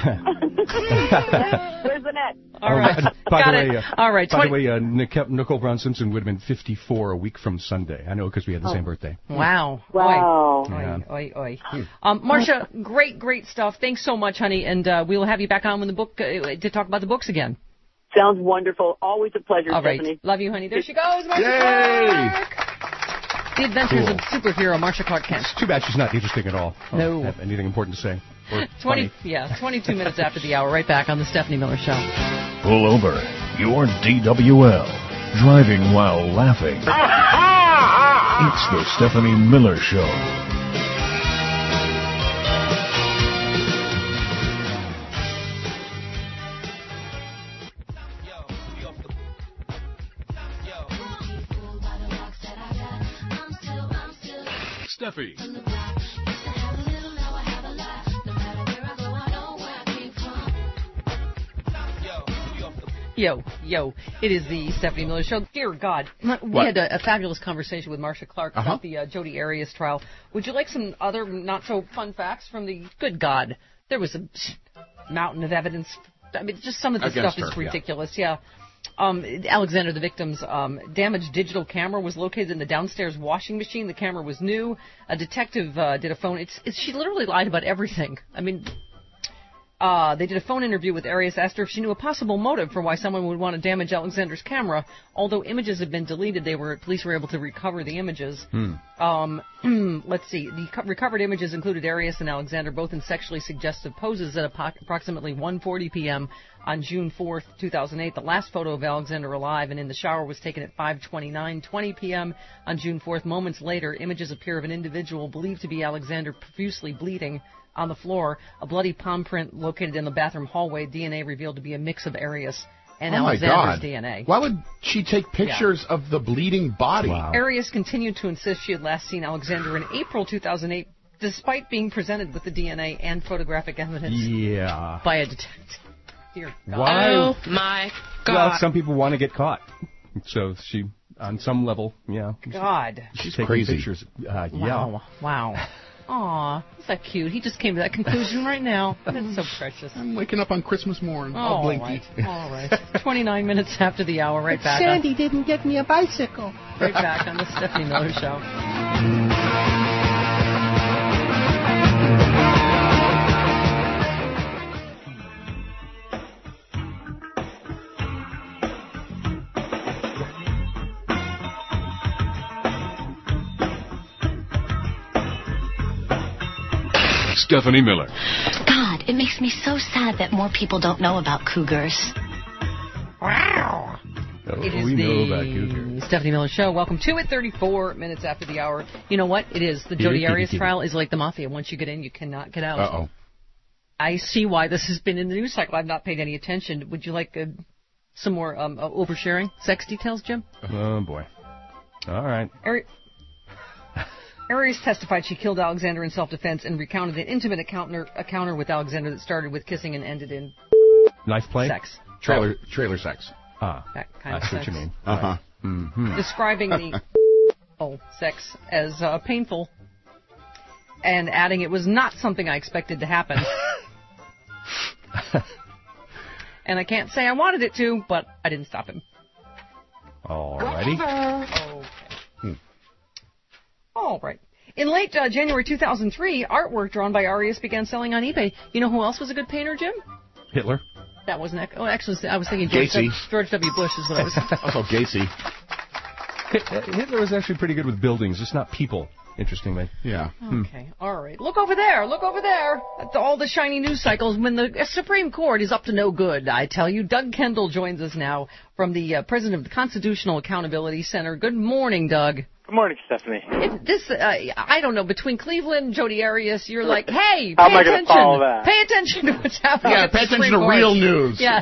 [SPEAKER 15] Where's the net?
[SPEAKER 1] All right.
[SPEAKER 7] By the way, Nicole Brown Simpson would have been 54 a week from Sunday. I know because we had the same birthday.
[SPEAKER 1] Wow.
[SPEAKER 15] Wow.
[SPEAKER 1] Oy. Marcia, great stuff. Thanks so much, honey, and we'll have you back on when the book to talk about the books again.
[SPEAKER 15] Sounds wonderful. Always a pleasure,
[SPEAKER 1] All
[SPEAKER 15] Stephanie.
[SPEAKER 1] Right. Love you, honey. There she goes, Marcia Clark. The Adventures of Superhero Marcia Clark Kent.
[SPEAKER 7] It's too bad she's not interesting at all.
[SPEAKER 1] No.
[SPEAKER 7] Have anything important to say?
[SPEAKER 1] 22 minutes after the hour. Right back on the Stephanie Miller Show.
[SPEAKER 14] Pull over. You're DWL. Driving while laughing. It's the Stephanie Miller Show. Steffi.
[SPEAKER 1] Yo, it is the Stephanie Miller Show. Dear God, we had a fabulous conversation with Marcia Clark about the Jodi Arias trial. Would you like some other not-so-fun facts from the... Good God, there was a mountain of evidence. I mean, just some of the stuff is ridiculous, Alexander, the victim's damaged digital camera was located in the downstairs washing machine. The camera was new. A detective did a phone... She literally lied about everything. I mean... They did a phone interview with Arias, asked her if she knew a possible motive for why someone would want to damage Alexander's camera. Although images had been deleted, police were able to recover the images. Let's see. The recovered images included Arias and Alexander both in sexually suggestive poses at approximately 1:40 p.m. on June 4th, 2008. The last photo of Alexander alive and in the shower was taken at 5:20 p.m. on June 4th. Moments later, images appear of an individual believed to be Alexander profusely bleeding on the floor. A bloody palm print located in the bathroom hallway. DNA revealed to be a mix of Arias and Alexander's DNA.
[SPEAKER 2] Why would she take pictures of the bleeding body?
[SPEAKER 1] Wow. Arias continued to insist she had last seen Alexander in April 2008, despite being presented with the DNA and photographic evidence by a detective. Dear God.
[SPEAKER 7] Why?
[SPEAKER 25] Oh, my God.
[SPEAKER 7] Well, some people want to get caught. So she, on some level,
[SPEAKER 1] God.
[SPEAKER 7] She's
[SPEAKER 2] taking crazy
[SPEAKER 7] pictures.
[SPEAKER 1] Wow. Aw, is that cute? He just came to that conclusion right now. That's so precious.
[SPEAKER 2] I'm waking up on Christmas morning. All blinky.
[SPEAKER 1] All right. 29 minutes after the hour. Right back.
[SPEAKER 24] Sandy didn't get me a bicycle.
[SPEAKER 1] Right back on the Stephanie Miller Show.
[SPEAKER 14] Stephanie Miller.
[SPEAKER 16] God, it makes me so sad that more people don't know about cougars.
[SPEAKER 1] Wow. It is
[SPEAKER 7] know about cougars.
[SPEAKER 1] Stephanie Miller Show. Welcome to it. 34 minutes after the hour. You know what? It is. The Jodi Arias trial is like the mafia. Once you get in, you cannot get out.
[SPEAKER 2] Uh-oh.
[SPEAKER 1] I see why this has been in the news cycle. I've not paid any attention. Would you like some more oversharing sex details, Jim?
[SPEAKER 7] Oh, boy. All right.
[SPEAKER 1] Arias testified she killed Alexander in self-defense and recounted an intimate encounter with Alexander that started with kissing and ended in
[SPEAKER 7] knife play?
[SPEAKER 1] Sex.
[SPEAKER 2] Trailer sex.
[SPEAKER 1] That kind of
[SPEAKER 7] sex.
[SPEAKER 1] That's
[SPEAKER 7] what you mean.
[SPEAKER 2] Uh-huh.
[SPEAKER 7] Mm-hmm.
[SPEAKER 1] Describing the sex as painful and adding it was not something I expected to happen. And I can't say I wanted it to, but I didn't stop him.
[SPEAKER 7] All righty.
[SPEAKER 1] Okay. All right. In late January 2003, artwork drawn by Arias began selling on eBay. You know who else was a good painter, Jim?
[SPEAKER 7] Hitler.
[SPEAKER 1] That wasn't... actually, I was thinking George W. Bush is what I was...
[SPEAKER 2] Also Gacy.
[SPEAKER 7] Hitler was actually pretty good with buildings, just not people, interestingly.
[SPEAKER 2] Yeah.
[SPEAKER 1] Okay, all right. Look over there. At all the shiny news cycles when the Supreme Court is up to no good, I tell you. Doug Kendall joins us now from the president of the Constitutional Accountability Center. Good morning, Doug.
[SPEAKER 17] Good morning, Stephanie.
[SPEAKER 1] I don't know, between Cleveland and Jodi Arias, you're like, hey,
[SPEAKER 17] how am I going to follow that?
[SPEAKER 1] Pay attention to what's happening.
[SPEAKER 2] Yeah, pay attention to real news.
[SPEAKER 1] Yes,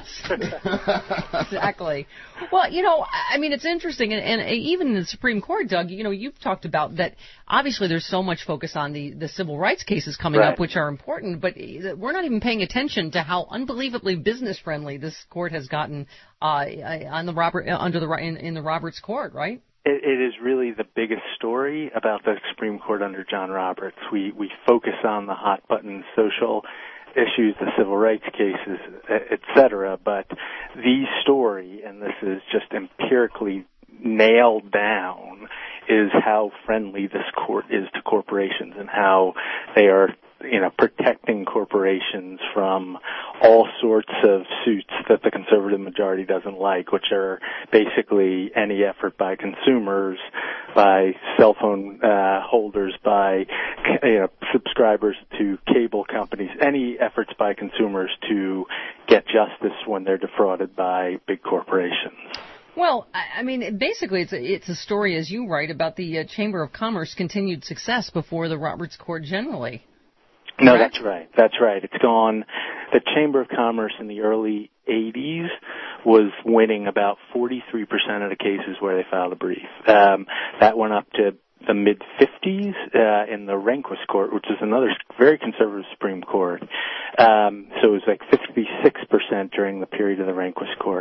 [SPEAKER 1] exactly. Well, I mean, it's interesting, and even in the Supreme Court, Doug, you've talked about that. Obviously, there's so much focus on the civil rights cases coming up, which are important, but we're not even paying attention to how unbelievably business friendly this court has gotten in the Roberts Court, right?
[SPEAKER 17] It is really the biggest story about the Supreme Court under John Roberts. We focus on the hot button social issues, the civil rights cases, et cetera, but the story, and this is just empirically nailed down, is how friendly this court is to corporations and how they are protecting corporations from all sorts of suits that the conservative majority doesn't like, which are basically any effort by consumers, by cell phone holders, by subscribers to cable companies, any efforts by consumers to get justice when they're defrauded by big corporations.
[SPEAKER 1] Well, I mean, basically, it's a story, as you write, about the Chamber of Commerce continued success before the Roberts Court generally.
[SPEAKER 17] No, that's right. That's right. It's gone. The Chamber of Commerce in the early 80s was winning about 43% of the cases where they filed a brief. That went up to the mid-50s in the Rehnquist Court, which is another very conservative Supreme Court. So it was like 56% during the period of the Rehnquist Court.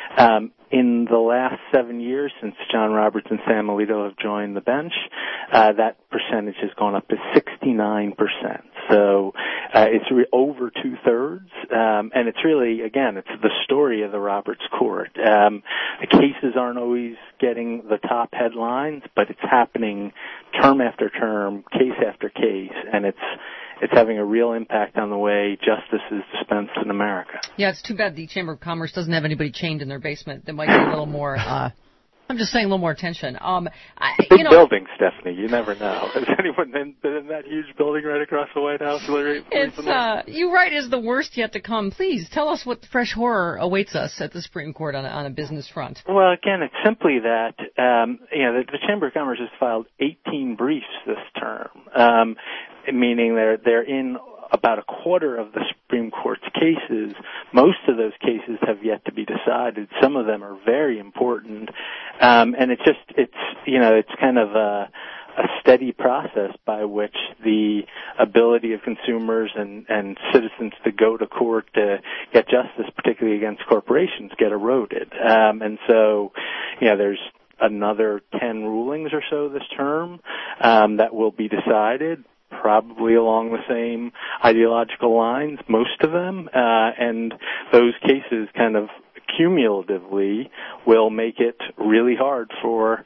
[SPEAKER 17] In the last 7 years, since John Roberts and Sam Alito have joined the bench, that percentage has gone up to 69%. So it's over two-thirds, and it's really, again, it's the story of the Roberts Court. The cases aren't always getting the top headlines, but it's happening term after term, case after case, and it's having a real impact on the way justice is dispensed in America.
[SPEAKER 1] Yeah, it's too bad the Chamber of Commerce doesn't have anybody chained in their basement. There might be a little more, I'm just saying, a little more attention.
[SPEAKER 17] Big building, Stephanie. You never know. Has anyone been in that huge building right across the White House recently?
[SPEAKER 1] You write is the worst yet to come. Please tell us what fresh horror awaits us at the Supreme Court on a business front.
[SPEAKER 17] Well, again, it's simply that the Chamber of Commerce has filed 18 briefs this term, meaning they're in about a quarter of the Supreme Court's cases. Most of those cases have yet to be decided. Some of them are very important, and it's kind of a steady process by which the ability of consumers and citizens to go to court to get justice, particularly against corporations, get eroded. And so, there's another 10 rulings or so this term that will be decided, probably along the same ideological lines, most of them, and those cases kind of cumulatively will make it really hard for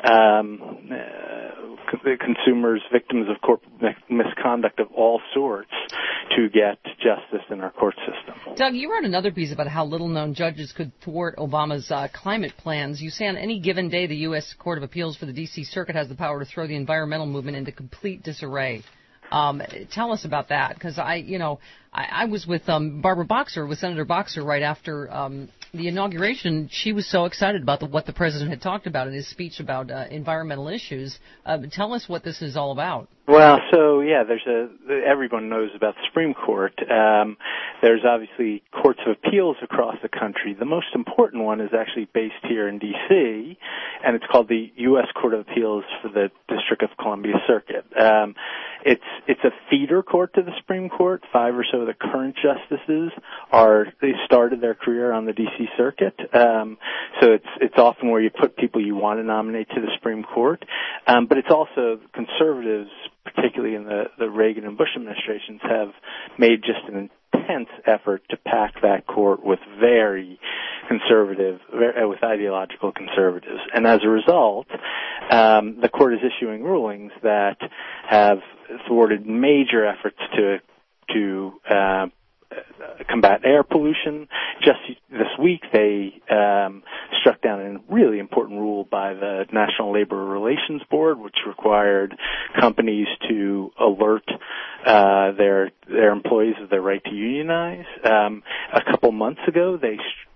[SPEAKER 17] consumers, victims of corporate misconduct of all sorts, to get justice in our court system.
[SPEAKER 1] Doug, you wrote another piece about how little-known judges could thwart Obama's climate plans. You say on any given day the U.S. Court of Appeals for the D.C. Circuit has the power to throw the environmental movement into complete disarray. Tell us about that, because I was with Barbara Boxer, with Senator Boxer, right after the inauguration. She was so excited about what the president had talked about in his speech about environmental issues. Tell us what this is all about.
[SPEAKER 17] Well, so everyone knows about the Supreme Court. There's obviously courts of appeals across the country. The most important one is actually based here in D.C., and it's called the U.S. Court of Appeals for the District of Columbia Circuit. It's a feeder court to the Supreme Court. 5 or so of the current justices they started their career on the D.C. Circuit. So it's often where you put people you want to nominate to the Supreme Court. But it's also conservatives, particularly in the Reagan and Bush administrations, have made just an intense effort to pack that court with very conservative, with ideological conservatives. And as a result, the court is issuing rulings that have thwarted major efforts to combat air pollution. Just this week, they struck down a really important rule by the National Labor Relations Board, which required companies to alert their employees of their right to unionize. A couple months ago, they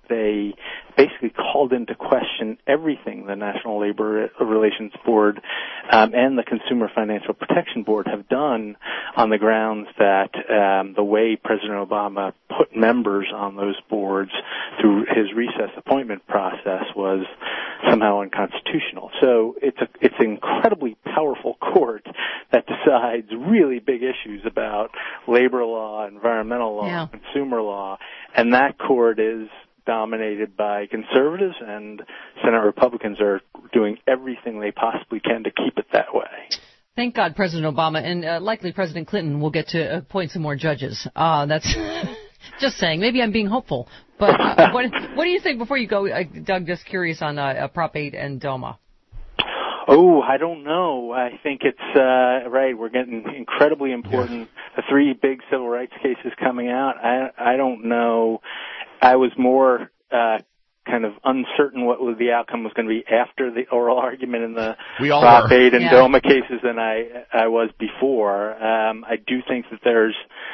[SPEAKER 17] they basically called into question everything the National Labor Relations Board and the Consumer Financial Protection Board have done on the grounds that the way President Obama put members on those boards through his recess appointment process was somehow unconstitutional. So it's an incredibly powerful court that decides really big issues about labor law, environmental law, consumer law, and that court is dominated by conservatives, and Senate Republicans are doing everything they possibly can to keep it that way.
[SPEAKER 1] Thank God President Obama and likely President Clinton will get to appoint some more judges. That's just saying. Maybe I'm being hopeful. But what do you think before you go, Doug, just curious on Prop 8 and DOMA?
[SPEAKER 17] Oh, I don't know. I think it's right. We're getting incredibly important. The 3 big civil rights cases coming out. I don't know. I was more kind of uncertain what the outcome was going to be after the oral argument in the Prop 8 and DOMA cases than I was before. I do think that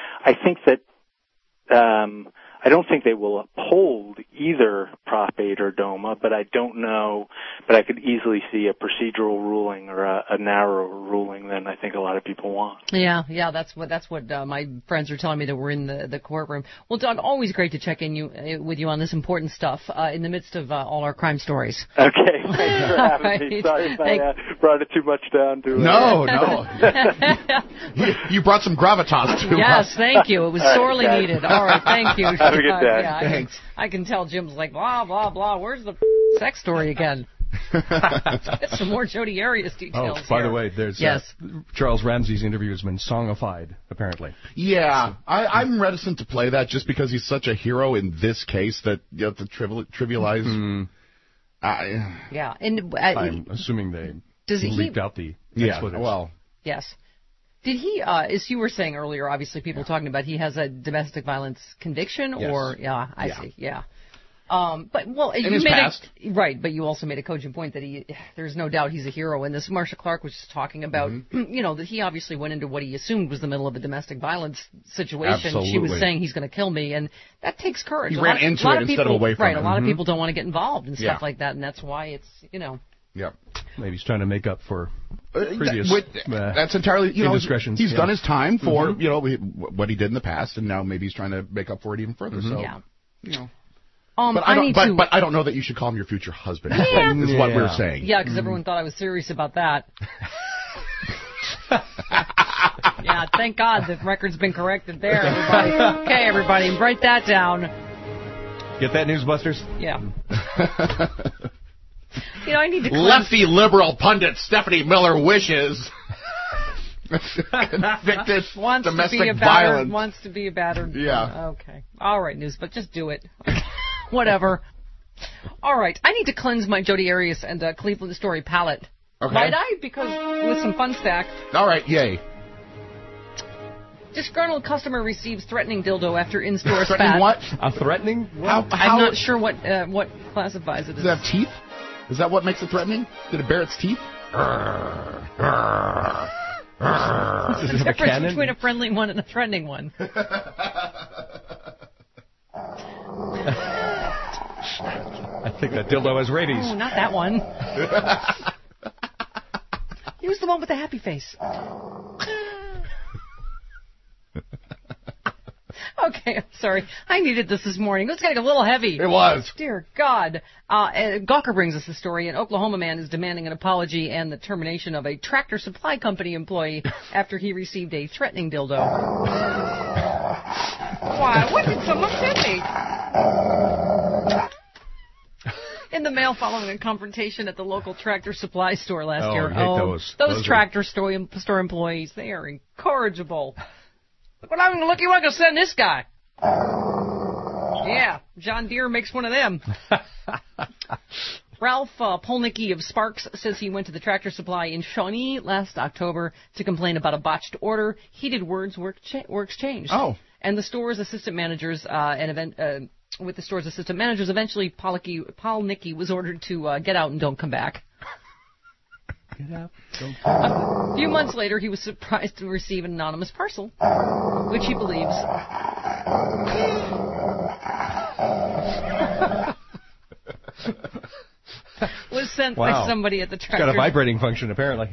[SPEAKER 17] I don't think they will uphold either Prop 8 or DOMA, but I don't know. But I could easily see a procedural ruling or a narrower ruling than I think a lot of people want.
[SPEAKER 1] Yeah, that's what my friends are telling me that we're in the courtroom. Well, Doug, always great to check in with you on this important stuff in the midst of all our crime stories.
[SPEAKER 17] Okay, thanks for having me. Sorry if I brought it too much down to
[SPEAKER 2] No. You brought some gravitas to us.
[SPEAKER 1] Yes, thank you. It was sorely needed. All right, thank you.
[SPEAKER 17] Have a good day.
[SPEAKER 2] Thanks.
[SPEAKER 1] I can tell Jim's like, blah, blah, blah. Where's the sex story again? Get some more Jodi Arias details.
[SPEAKER 7] Oh, by the way, there's Charles Ramsey's interview has been songified, apparently.
[SPEAKER 2] Yeah, I'm reticent to play that just because he's such a hero in this case that you have to trivialize.
[SPEAKER 1] And
[SPEAKER 7] I'm assuming they leaked out the footage.
[SPEAKER 2] Well,
[SPEAKER 1] yes. Did he, as you were saying earlier, obviously people talking about he has a domestic violence conviction, or I see. But
[SPEAKER 2] in his past,
[SPEAKER 1] right? But you also made a cogent point that there's no doubt he's a hero. And this Marsha Clark was just talking about, that he obviously went into what he assumed was the middle of a domestic violence situation.
[SPEAKER 2] Absolutely.
[SPEAKER 1] She was saying he's going to kill me, and that takes courage.
[SPEAKER 2] He ran into it instead of away from it.
[SPEAKER 1] Right. A lot of people don't want to get involved and stuff like that, and that's why it's
[SPEAKER 2] Yep.
[SPEAKER 7] Maybe he's trying to make up for previous
[SPEAKER 2] that's entirely
[SPEAKER 7] indiscretions.
[SPEAKER 2] He's done his time for what he did in the past, and now maybe he's trying to make up for it even further. So but I don't know that you should call him your future husband. Is what we're saying.
[SPEAKER 1] Yeah, because everyone thought I was serious about that. Yeah, thank God the record's been corrected there, everybody. Okay, everybody, write that down.
[SPEAKER 7] Get that, Newsbusters?
[SPEAKER 1] Yeah. I need to
[SPEAKER 2] lefty liberal pundit Stephanie Miller wishes convicted domestic violence.
[SPEAKER 1] Wants to be a battered.
[SPEAKER 2] Yeah.
[SPEAKER 1] Okay. All right, News, but just do it. Whatever. All right. I need to cleanse my Jodi Arias and Cleveland story palette.
[SPEAKER 2] Okay.
[SPEAKER 1] Might I? Because with some fun stack.
[SPEAKER 2] All right. Yay.
[SPEAKER 1] Disgruntled customer receives threatening dildo after in-store spat.
[SPEAKER 2] Threatening what?
[SPEAKER 7] A threatening?
[SPEAKER 2] How
[SPEAKER 1] I'm not sure what classifies it as.
[SPEAKER 2] Does it have teeth? Is that what makes it threatening? Did it bare its teeth?
[SPEAKER 1] What's the difference between a friendly one and a threatening one?
[SPEAKER 7] I think that dildo has rabies.
[SPEAKER 1] Oh, not that one. Use the one with the happy face. Okay, I'm sorry. I needed this morning. It was getting a little heavy.
[SPEAKER 2] It was.
[SPEAKER 1] Dear God. Gawker brings us the story. An Oklahoma man is demanding an apology and the termination of a Tractor Supply Company employee after he received a threatening dildo. Why? What did someone send me? In the mail following a confrontation at the local Tractor Supply store last year.
[SPEAKER 7] I hate
[SPEAKER 1] those Tractor store employees, they are incorrigible. Look what you want to send this guy. Yeah, John Deere makes one of them. Ralph Polnicki of Sparks says he went to the Tractor Supply in Shawnee last October to complain about a botched order. Heated words works changed.
[SPEAKER 2] Oh.
[SPEAKER 1] And the store's assistant managers with the store's assistant managers, eventually Polnicki was ordered to get out and don't come back.
[SPEAKER 7] Get out, don't come back.
[SPEAKER 1] A few months later, he was surprised to receive an anonymous parcel, which he believes sent by somebody at the tractor.
[SPEAKER 7] It's got a vibrating function, apparently.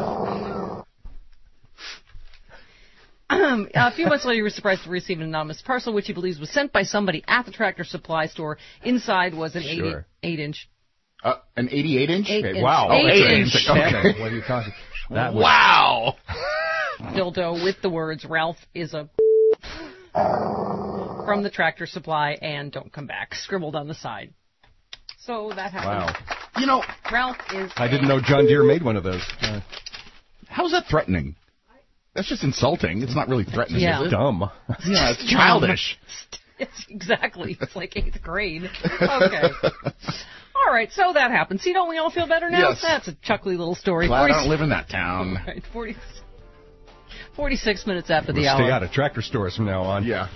[SPEAKER 1] A few months later, he was surprised to receive an anonymous parcel, which he believes was sent by somebody at the Tractor Supply store. Inside was an 88-inch.
[SPEAKER 2] An 88-inch?
[SPEAKER 7] Wow.
[SPEAKER 1] 8-inch.
[SPEAKER 7] Okay. What are you talking?
[SPEAKER 2] Wow.
[SPEAKER 1] Dildo with the words, Ralph is a... from the Tractor Supply and don't come back, scribbled on the side. So that happened.
[SPEAKER 2] Wow.
[SPEAKER 1] Ralph is...
[SPEAKER 7] I didn't know John Deere made one of those.
[SPEAKER 2] How's that threatening? That's just insulting. It's not really threatening, is it?
[SPEAKER 7] It's dumb.
[SPEAKER 2] Yeah, it's childish.
[SPEAKER 1] Exactly. It's like 8th grade. Okay. All right, so that happened. See, don't we all feel better now?
[SPEAKER 2] Yes.
[SPEAKER 1] That's a chuckly little story.
[SPEAKER 2] Glad I don't live in that town.
[SPEAKER 1] Right, 46 minutes after the hour.
[SPEAKER 7] Stay out of tractor stores from now on.
[SPEAKER 2] Yeah.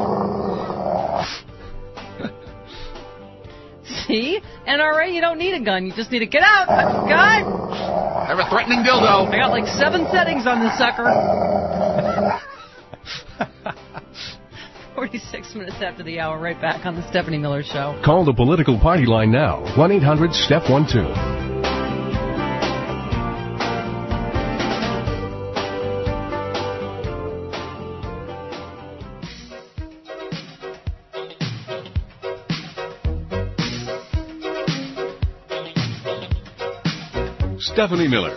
[SPEAKER 1] See? NRA, you don't need a gun. You just need to get out. Gun!
[SPEAKER 2] I have a threatening dildo.
[SPEAKER 1] I got like 7 settings on this sucker. 46 minutes after the hour, right back on the Stephanie Miller Show.
[SPEAKER 14] Call the political party line now. 1-800-STEP12. Stephanie Miller.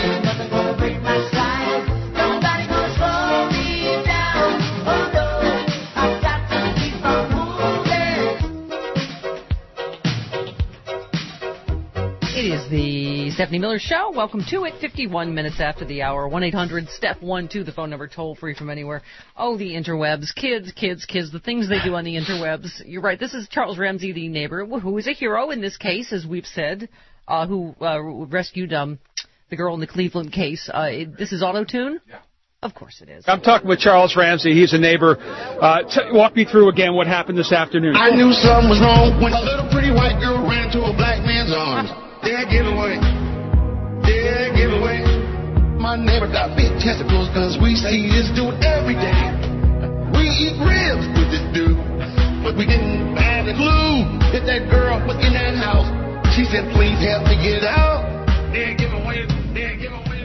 [SPEAKER 1] It is the Stephanie Miller Show. Welcome to it. 51 minutes after the hour. 1-800-STEP12, the phone number, toll free from anywhere. Oh, the interwebs. Kids, the things they do on the interwebs. You're right. This is Charles Ramsey, the neighbor, who is a hero in this case, as we've said, who rescued the girl in the Cleveland case. This is Auto-Tune?
[SPEAKER 2] Yeah.
[SPEAKER 1] Of course it is.
[SPEAKER 8] I'm talking with Charles Ramsey. He's a neighbor. Walk me through again what happened this afternoon.
[SPEAKER 5] I knew something was wrong when a little pretty white girl ran to a black man's arms. Yeah, get away. Yeah, get away. My neighbor got big testicles because we see this dude every day. We eat ribs with this dude, but we didn't have the clue that that girl was in that house. She said, please help me get out. Yeah, get away. Yeah, get away.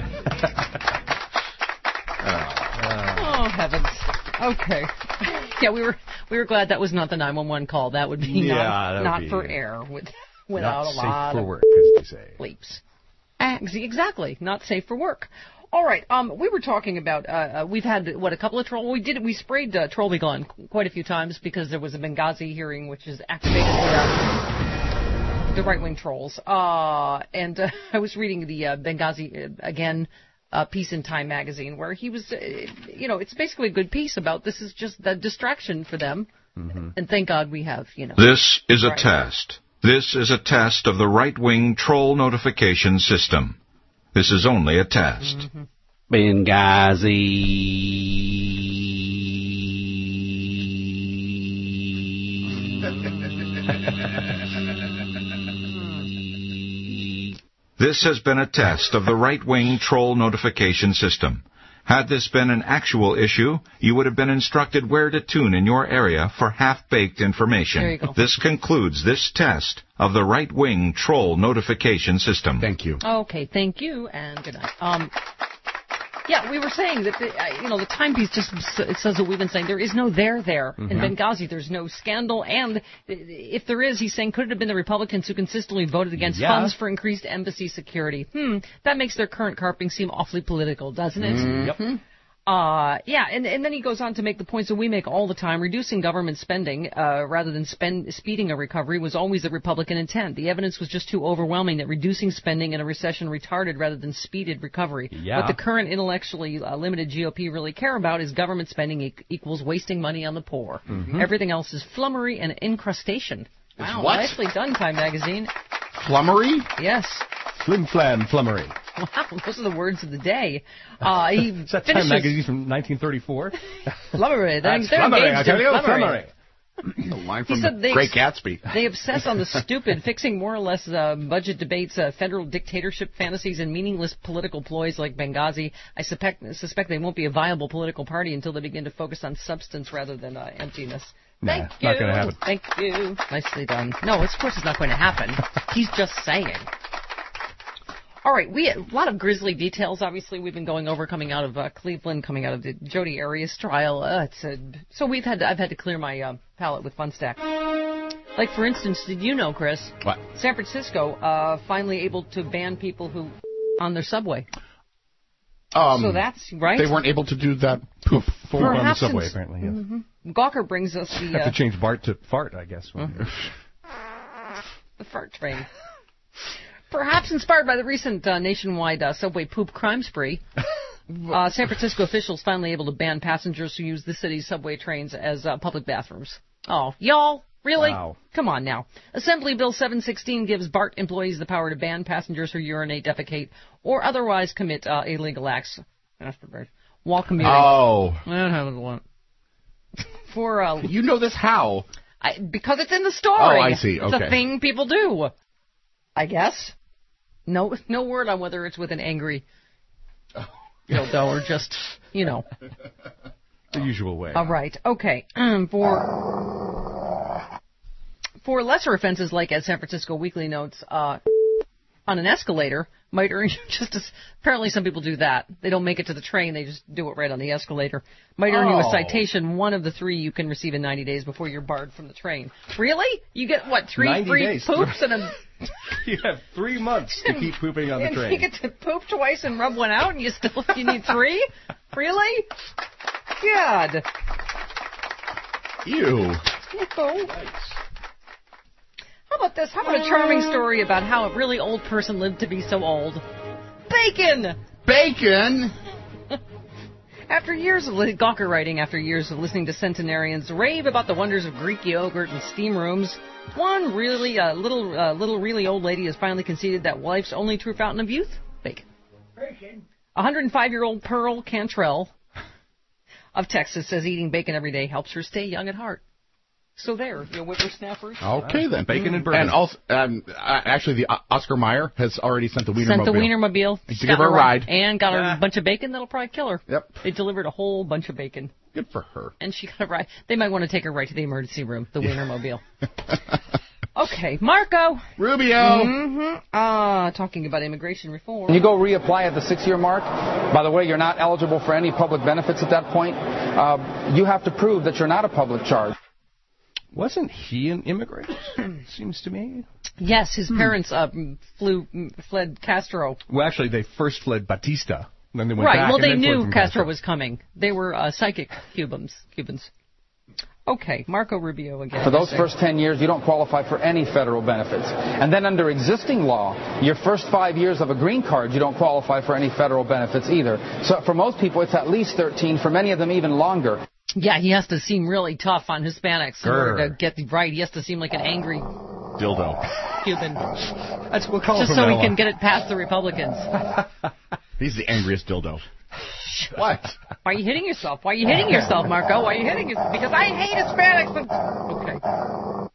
[SPEAKER 1] Oh, heavens. Okay. Yeah, we were glad that was not the 911 call. That would be not for air without a lot of
[SPEAKER 7] for work, as they say.
[SPEAKER 1] bleeps. Exactly. Not safe for work. All right. We were talking about we've had a couple of troll. We sprayed Troll Beagle on quite a few times because there was a Benghazi hearing which is activated the right-wing trolls. And I was reading the Benghazi again piece in Time magazine where he was, it's basically a good piece about this is just the distraction for them. Mm-hmm. And thank God we have,
[SPEAKER 18] This is a test. This is a test of the right-wing troll notification system. This is only a test.
[SPEAKER 1] Mm-hmm.
[SPEAKER 18] This has been a test of the right-wing troll notification system. Had this been an actual issue, you would have been instructed where to tune in your area for half-baked information.
[SPEAKER 1] There you go.
[SPEAKER 18] This concludes this test of the right-wing troll notification system.
[SPEAKER 2] Thank you.
[SPEAKER 1] Okay, thank you, and good night. Yeah, we were saying that the timepiece just it says what we've been saying. There is no there. Mm-hmm. In Benghazi, there's no scandal, and if there is, he's saying, could it have been the Republicans who consistently voted against funds for increased embassy security? That makes their current carping seem awfully political, doesn't it?
[SPEAKER 7] Yep.
[SPEAKER 1] Yeah, and then he goes on to make the points that we make all the time. Reducing government spending rather than speeding a recovery was always the Republican intent. The evidence was just too overwhelming that reducing spending in a recession retarded rather than speeded recovery.
[SPEAKER 7] Yeah.
[SPEAKER 1] What the current intellectually limited GOP really care about is government spending equals wasting money on the poor. Mm-hmm. Everything else is flummery and incrustation. Wow,
[SPEAKER 2] what?
[SPEAKER 1] Nicely done, Time Magazine.
[SPEAKER 2] Flummery?
[SPEAKER 1] Yes.
[SPEAKER 7] Flim-flam flummery.
[SPEAKER 1] Wow, those are the words of the day.
[SPEAKER 7] Is that Time Magazine from 1934?
[SPEAKER 1] Flummery.
[SPEAKER 7] That's flummery, I tell you, flummery.
[SPEAKER 2] A line from the Great Gatsby.
[SPEAKER 1] They obsess on the stupid, fixing more or less budget debates, federal dictatorship fantasies, and meaningless political ploys like Benghazi. I suspect they won't be a viable political party until they begin to focus on substance rather than emptiness. Thank you.
[SPEAKER 7] Not going to happen.
[SPEAKER 1] Thank you. Nicely done. No, of course it's not going to happen. He's just saying. All right, we had a lot of grisly details. Obviously, we've been going over coming out of Cleveland, coming out of the Jodi Arias trial. So I've had to clear my palate with Funstack. Like, for instance, did you know, Chris?
[SPEAKER 2] What?
[SPEAKER 1] San Francisco finally able to ban people who on their subway. So that's right.
[SPEAKER 2] They weren't able to do that poop
[SPEAKER 7] on the subway, apparently. Yes.
[SPEAKER 1] Mm-hmm. Gawker brings us the.
[SPEAKER 7] Have to change BART to fart, I guess.
[SPEAKER 1] The fart train. Perhaps inspired by the recent nationwide subway poop crime spree, San Francisco officials finally able to ban passengers who use the city's subway trains as public bathrooms. Oh, y'all, really? Wow. Come on now. Assembly Bill 716 gives BART employees the power to ban passengers who urinate, defecate, or otherwise commit illegal acts while commuting.
[SPEAKER 2] Oh. You know this how?
[SPEAKER 1] Because it's in the story.
[SPEAKER 2] Oh, I see. Okay.
[SPEAKER 1] It's a thing people do, I guess. No word on whether it's with an angry dildo or just,
[SPEAKER 7] the usual way.
[SPEAKER 1] All right. Okay. For lesser offenses, like as San Francisco Weekly notes, on an escalator might earn you just as, apparently some people do that. They don't make it to the train, they just do it right on the escalator. Might earn you a citation, one of the 3 you can receive in 90 days before you're barred from the train. Really? You get, 3 free days. Poops and a...
[SPEAKER 7] You have 3 months to keep pooping on the train.
[SPEAKER 1] You get to poop twice and rub one out and you need 3? Really? God.
[SPEAKER 2] Ew.
[SPEAKER 1] Nice. How about this? How about a charming story about how a really old person lived to be so old? Bacon!
[SPEAKER 2] Bacon?
[SPEAKER 1] After years of listening to centenarians rave about the wonders of Greek yogurt and steam rooms, one really really old lady has finally conceded that life's only true fountain of youth? Bacon. 105-year-old Pearl Cantrell of Texas says eating bacon every day helps her stay young at heart. So there, you whippersnappers.
[SPEAKER 2] Okay, then.
[SPEAKER 7] Bacon and bourbon.
[SPEAKER 2] And also, actually, the Oscar Mayer has already sent the Wienermobile.
[SPEAKER 1] Sent the Wienermobile.
[SPEAKER 2] To give her a ride.
[SPEAKER 1] And got a bunch of bacon that'll probably kill her.
[SPEAKER 2] Yep.
[SPEAKER 1] They delivered a whole bunch of bacon.
[SPEAKER 2] Good for her.
[SPEAKER 1] And she got a ride. They might want to take her right to the emergency room, the Wienermobile. Okay, Marco.
[SPEAKER 2] Rubio.
[SPEAKER 1] Talking about immigration reform.
[SPEAKER 4] When you go reapply at the 6-year mark, by the way, you're not eligible for any public benefits at that point. You have to prove that you're not a public charge.
[SPEAKER 7] Wasn't he an immigrant? Seems to me.
[SPEAKER 1] Yes, his parents fled Castro.
[SPEAKER 7] Well, actually, they first fled Batista. Then they went back.
[SPEAKER 1] Right. Well,
[SPEAKER 7] and
[SPEAKER 1] they
[SPEAKER 7] then
[SPEAKER 1] knew Castro was coming. They were psychic Cubans. Okay, Marco Rubio again.
[SPEAKER 4] For those first 10 years, you don't qualify for any federal benefits. And then under existing law, your first 5 years of a green card, you don't qualify for any federal benefits either. So for most people, it's at least 13. For many of them, even longer.
[SPEAKER 1] Yeah, he has to seem really tough on Hispanics in order to get right. He has to seem like an angry
[SPEAKER 2] dildo
[SPEAKER 1] Cuban.
[SPEAKER 7] That's what we'll call him.
[SPEAKER 1] Just so he can get it past the Republicans.
[SPEAKER 2] He's the angriest dildo. What?
[SPEAKER 1] Why are you hitting yourself? Marco? Why are you hitting yourself? Because I hate Hispanics. Okay.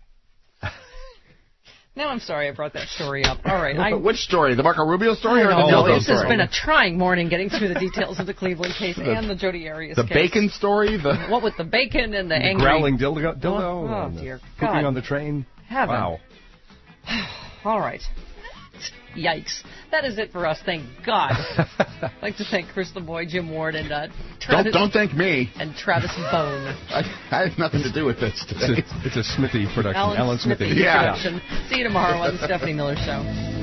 [SPEAKER 1] Now I'm sorry I brought that story up. All right.
[SPEAKER 2] Which story? The Marco Rubio story or the dildo
[SPEAKER 1] story? This has
[SPEAKER 2] story?
[SPEAKER 1] been a trying morning getting through the details of the Cleveland case and the Jodi Arias case.
[SPEAKER 2] The bacon story?
[SPEAKER 1] What with the bacon and the angry...
[SPEAKER 7] growling dildo
[SPEAKER 1] oh dear God.
[SPEAKER 7] Pooping on the train.
[SPEAKER 1] Heaven.
[SPEAKER 7] Wow.
[SPEAKER 1] All right. Yikes. That is it for us, thank God. I'd like to thank Chris LeBoy, Jim Ward, and Travis...
[SPEAKER 2] Don't thank me.
[SPEAKER 1] And Travis Bone.
[SPEAKER 2] I have nothing to do with this today.
[SPEAKER 7] It's a Smithy production.
[SPEAKER 1] Alan Smithy production. See you tomorrow on the Stephanie Miller Show.